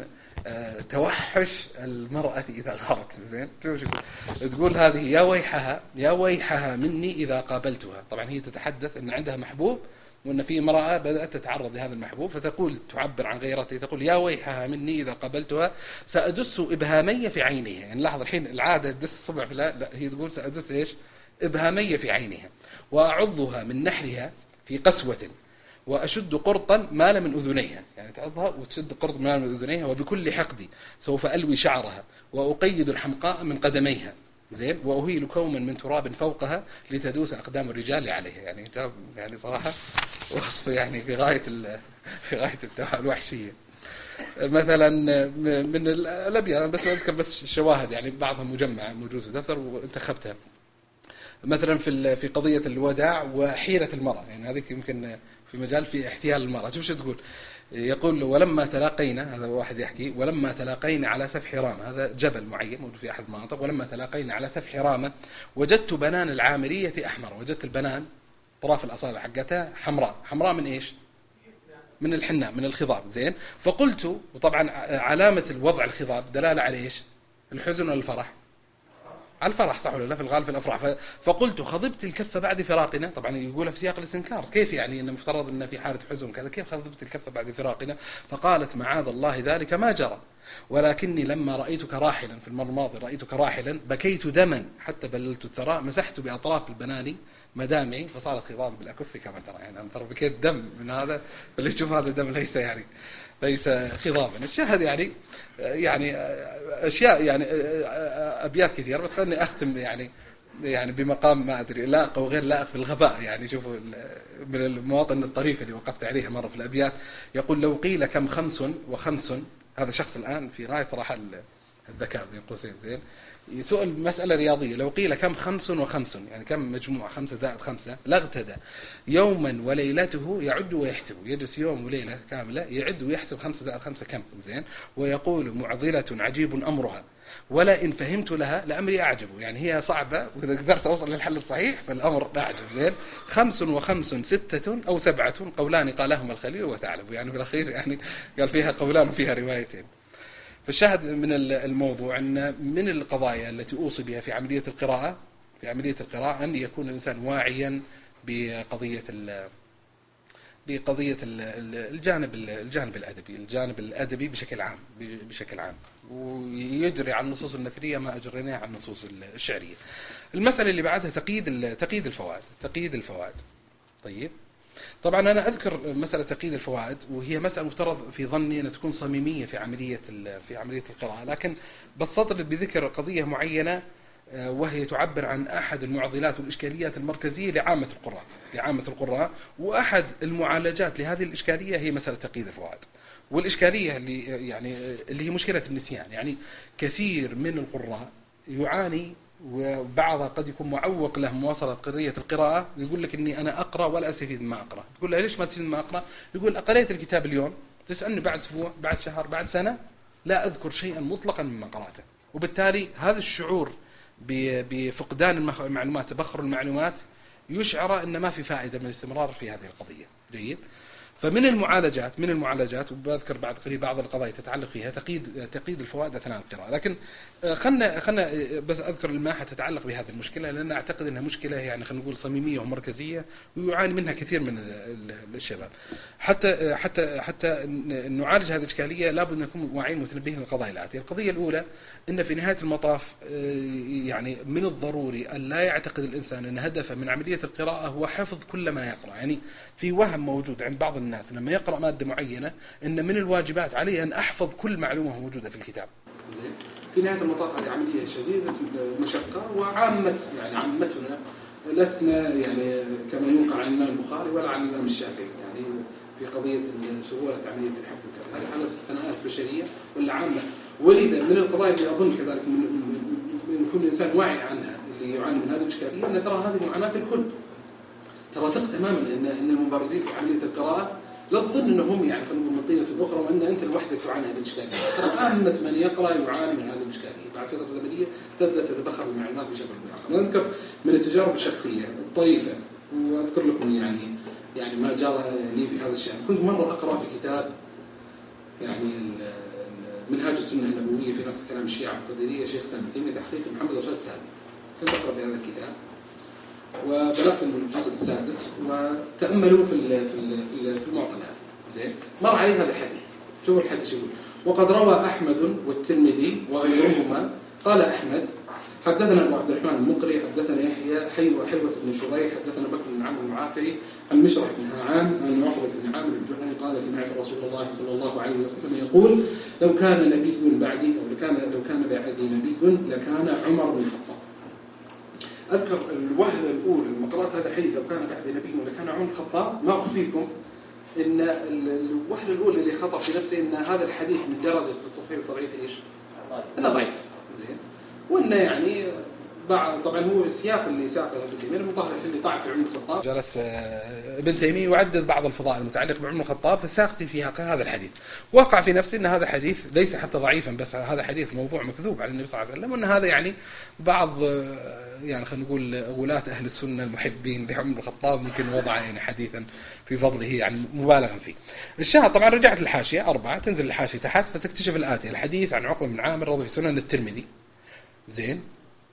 توحش المرأة إذا غارت. زين تقول هذه: يا ويحها مني إذا قابلتها. طبعا هي تتحدث أن عندها محبوب وأن في امرأة بدأت تتعرض لهذا المحبوب، فتقول تعبر عن غيرته، تقول: يا ويحها مني إذا قابلتها سأدس إبهامي في عينها. يعني لاحظ الحين العادة تدس الصبع، لا هي تقول سأدس إيش؟ إبهامي في عينها، وأعضها من نحرها في قسوة، وأشد قرطا مال من أذنيها. يعني تعضها وتشد قرط مال من أذنيها، وبكل حقدي سوف ألوي شعرها وأقيد الحمقاء من قدميها. زين وأهيل كوما من تراب فوقها لتدوس أقدام الرجال عليها. يعني جاب يعني صراحة وصف يعني في غاية الوحشية. مثلا من الأبيات بس أذكر بس الشواهد، يعني بعضها مجمعة موجود في دفتر وانتخبتها. مثلا في قضية الوداع وحيرة المرأة، يعني هذه يمكن في مجال في احتيال المرأة. شوف شو تقول. يقول: ولما تلاقينا، هذا واحد يحكي: ولما تلاقينا على سفح رامة، هذا جبل معين موجود في أحد المناطق، ولما تلاقينا على سفح رامة وجدت بنان العامرية أحمر. وجدت البنان طراف الأصابع حقتها حمراء من إيش؟ من الحناء، من الخضاب. زين فقلت، وطبعا علامة الوضع الخضاب دلالة على إيش؟ الحزن والفرح، على الفرح صح ولا لا؟ في الغالب في الأفراح. فقلت: خضبت الكف بعد فراقنا. طبعا يقولها في سياق الاستنكار، كيف يعني إن مفترض أن في حالة حزن كذا، كيف خضبت الكف بعد فراقنا؟ فقالت: معاذ الله ذلك ما جرى، ولكني لما رأيتك راحلا، في المرة الماضية رأيتك راحلا، بكيت دما حتى بللت الثراء، مسحت بأطراف البناني مدامعي فصارت خضاب بالأكف كما ترى. يعني أنا ترى بكيت دم من هذا، فاللي يشوف هذا الدم ليس خضابا. الشاهد يعني أشياء يعني أبيات كثيرة، بس خلني أختم يعني بمقام ما أدري لائق أو غير لائق بالغباء. يعني شوفوا من المواطن الطريفة اللي وقفت عليها مرة في الأبيات. يقول: لو قيل كم 5 و5، هذا شخص الآن في غاية صراحة الذكاء بين قوسين. زين سؤال مسألة رياضية: لو قيل كم 5 و5، يعني كم مجموع 5 زائد 5، لاغتدى يوما وليلته يعد ويحسب. يجلس يوم وليلة كاملة يعد ويحسب 5 زائد 5 كم. زين ويقول: معضلة عجيب أمرها ولا إن فهمت لها لأمري أعجب. يعني هي صعبة، وإذا قدرت أوصل للحل الصحيح فالأمر أعجب. زين 5 و5 6 أو 7 قولان قالهما الخليل وثعلب. يعني بالأخير يعني قال فيها قولان وفيها روايتين. فالشاهد من الموضوع أن من القضايا التي أوصي بها في عملية القراءة أن يكون الإنسان واعيا بقضية الجانب الأدبي بشكل عام، ويجري على النصوص النثرية ما أجريناه على النصوص الشعرية. المسألة اللي بعدها تقييد الفوائد. طيب طبعا أنا أذكر مسألة تقييد الفوائد، وهي مسألة مفترض في ظني أن تكون صميمية في عملية القراءة، لكن بسطت بذكر قضية معينة وهي تعبر عن أحد المعضلات والإشكاليات المركزية لعامة القراء، وأحد المعالجات لهذه الإشكالية هي مسألة تقييد الفوائد. والإشكالية اللي هي مشكلة النسيان. يعني كثير من القراء يعاني، وبعضها قد يكون معوق له مواصلة قضية القراءة، يقول لك إني أنا أقرأ ولا أستفيد ما أقرأ. تقول له ليش ما تستفيد ما أقرأ؟ يقول قرأت الكتاب اليوم، تسألني بعد أسبوع، بعد شهر، بعد سنة، لا أذكر شيئا مطلقا مما قرأته. وبالتالي هذا الشعور بفقدان المعلومات، تبخر المعلومات، يشعر أن ما في فائدة من الاستمرار في هذه القضية. جيد. فمن المعالجات وبذكر بعد قليل بعض القضايا تتعلق فيها تقييد الفوائد أثناء القراءة. لكن خلنا بس أذكر الماحة تتعلق بهذه المشكلة، لأن أعتقد أنها مشكلة يعني خلينا نقول صميمية ومركزية، ويعاني منها كثير من الشباب. حتى نعالج هذه الإشكالية لابد أن نكون واعيين متنبهين للقضايا الآتية. القضية الأولى أن في نهاية المطاف يعني من الضروري أن لا يعتقد الإنسان أن هدفه من عملية القراءة هو حفظ كل ما يقرأ. يعني في وهم موجود عند بعض الناس لما يقرأ مادة معينة أن من الواجبات عليه أن أحفظ كل معلومة موجودة في الكتاب. في نهاية المطاف هذه عملية شديدة المشقة، عامتنا لسنا يعني كما ينقل عن الإمام البخاري ولا عن الإمام الشافعي يعني في قضية سهولة عملية الحفظ وكذا. هذه على استثناءات بشرية ولا عامة. ولذا من القضايا اللي أظن كذلك من كل إنسان واعي عنها اللي يعاني من هذه الإشكالية، أن ترى هذه معاناة الكل. ترى ثق تماما أن المبارزين في عملية القراءة لا تظن أنهم يعني خلينا نقول من طينة أخرى وأن أنت لوحدك تعاني هذه الإشكالية. ترى عامة من يقرأ يعاني من هذه الإشكالية. بعد فترة زمنية تبدأ تتبخر المعلومات بشكل آخر. أنا أذكر من التجارب الشخصية الطريفة، وأذكر لكم يعني ما جرى لي في هذا الشأن. كنت مرة أقرأ في كتاب يعني منهاج السنة النبوية في نقد كلام الشيعة القدرية شيخ سامي تيمية تحقيق محمد رشاد سامي. كنت أقرأ في هذا الكتاب وبلغت من الجزء السادس، وتأملوا في المعطيات. زين. مر عليه هذا الحديث. شوفوا الحديث يقول: وقد روى أحمد والترمذي وغيرهما قال أحمد حدثنا أبو عبد الرحمن المقري حدثنا يحيى حيوة بن شريح حدثنا بكر بن عمرو المعافري عن مشرح بن هعان عن عقبة بن عامر الجهني قال: سمعت رسول الله صلى الله عليه وسلم يقول: لو كان نبي بعدي أو لو كان بعدي نبي لكان عمر بن الخطاب. أذكر الوهلة الأولى لما قرأت هذا الحديث لو كان بعدي نبي لكان عمر بن الخطاب، ما أخفيكم إن الوهلة الأولى اللي خطر في نفسي إن هذا الحديث من درجة التصحيح الضعيف إيش؟ إنه ضعيف. زين. وإنه يعني طبعا هو السياق اللي ساقه ابن تيمية المطهر اللي طعن في عمر الخطاب. جلس ابن تيمية يعدد بعض الفضائل المتعلقة بعمر الخطاب فساق في سياقه هذا الحديث. وقع في نفسي أن هذا حديث ليس حتى ضعيفا، بس هذا حديث موضوع مكذوب على النبي صلى الله عليه وسلم، وأن هذا يعني بعض يعني خلينا نقول ولاة أهل السنة المحبين لعمر الخطاب ممكن وضع يعني حديثا في فضله يعني مبالغا فيه. الشاهد طبعا رجعت الحاشية 4 تنزل الحاشية تحت فتكتشف الآتي: الحديث عن عقبة بن عامر رضي في سنن الترمذي. زين.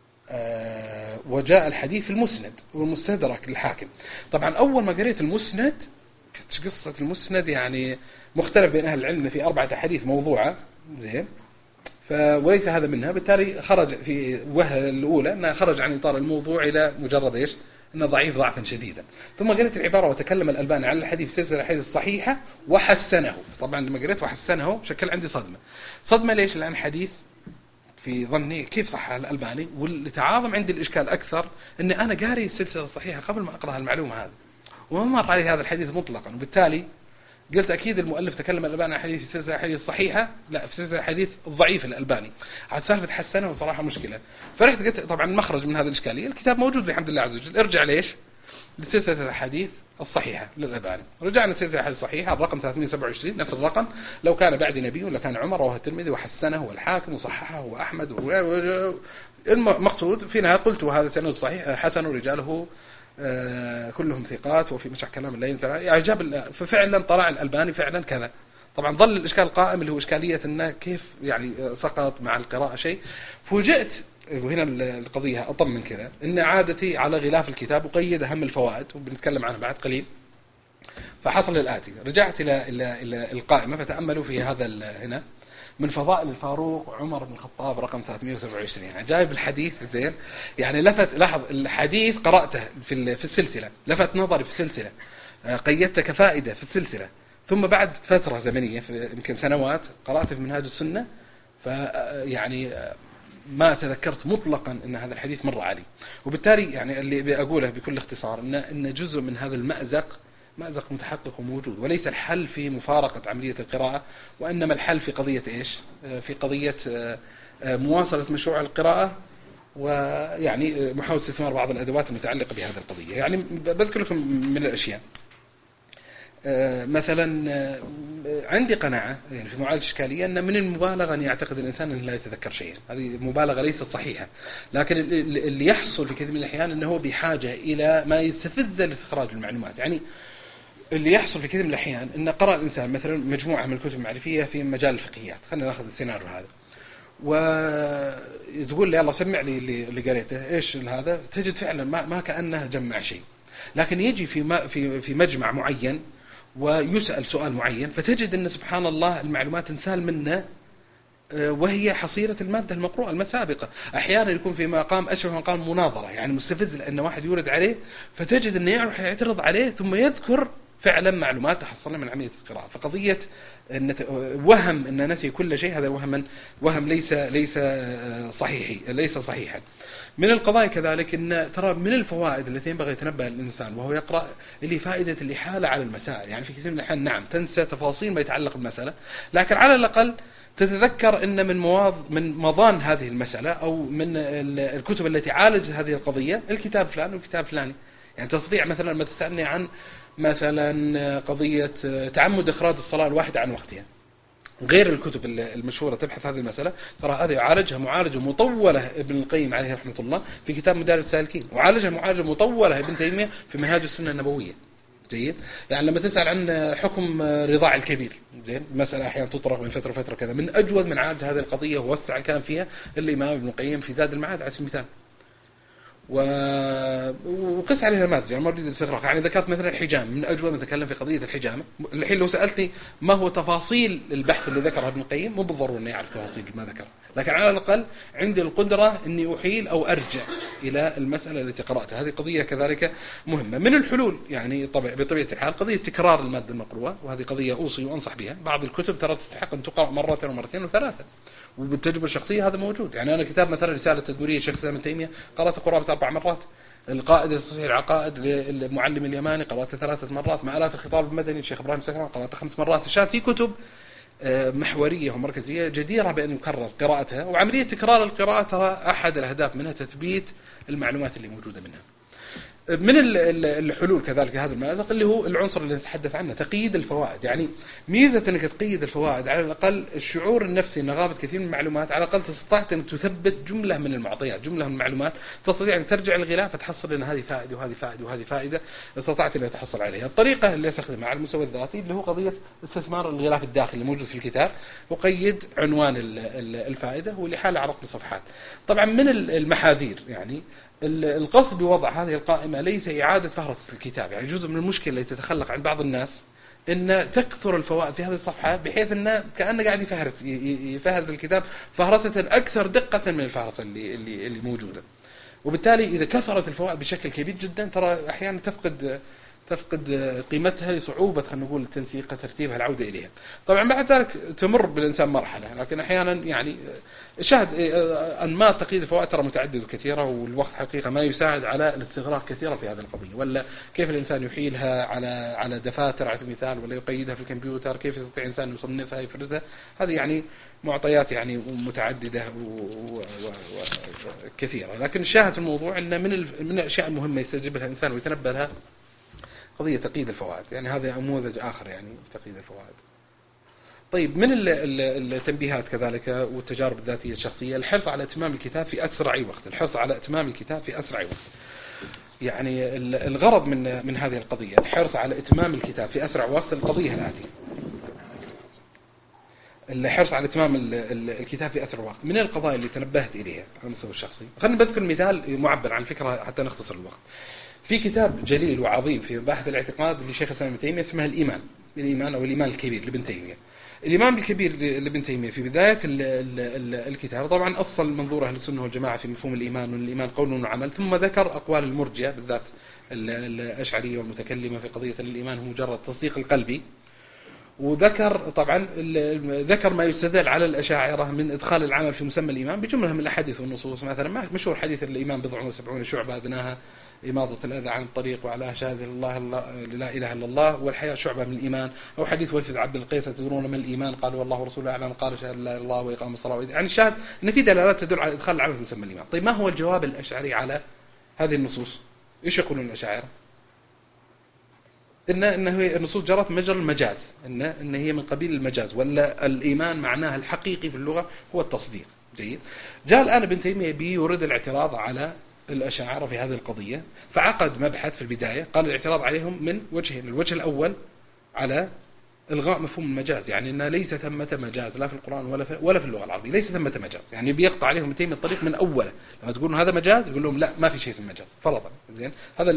وجاء الحديث في المسند والمستدرك للحاكم. طبعا أول ما قريت المسند كانت قصة المسند يعني مختلف بين أهل العلم في 4 أحاديث موضوعة. زين. وليس هذا منها، بالتالي خرج في وهلة الأولى أنه خرج عن إطار الموضوع إلى مجرد إيش؟ أنه ضعيف ضعفا شديدا. ثم قريت العبارة: وتكلم الألباني عن الحديث في سلسلة الحديث الصحيحة وحسنه. طبعا لما قريت وحسنه شكل عندي صدمة. ليش؟ لأن حديث في ظني كيف صح الألباني، واللي تعاظم عندي الإشكال أكثر أن أنا قاري السلسلة الصحيحة قبل ما أقرأ المعلومة هذه وما مر علي هذا الحديث مطلقا. وبالتالي قلت أكيد المؤلف تكلم الألباني عن حديث في سلسلة الحديث الصحيحة، لا في سلسلة الحديث الضعيف الألباني. عاد سالفة حسنه وصراحة مشكلة. فرحت قلت طبعا المخرج من هذه الإشكالية الكتاب موجود بحمد الله عز وجل، ارجع ليش؟ لسلسلة الحديث الصحيحة للألباني. رجعنا سلسلة الحديث الصحيحة الرقم 327 نفس الرقم: لو كان بعد نبي لكان عمر، رواه الترمذي وحسنه والحاكم وصححه وأحمد. المقصود في نهاية قلت وهذا سند صحيح حسن رجاله كلهم ثقات وفي مشاع كلام لا ينزل إعجاب. ففعلا طلع الألباني فعلا كذا. طبعا ظل الإشكال القائم اللي هو إشكالية أنه كيف يعني سقط مع القراءة شيء. فوجئت وهنا القضية أطم من كذا إن عادتي على غلاف الكتاب وقيد أهم الفوائد وبنتكلم عنها بعد قليل. فحصل الآتي: رجعت إلى القائمة فتأملوا في هذا هنا: من فضائل الفاروق عمر بن الخطاب رقم 327. يعني جايب الحديث زين. يعني لاحظ الحديث قرأته في السلسلة، لفت نظري في السلسلة قيدت كفائدة في السلسلة، ثم بعد فترة زمنية يمكن سنوات قرأت في منهاج السنة، فيعني ما تذكرت مطلقا أن هذا الحديث مر علي. وبالتالي يعني اللي بأقوله بكل اختصار أن جزء من هذا المأزق مأزق متحقق وموجود، وليس الحل في مفارقة عملية القراءة، وإنما الحل في قضية إيش؟ في قضية مواصلة مشروع القراءة، ويعني محاولة استثمار بعض الأدوات المتعلقة بهذه القضية. يعني بذكر لكم من الأشياء، مثلا عندي قناعة يعني في معالجة الإشكالية أن من المبالغة أن يعتقد الإنسان أنه لا يتذكر شيئا، هذه مبالغة ليست صحيحة، لكن اللي يحصل في كثير من الأحيان أنه بحاجة إلى ما يستفز لاستخراج المعلومات. يعني اللي يحصل في كثير من الأحيان أن قرأ الإنسان مثلا مجموعة من الكتب المعرفية في مجال الفقهيات، خلينا نأخذ السيناريو هذا، وتقول لي يلا سمع لي اللي قريته إيش هذا، تجد فعلا ما كأنه جمع شيء، لكن يجي في مجمع معين ويسأل سؤال معين، فتجد أن سبحان الله المعلومات تنسال منه وهي حصيلة المادة المقروءة المسابقة. أحيانا يكون في مقام أشبه مقام مناظرة، يعني مستفز لأن واحد يورد عليه، فتجد أنه يروح يعترض عليه ثم يذكر فعلا معلومات تحصلنا من عملية القراءة. فقضية أن وهم أن نسي كل شيء، هذا وهم ليس صحيحا. من القضايا كذلك أن ترى من الفوائد التي ينبغي يتنبه الإنسان وهو يقرأ اللي فائدة الإحالة على المسائل. يعني في كثير من الأحيان نعم تنسى تفاصيل ما يتعلق بالمسألة، لكن على الأقل تتذكر أن من مضان هذه المسألة أو من الكتب التي عالجت هذه القضية الكتاب فلان والكتاب فلاني. يعني تستطيع مثلا ما تسألني عن مثلا قضية تعمد إخراج الصلاة الواحدة عن وقتها، غير الكتب المشهورة تبحث هذه المسألة، ترى هذه يعالجها معالجة مطولة ابن القيم عليه رحمة الله في كتاب مدارج السالكين، وعالجها معالجة مطولة ابن تيمية في منهاج السنة النبوية. جيد. يعني لما تسأل عن حكم رضاع الكبير، زين، مسألة أحيانا تطرق من فترة فترة كذا، من أجود من عالج هذه القضية ووسع الكلام فيها الإمام ابن القيم في زاد المعاد على سبيل المثال. وقس عليها نماذج، يعني ما أريد الاستغراق. يعني ذكرت مثلا الحجام، من أجود من تكلم في قضية الحجامة. الحين لو سألتني ما هو تفاصيل البحث اللي ذكرها ابن القيم، مو بالضرورة أني أعرف تفاصيل ما ذكر، لكن على الأقل عندي القدرة أني أحيل أو أرجع إلى المسألة التي قرأتها. هذه قضية كذلك مهمة. من الحلول يعني بطبيعة الحال قضية تكرار المادة المقروءة، وهذه قضية أوصي وأنصح بها. بعض الكتب ترى تستحق أن تقرأ مرة ومرتين وثلاثة، وبالتجربة الشخصية هذا موجود. يعني أنا كتاب مثلا رسالة تدمرية شيخ الإسلام ابن تيمية قرأته قرابة 4 مرات، القائد تصحيح العقائد للمعلم اليماني قرأته 3 مرات، مآلات الخطاب المدني الشيخ إبراهيم سكران قرأته 5 مرات. الشاهد في كتب محورية ومركزية جديرة بأن يكرر قراءتها، وعملية تكرار القراءة ترى أحد الأهداف منها تثبيت المعلومات اللي موجودة منها. من الحلول كذلك هذا المأزق اللي هو العنصر اللي نتحدث عنه، تقييد الفوائد. يعني ميزة أنك تقيد الفوائد على الأقل الشعور النفسي أن غابت كثير من المعلومات، على الأقل تستطيع أن تثبت جملة من المعطيات، جملة من المعلومات، تستطيع أن ترجع الغلاف فتحصل أن هذه فائدة وهذه فائدة وهذه فائدة، استطعت أن تحصل عليها. الطريقة اللي أستخدمها على المستوى الذاتي اللي هو قضية استثمار الغلاف الداخلي الموجود في الكتاب، وقيد عنوان الفائدة والإحالة على رقم الصفحات. طبعا من المحاذير يعني القصد بوضع هذه القائمة ليس إعادة فهرس الكتاب. يعني جزء من المشكلة التي تتخلق عند بعض الناس أن تكثر الفوائد في هذه الصفحة بحيث أنه كأنه قاعد يفهرس الكتاب فهرسة أكثر دقة من الفهرسة اللي موجودة، وبالتالي إذا كثرت الفوائد بشكل كبير جدا ترى أحيانا تفقد قيمتها لصعوبة خلينا نقول التنسيق ترتيبها العودة إليها. طبعا بعد ذلك تمر بالإنسان مرحلة، لكن أحيانا يعني شاهد أنماط تقييد الفوائد ترى متعددة وكثيرة، والوقت حقيقة ما يساعد على الاستغراق كثيرة في هذه القضية، ولا كيف الإنسان يحيلها على دفاتر على سبيل المثال، ولا يقيدها في الكمبيوتر، كيف يستطيع الإنسان يصنفها يفرزها. هذه يعني معطيات يعني متعددة وكثيرة، لكن الشاهد في الموضوع أن من الأشياء المهمة يستجيب لها الإنسان ويتنبه لها قضية تقييد الفوائد. يعني هذا نموذج آخر يعني تقييد الفوائد. طيب من التنبيهات كذلك والتجارب الذاتية الشخصية الحرص على إتمام الكتاب في أسرع وقت، الحرص على إتمام الكتاب في أسرع وقت. يعني الغرض من هذه القضية الحرص على إتمام الكتاب في أسرع وقت القضية الآتية، الحرص على إتمام الكتاب في أسرع وقت. من القضايا اللي تنبهت إليها على المستوى الشخصي، خلينا بذكر مثال معبر عن الفكرة حتى نختصر الوقت. في كتاب جليل وعظيم في بحث الاعتقاد لشيخ الإسلام ابن تيمية اسمه الإيمان أو الإيمان الكبير لابن تيمية. الإمام الكبير لابن تيمية في بداية الكتاب طبعا أصل منظور أهل السنة والجماعة في مفهوم الإيمان، وأن الإيمان قول وعمل، ثم ذكر أقوال المرجئة بالذات الأشعرية والمتكلمة في قضية الإيمان هو مجرد تصديق القلبي، وذكر طبعا ذكر ما يستدل على الأشاعرة من إدخال العمل في مسمى الإيمان بجملة من الأحاديث والنصوص. مثلا مشهور حديث الإيمان 70 شعبة أدناها إماطة الأذى عن الطريق وعلى شهادة الله لا إله إلا الله والحياة شعبة من الإيمان. أو حديث وفد عبد القيس تدرون ما الإيمان؟ قالوا والله ورسوله أعلم، قال شهادة لا إله إلا الله وإقام الصلاة. يعني الشاهد أن في دلالات تدل على إدخال العمل في مسمى الإيمان. طيب ما هو الجواب الأشعري على هذه النصوص؟ إيش يقولون الأشاعرة؟ إن هي النصوص جرت مجرى المجاز، إن هي من قبيل المجاز، ولا الإيمان معناها الحقيقي في اللغة هو التصديق. جيد. جاء الآن ابن تيمية بيورد الاعتراض على الأشاعرة في هذه القضية، فعقد مبحث في البداية قال الاعتراض عليهم من وجهين. الوجه الأول على إلغاء مفهوم المجاز، يعني أن ليس ثمة مجاز لا في القرآن ولا في اللغة العربية، ليس ثمة مجاز، يعني بيقطع عليهم ابن تيمية الطريق من أوله. لما تقولون هذا مجاز يقول لهم لا، ما في شيء اسمه مجاز فرضا. زين، هذا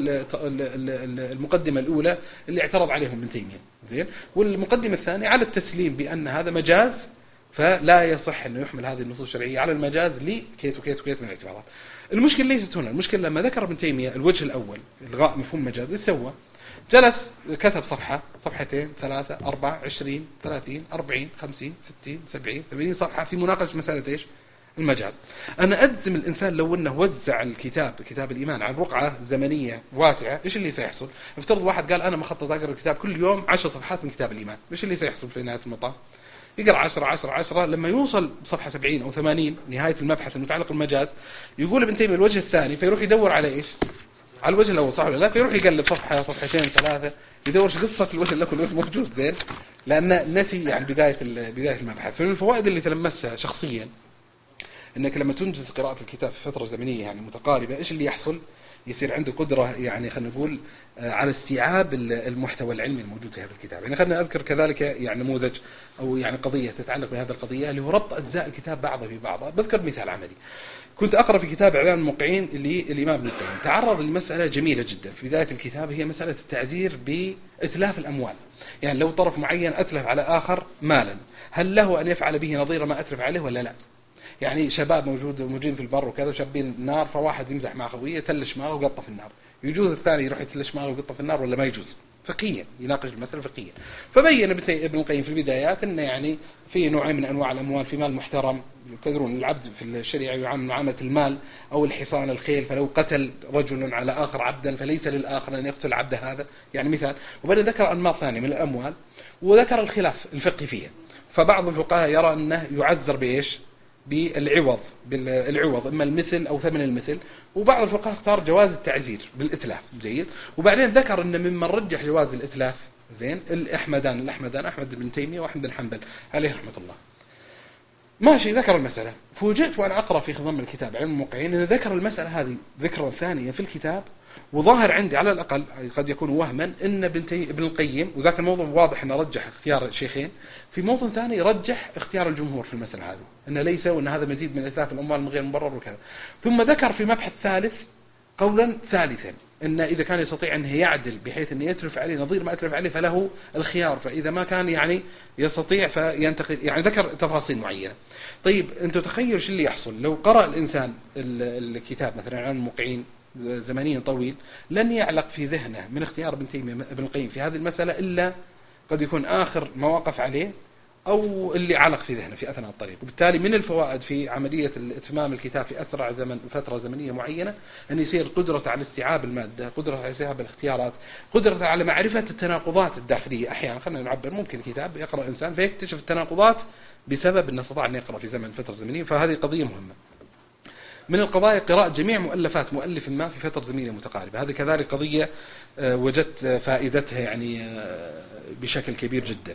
المقدمة الأولى اللي اعترض عليهم ابن تيمية. زين، والمقدمة الثانية على التسليم بأن هذا مجاز، فلا يصح أنه يحمل هذه النصوص الشرعية على المجاز لكيت وكيت وكيت من الاعتبارات. المشكلة ليست هنا، المشكلة لما ذكر ابن تيمية الوجه الأول إلغاء مفهوم المجاز، إيش سوى؟ جلس كتب صفحة، صفحتين، 3، 4، 20، 30، 40، 50، 60، 70، 80 صفحة في مناقشة مسألة إيش؟ المجاز. أنا أجزم الإنسان لو أنه وزع كتاب الإيمان على رقعة زمنية واسعة، إيش اللي سيحصل؟ افترض واحد قال أنا مخطط أقرأ الكتاب كل يوم 10 صفحات من كتاب الإيمان، إيش اللي سيحصل في نهاية المطاف؟ يقرأ 10 لما يوصل صفحة 70 أو 80 نهاية المبحث المتعلق بالمجاز، يقول ابن تيمية الوجه الثاني، فيروح يدور على إيش؟ على الوجه الأول، صح ولا لا؟ فيروح يقلب صفحة، صفحتين، 3، يدورش قصة الوجه الأول موجود. زين، لأن نسي يعني بداية المبحث. من الفوائد اللي تلمسها شخصيا إنك لما تنجز قراءة الكتاب في فترة زمنية يعني متقاربة، إيش اللي يحصل؟ يصير عنده قدرة يعني خلينا نقول على استيعاب المحتوى العلمي الموجود في هذا الكتاب. يعني خلينا أذكر كذلك يعني نموذج أو يعني قضية تتعلق بهذه القضية اللي هو ربط أجزاء الكتاب بعضها ببعضها. بذكر مثال عملي. كنت أقرأ في كتاب إعلام الموقعين للإمام ابن القيم، تعرض لمسألة جميلة جدا في بداية الكتاب، هي مسألة التعزير بإتلاف الأموال. يعني لو طرف معين أتلف على آخر مالا، هل له أن يفعل به نظير ما أتلف عليه ولا لا؟ يعني شباب موجودين في البر وكذا وشابين النار، فواحد يمزح مع خويه تلش معه وقطه في النار، يجوز الثاني يروح يتلش معه ويقطه في النار ولا ما يجوز؟ فقهيا يناقش المسألة فقهيا. فبين ابن القيم في البدايات أن يعني في نوعين من أنواع الأموال، في مال محترم، تدرون العبد في الشريعة يعامل معاملة المال أو الحصان الخيل، فلو قتل رجل على آخر عبدا فليس للآخر أن يقتل عبد هذا، يعني مثال. وبعدين ذكر أنماط ثانية من الأموال وذكر الخلاف الفقهي فيها. فبعض الفقهاء يرى أنه يعزر بإيش؟ بالعوض، إما المثل أو ثمن المثل، وبعض الفقهاء اختار جواز التعزير بالإتلاف. جيد. وبعدين ذكر أن ممن رجح جواز الإتلاف زين الأحمدان أحمد بن تيمية وأحمد بن حنبل عليه رحمة الله. ماشي، ذكر المسألة. فوجئت وأنا أقرأ في خضم الكتاب علم الموقعين أن ذكر المسألة هذه ذكرا ثانية في الكتاب، وظاهر عندي على الأقل قد يكون وهما أن ابن القيم، وذاك الموضوع واضح أنه رجح اختيار الشيخين، في موضوع ثاني رجح اختيار الجمهور في المسألة هذه، أن ليس وأن هذا مزيد من إتلاف الأموال من غير مبرر وكذا. ثم ذكر في مبحث ثالث قولا ثالثا، أن إذا كان يستطيع أنه يعدل بحيث أن يتلف عليه نظير ما أتلف عليه فله الخيار، فإذا ما كان يعني يستطيع فينتقل، يعني ذكر تفاصيل معينة. طيب أنتوا تخيلوا شو اللي يحصل لو قرأ الإنسان الكتاب مثلا عن الموقعين زمنيا طويل، لن يعلق في ذهنه من اختيار ابن القيم في هذه المسألة إلا قد يكون آخر مواقف عليه أو اللي علق في ذهنه في أثناء الطريق. وبالتالي من الفوائد في عملية إتمام الكتاب في أسرع فترة زمنية معينة أن يصير قدرة على استيعاب المادة، قدرة على استيعاب الاختيارات، قدرة على معرفة التناقضات الداخلية. أحيانا خلينا نعبر، ممكن كتاب يقرأ الإنسان فيكتشف التناقضات بسبب أنه استطاع أن يقرأ في فترة زمنية، فهذه قضية مهمة. من القضايا قراءة جميع مؤلفات مؤلف ما في فترة زمنية متقاربة، هذه كذلك قضية وجدت فائدتها يعني بشكل كبير جدا.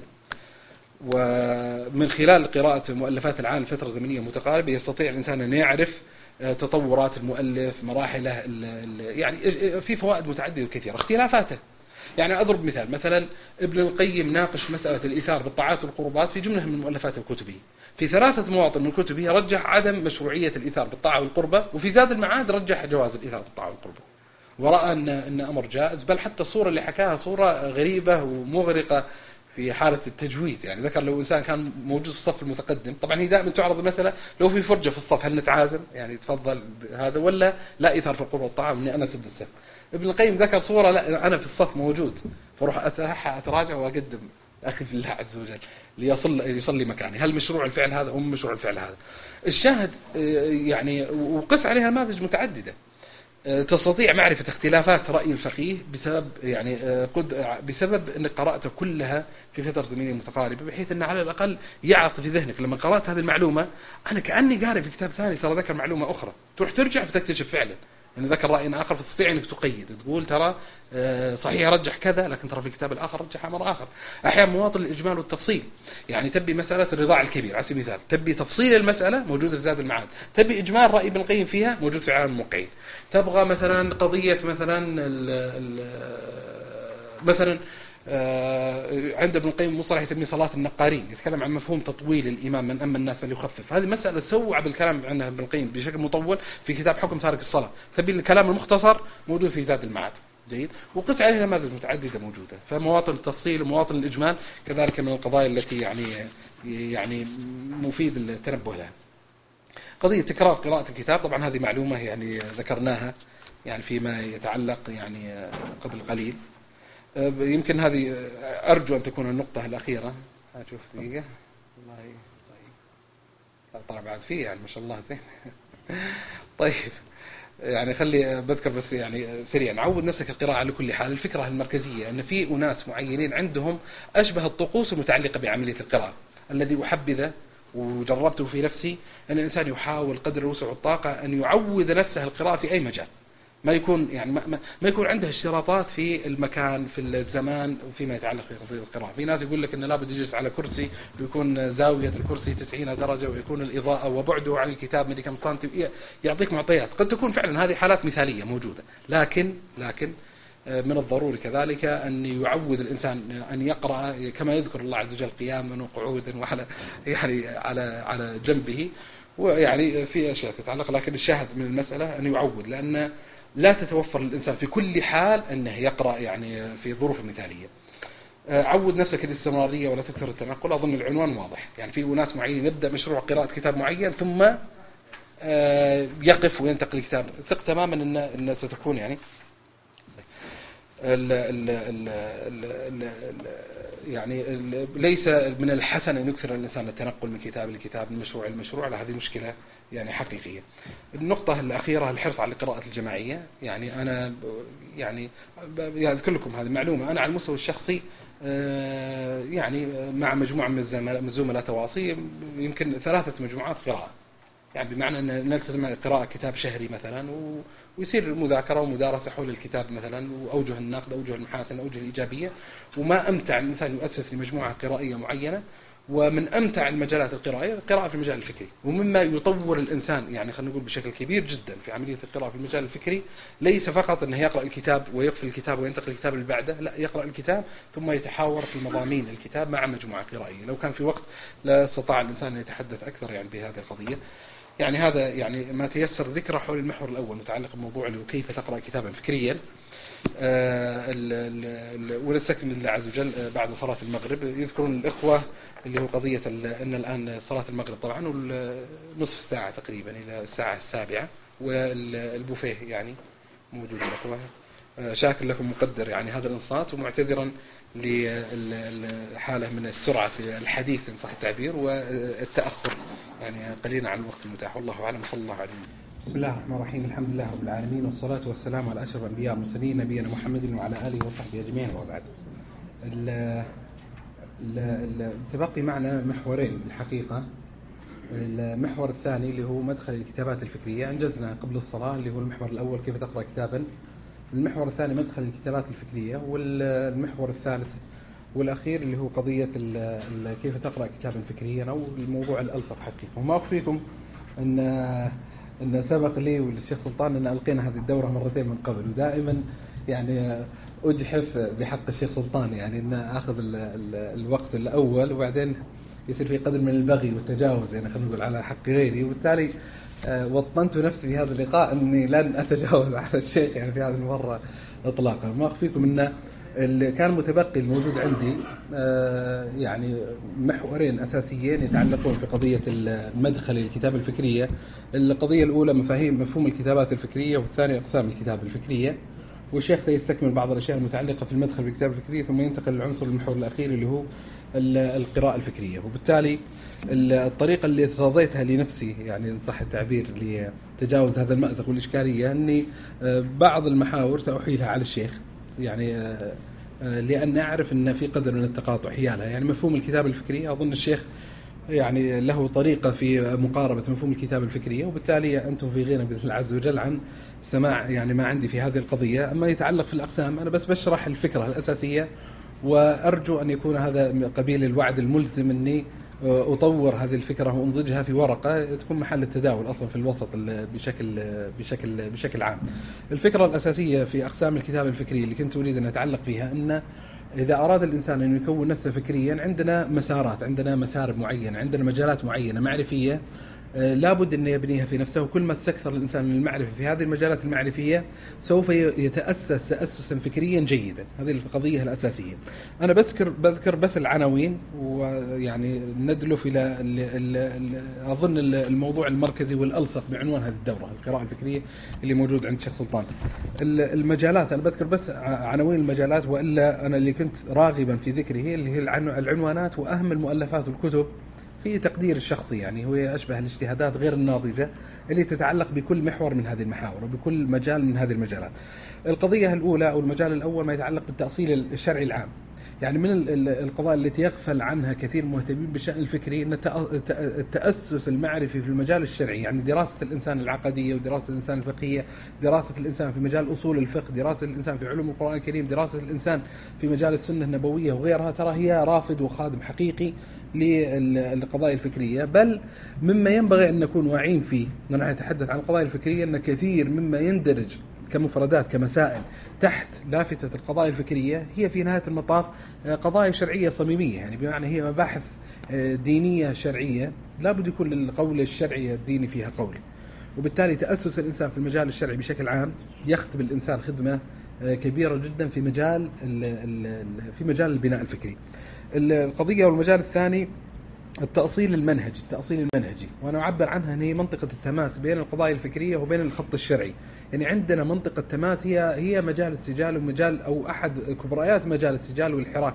ومن خلال قراءة مؤلفات العالم فترة زمنية متقاربة يستطيع الإنسان أن يعرف تطورات المؤلف، مراحله، يعني في فوائد متعددة وكثيرة، اختلافاته. يعني أضرب مثال، مثلا ابن القيم ناقش مسألة الإيثار بالطاعات والقربات في جملة من مؤلفاته وكتبه. في 3 مواطن من كتبه رجح عدم مشروعية الإيثار بالطاعة والقربة، وفي زاد المعاد رجح جواز الإيثار بالطاعة والقربة، ورأى أن أمر جائز. بل حتى الصورة اللي حكاها صورة غريبة ومغرقة في حالة التجويد. يعني ذكر لو إنسان كان موجود في الصف المتقدم، طبعا هي دائما تعرض المسألة لو في فرجة في الصف هل نتعازم يعني تفضل هذا ولا لا يثار في القرب والطعام إني أنا سد السف. ابن القيم ذكر صورة لا أنا في الصف موجود فروح أتراجع وأقدم أخي في الله عز وجل ليصلي مكاني. هل مشروع الفعل هذا أو مشروع الفعل هذا؟ الشاهد يعني وقس عليها نماذج متعددة تستطيع معرفة اختلافات رأي الفقيه بسبب يعني بسبب أنك قرأت كلها في فترة زمنية متقاربة، بحيث أن على الأقل يعرف في ذهنك لما قرأت هذه المعلومة أنا كأني قارئ في كتاب ثاني ترى ذكر معلومة أخرى، تروح ترجع فتكتشف فعلا أن ذكر رأي آخر، فتستطيع أنك تقيد تقول ترى صحيح رجح كذا لكن ترى في الكتاب الآخر رجح أمر آخر. أحيانا مواطن الإجمال والتفصيل، يعني تبي مسألة الرضاع الكبير على سبيل المثال، تبي تفصيل المسألة موجودة في زاد المعاد، تبي إجمال رأي ابن القيم فيها موجود في عالم الموقعين، تبغى مثلا قضية مثلا عند ابن القيم مصطلح يسميه صلاة النقارين، يتكلم عن مفهوم تطويل الإمام من أما الناس فليخفف. هذه مسألة سوى بالكلام عنها ابن القيم بشكل مطول في كتاب حكم تارك الصلاة. تبي الكلام المختصر موجود في زاد المعاد. جيد. وقس عليه نماذج متعددة موجودة، فمواطن التفصيل ومواطن الإجمال كذلك من القضايا التي يعني مفيد التنبه لها. قضية تكرار قراءة الكتاب، طبعا هذه معلومة يعني ذكرناها يعني فيما يتعلق يعني قبل قليل. يمكن هذه أرجو أن تكون النقطة الأخيرة. أشوف دقيقة والله طيب لا طلع بعد فيه يعني ما شاء الله زين. طيب يعني خلي بذكر بس يعني سريعا، عود نفسك القراءة على كل حال. الفكرة المركزية أن في أناس معينين عندهم أشبه الطقوس المتعلقة بعملية القراءة. الذي أحبذه وجربته في نفسي أن الإنسان يحاول قدر الوسع والطاقة أن يعود نفسه القراءة في أي مجال، ما يكون يعني ما يكون عنده اشتراطات في المكان في الزمان وفيما يتعلق بقضية القراءة. في ناس يقول لك إنه لابد يجلس على كرسي ويكون زاوية الكرسي 90 درجة ويكون الإضاءة وبعده عن الكتاب مدري كم سنتي، يعطيك معطيات قد تكون فعلا هذه حالات مثالية موجودة، لكن من الضروري كذلك أن يعود الإنسان أن يقرأ كما يذكر الله عز وجل قياما وقعودا وعلى يعني على جنبه، ويعني في أشياء تتعلق. لكن الشاهد من المسألة أن يعود، لأن لا تتوفر للإنسان في كل حال أنه يقرأ يعني في ظروف مثالية. عود نفسك الاستمرارية ولا تكثر التنقل. أظن العنوان واضح، يعني في ناس معينين يبدأ مشروع قراءة كتاب معين ثم يقف وينتقل الكتاب. ثق تماما أن ستكون يعني يعني ليس من الحسن أن يكثر الإنسان التنقل من كتاب لكتاب من مشروع لمشروع، هذه مشكلة يعني حقيقية. النقطة الأخيرة الحرص على القراءة الجماعية. يعني أنا يعني أذكر لكم هذه معلومة، أنا على المستوى الشخصي يعني مع مجموعة من الزملاء تواصي يمكن 3 مجموعات قراءة، يعني بمعنى أن نلتزم قراءة كتاب شهري مثلا ويصير مذاكرة ومدارسة حول الكتاب مثلا وأوجه النقد أوجه المحاسن أوجه الإيجابية. وما أمتع الإنسان يؤسس لمجموعة قرائية معينة، ومن أمتع المجالات القرائية القراءة في المجال الفكري. ومما يطور الإنسان يعني خلينا نقول بشكل كبير جدا في عملية القراءة في المجال الفكري ليس فقط أنه يقرأ الكتاب ويقفل الكتاب وينتقل الكتاب اللي بعده، لا، يقرأ الكتاب ثم يتحاور في مضامين الكتاب مع مجموعة قرائية. لو كان في وقت لا استطاع الإنسان أن يتحدث أكثر يعني بهذه القضية. يعني هذا يعني ما تيسر ذكره حول المحور الأول متعلق بموضوع اللي هو كيف تقرأ كتابا فكريا. ونستكمل الله عز وجل بعد صلاة المغرب. يذكرون الإخوة اللي هو قضية أن الآن صلاة المغرب طبعا نصف ساعة تقريبا إلى الساعة 7 والبوفيه يعني موجود الأخوة. شاكر لكم مقدر يعني هذا الإنصات، ومعتذرا لحالة من السرعة في الحديث إن صح التعبير والتأخر يعني قليلا عن الوقت المتاح. والله أعلم. صلى الله عليه وسلم. بسم الله الرحمن الرحيم. الحمد لله رب العالمين والصلاة والسلام على أشرف الأنبياء والمرسلين نبينا محمد وعلى آله وصحبه أجمعين وبعد. تبقي معنا محورين الحقيقة. المحور الثاني اللي هو مدخل الكتابات الفكرية أنجزنا قبل الصلاة، اللي هو المحور الأول كيف تقرأ كتابا. المحور الثاني مدخل الكتابات الفكرية، والمحور الثالث والأخير اللي هو قضية كيف تقرأ كتابا فكريا أو الموضوع الألصق حقيقة. وما أخفيكم أن سبق لي والشيخ سلطان أن ألقينا هذه الدورة مرتين من قبل، ودائما يعني أجحف بحق الشيخ سلطان يعني أن أخذ الوقت الأول وبعدين يصير في قدر من البغي والتجاوز يعني خلينا نقول على حق غيري، وبالتالي وطنت نفسي في هذا اللقاء أني لن أتجاوز على الشيخ يعني في هذه المرة إطلاقا. ما أخفيكم اللي كان متبقي الموجود عندي يعني محورين أساسيين يتعلقون في قضية المدخل للكتابة الفكرية. القضية الأولى مفهوم الكتابات الفكرية، والثانية أقسام الكتابة الفكرية. والشيخ سيستكمل بعض الأشياء المتعلقة في المدخل بالكتابة الفكرية، ثم ينتقل للعنصر المحور الأخير اللي هو القراءة الفكرية. وبالتالي الطريقة اللي ارتضيتها لنفسي، يعني إن صح التعبير، لتجاوز هذا المأزق والإشكالية، أني بعض المحاور سأحيلها على الشيخ، يعني لأن أعرف أن في قدر من التقاطع حيالها. يعني مفهوم الكتابة الفكرية أظن الشيخ يعني له طريقة في مقاربة مفهوم الكتابة الفكرية، وبالتالي أنتم في غنى بإذن الله عز وجل عن سماع يعني ما عندي في هذه القضية. أما يتعلق في الأقسام أنا بس بشرح الفكرة الأساسية، وأرجو أن يكون هذا قبيل الوعد الملزم أني أطور هذه الفكرة وأنضجها في ورقة تكون محل التداول أصلا في الوسط بشكل عام. الفكرة الأساسية في أقسام الكتابة الفكرية اللي كنت أريد أن أتعلق فيها أن إذا أراد الإنسان أن يكون نفسه فكريا، عندنا مسارات، عندنا مسارب معينة، عندنا مجالات معينة معرفية لابد أن يبنيها في نفسه. وكل ما استكثر الإنسان من المعرفة في هذه المجالات المعرفية سوف يتأسس تأسسا فكريا جيدا. هذه القضية الأساسية. أنا بذكر بس العناوين، ويعني ندلف إلى أظن الموضوع المركزي والألصق بعنوان هذه الدورة، القراءة الفكرية اللي موجود عند الشيخ سلطان. المجالات أنا بذكر بس عناوين المجالات، وإلا أنا اللي كنت راغبا في ذكره اللي هي العنوانات وأهم المؤلفات والكتب في تقدير الشخصي، يعني هو أشبه الاجتهادات غير الناضجة اللي تتعلق بكل محور من هذه المحاور وبكل مجال من هذه المجالات. القضية الأولى أو المجال الأول ما يتعلق بالتأصيل الشرعي العام. يعني من القضايا التي يغفل عنها كثير مهتمين بالشأن الفكري أن التأسس المعرفي في المجال الشرعي، يعني دراسة الإنسان العقدية ودراسة الإنسان الفقهية، دراسة الإنسان في مجال أصول الفقه، دراسة الإنسان في علوم القرآن الكريم، دراسة الإنسان في مجال السنة النبوية وغيرها، ترى هي رافد وخادم حقيقي للقضايا الفكرية. بل مما ينبغي أن نكون واعين فيه ونحن نتحدث عن القضايا الفكرية أن كثير مما يندرج كمفردات كمسائل تحت لافتة القضايا الفكرية هي في نهاية المطاف قضايا شرعية صميمية، يعني بمعنى هي مباحث دينية شرعية لابد يكون القول الشرعي الديني فيها قول. وبالتالي تأسس الإنسان في المجال الشرعي بشكل عام يخدم الإنسان خدمة كبيرة جدا في مجال البناء الفكري. القضية والمجال الثاني التأصيل المنهجي، وأنا أعبر عنها أن هي منطقة التماس بين القضايا الفكرية وبين الخط الشرعي. يعني عندنا منطقة تماس هي مجال السجال، ومجال أو أحد كبريات مجال السجال والحراك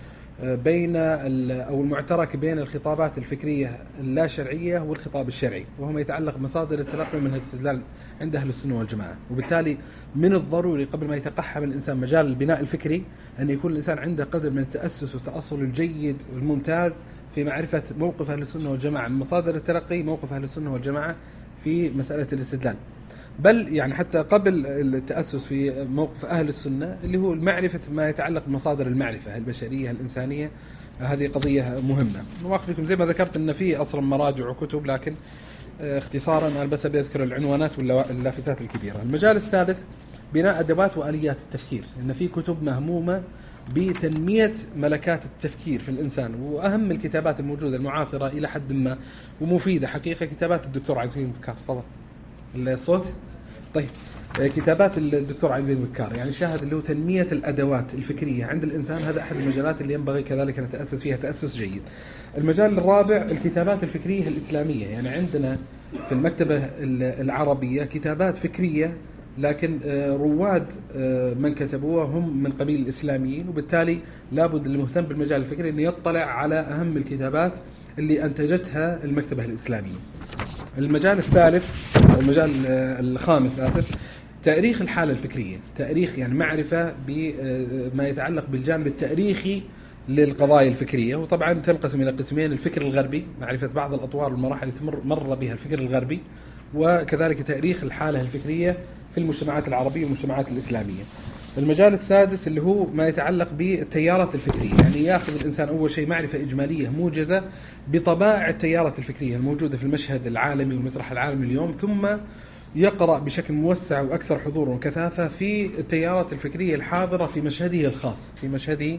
بين أو المعترك بين الخطابات الفكرية اللا شرعية والخطاب الشرعي، وهو ما يتعلق بمصادر التلقي من الاستدلال عند أهل السنة والجماعة. وبالتالي من الضروري قبل ما يتقحم الإنسان مجال البناء الفكري أن يكون الإنسان عنده قدر من التأسس والتأصل الجيد والممتاز في معرفة موقف أهل السنة والجماعة من مصادر التلقي، موقف أهل السنة والجماعة في مسألة الاستدلال. بل يعني حتى قبل التأسس في موقف أهل السنة اللي هو معرفة ما يتعلق بمصادر المعرفة البشرية الإنسانية، هذه قضية مهمة. واقف لكم زي ما ذكرت أن في أصلا مراجع وكتب، لكن اختصارا أنا بس بذكر العنوانات واللافتات الكبيرة. المجال الثالث بناء أدوات وآليات التفكير، لأن في كتب مهمومة بتنمية ملكات التفكير في الإنسان، وأهم الكتابات الموجودة المعاصرة إلى حد ما ومفيدة حقيقة كتابات الدكتور علي بن بكار. تفضل الصوت. طيب، كتابات الدكتور علي بن بكار يعني شاهد اللي هو تنمية الأدوات الفكرية عند الإنسان، هذا أحد المجالات اللي ينبغي كذلك أن نتأسس فيها تأسس جيد. المجال الرابع الكتابات الفكرية الإسلامية، يعني عندنا في المكتبة العربية كتابات فكرية، لكن رواد من كتبوها هم من قبيل الإسلاميين، وبالتالي لابد المهتم بالمجال الفكري أن يطلع على أهم الكتابات اللي أنتجتها المكتبة الإسلامية. المجال الثالث المجال الخامس تاريخ الحالة الفكرية، تاريخ يعني معرفة بما يتعلق بالجانب التاريخي للقضايا الفكرية. وطبعا تنقسم إلى قسمين: الفكر الغربي، معرفة بعض الأطوار والمراحل التي مر بها الفكر الغربي، وكذلك تاريخ الحالة الفكرية في المجتمعات العربية والمجتمعات الإسلامية. المجال السادس اللي هو ما يتعلق بالتيارات الفكرية، يعني يأخذ الإنسان أول شيء معرفة إجمالية موجزة بطبائع التيارات الفكرية الموجودة في المشهد العالمي والمسرح العالمي اليوم، ثم يقرأ بشكل موسع وأكثر حضور وكثافة في التيارات الفكرية الحاضرة في مشهده الخاص، في مشهده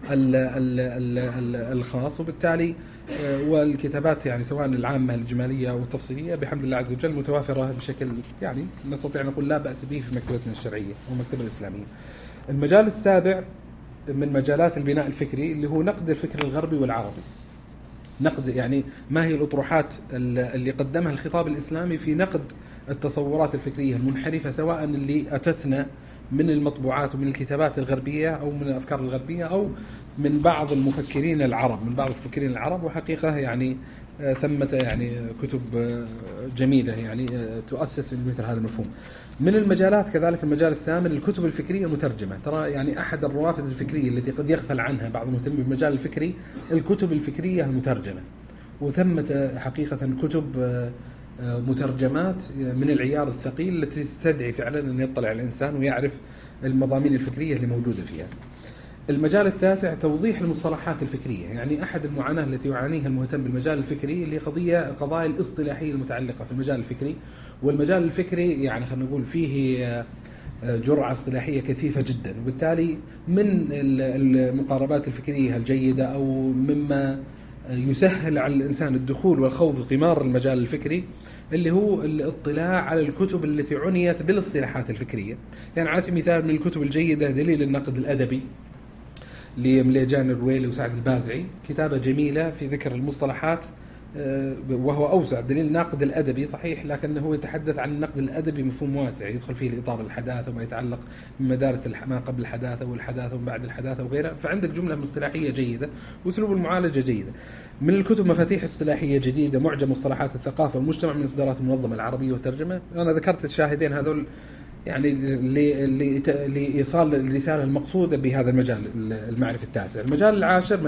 الخاص. وبالتالي والكتابات يعني سواء العامة الإجمالية أو التفصيلية بحمد الله عز وجل متوافرة بشكل يعني نستطيع أن نقول لا بأس به في مكتبتنا الشرعية ومكتبة الإسلامية. المجال السابع من مجالات البناء الفكري اللي هو نقد الفكر الغربي والعربي. نقد يعني ما هي الأطروحات اللي قدمها الخطاب الإسلامي في نقد التصورات الفكرية المنحرفة، سواء اللي أتتنا من المطبوعات ومن الكتابات الغربية أو من الأفكار الغربية أو من بعض المفكرين العرب. وحقيقة يعني ثمة يعني كتب جميلة يعني تؤسس مثل هذا المفهوم. من المجالات كذلك المجال الثامن الكتب الفكرية المترجمة. ترى يعني أحد الروافد الفكرية التي قد يغفل عنها بعض المهتمين بالمجال الفكري الكتب الفكرية المترجمة، وثمة حقيقة كتب مترجمات من العيار الثقيل التي تستدعي فعلا أن يطلع الإنسان ويعرف المضامين الفكرية اللي موجودة فيها. المجال التاسع توضيح المصطلحات الفكرية. يعني أحد المعاناة التي يعانيها المهتم بالمجال الفكري اللي قضايا الاصطلاحية المتعلقة في المجال الفكري. والمجال الفكري يعني خلينا نقول فيه جرعة اصطلاحية كثيفة جدا، وبالتالي من المقاربات الفكرية الجيدة أو مما يسهل على الإنسان الدخول والخوض في غمار المجال الفكري اللي هو الاطلاع على الكتب التي عنيت بالاصطلاحات الفكرية. يعني على سبيل المثال من الكتب الجيدة دليل النقد الأدبي لمليجان الرويلي وسعد البازعي، كتابة جميلة في ذكر المصطلحات، وهو أوسع. دليل الناقد الأدبي صحيح، لكنه يتحدث عن النقد الأدبي مفهوم واسع يدخل فيه الإطار الحداثة وما يتعلق بمدارس ما قبل الحداثة والحداثة وبعد الحداثة وغيرها. فعندك جملة اصطلاحية جيدة وأسلوب المعالجة جيدة. من الكتب مفاتيح اصطلاحية جديدة، معجم مصطلحات الثقافة والمجتمع من إصدارات المنظمة العربية والترجمة. أنا ذكرت الشاهدين هذول يعني لإيصال الرسالة المقصودة بهذا المجال المعرفي التاسع. المجال العاشر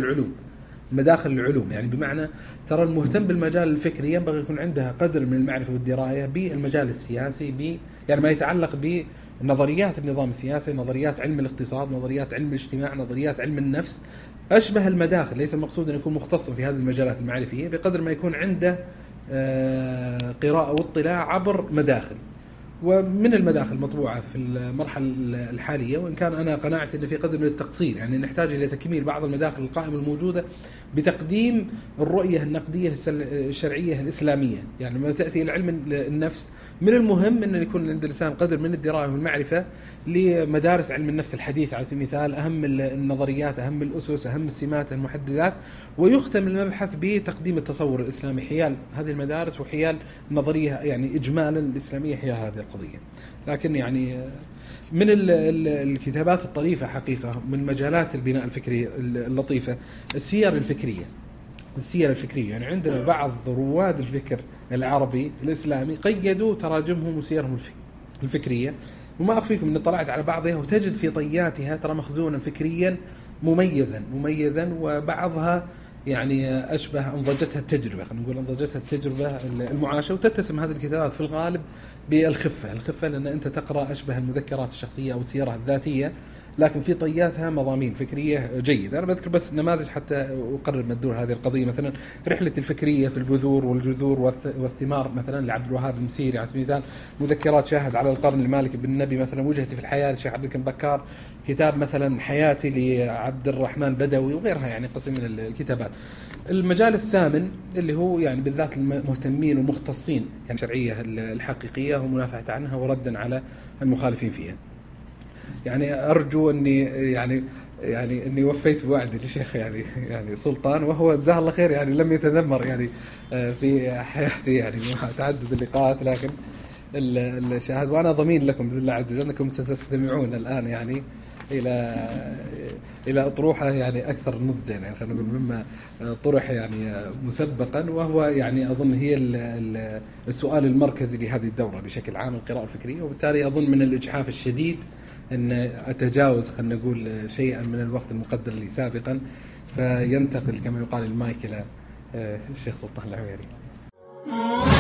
مداخل العلوم. يعني بمعنى ترى المهتم بالمجال الفكري ينبغي يكون عنده قدر من المعرفة والدراية بالمجال السياسي، يعني ما يتعلق بنظريات النظام السياسي، نظريات علم الاقتصاد، نظريات علم الاجتماع، نظريات علم النفس، أشبه المداخل. ليس المقصود أن يكون مختص في هذه المجالات المعرفية بقدر ما يكون عنده قراءة واطلاع عبر مداخل. ومن المداخل المطبوعة في المرحلة الحالية، وإن كان أنا قناعتي أن في قدر من التقصير، يعني نحتاج إلى تكميل بعض المداخل القائمة الموجودة بتقديم الرؤية النقدية الشرعية الإسلامية. يعني لما تأتي إلى علم النفس من المهم أن يكون عند الإنسان قدر من الدراية والمعرفة لمدارس علم النفس الحديث على سبيل المثال، أهم النظريات، أهم الأسس، أهم السمات، المحددات، ويختم المبحث بتقديم التصور الإسلامي حيال هذه المدارس وحيال النظرية يعني إجمالا الإسلامية حيال هذه القضية. لكن يعني من الكتابات الطريفة حقيقة من مجالات البناء الفكري اللطيفة السير الفكرية. يعني عندنا بعض رواد الفكر العربي الإسلامي قيدوا تراجمهم وسيرهم الفكرية، وما أخفيكم أن طلعت على بعضها وتجد في طياتها ترى مخزونا فكريا مميزا، وبعضها يعني أشبه أنضجتها التجربة، خلينا نقول أنضجتها التجربة المعاشة. وتتسم هذه الكتابات في الغالب بالخفة لأن أنت تقرأ أشبه المذكرات الشخصية أو السيرة الذاتية، لكن في طياتها مضامين فكرية جيدة. أنا بذكر بس نماذج حتى أقرب ما تدور هذه القضية. مثلا رحلة الفكرية في البذور والجذور والثمار مثلا لعبد الوهاب المسيري على سبيل المثال، مذكرات شاهد على القرن المالك بن النبي مثلا، وجهتي في الحياة للشيخ عبد الكريم بكار، كتاب مثلا حياتي لعبد الرحمن بدوي وغيرها، يعني قسم من الكتابات. المجال الثامن اللي هو يعني بالذات المهتمين ومختصين يعني الشرعية الحقيقية ومنافحة عنها وردا على المخالفين فيها. يعني أرجو أني أني وفيت بوعدي للشيخ يعني سلطان، وهو جزاه الله خير يعني لم يتذمر يعني في حياتي يعني مع تعدد اللقاءات، لكن الشاهد وأنا ضمين لكم بإذن الله عز وجل أنكم ستستمعون الآن يعني إلى أطروحة يعني أكثر نضجا، يعني خلينا نقول مما طرح يعني مسبقا، وهو يعني أظن هي السؤال المركزي لهذه الدورة بشكل عام القراءة الفكرية. وبالتالي أظن من الإجحاف الشديد أن أتجاوز خلينا نقول شيئا من الوقت المقدر لي سابقا، فينتقل كما يقال المايك إلى الشيخ سلطان العويري.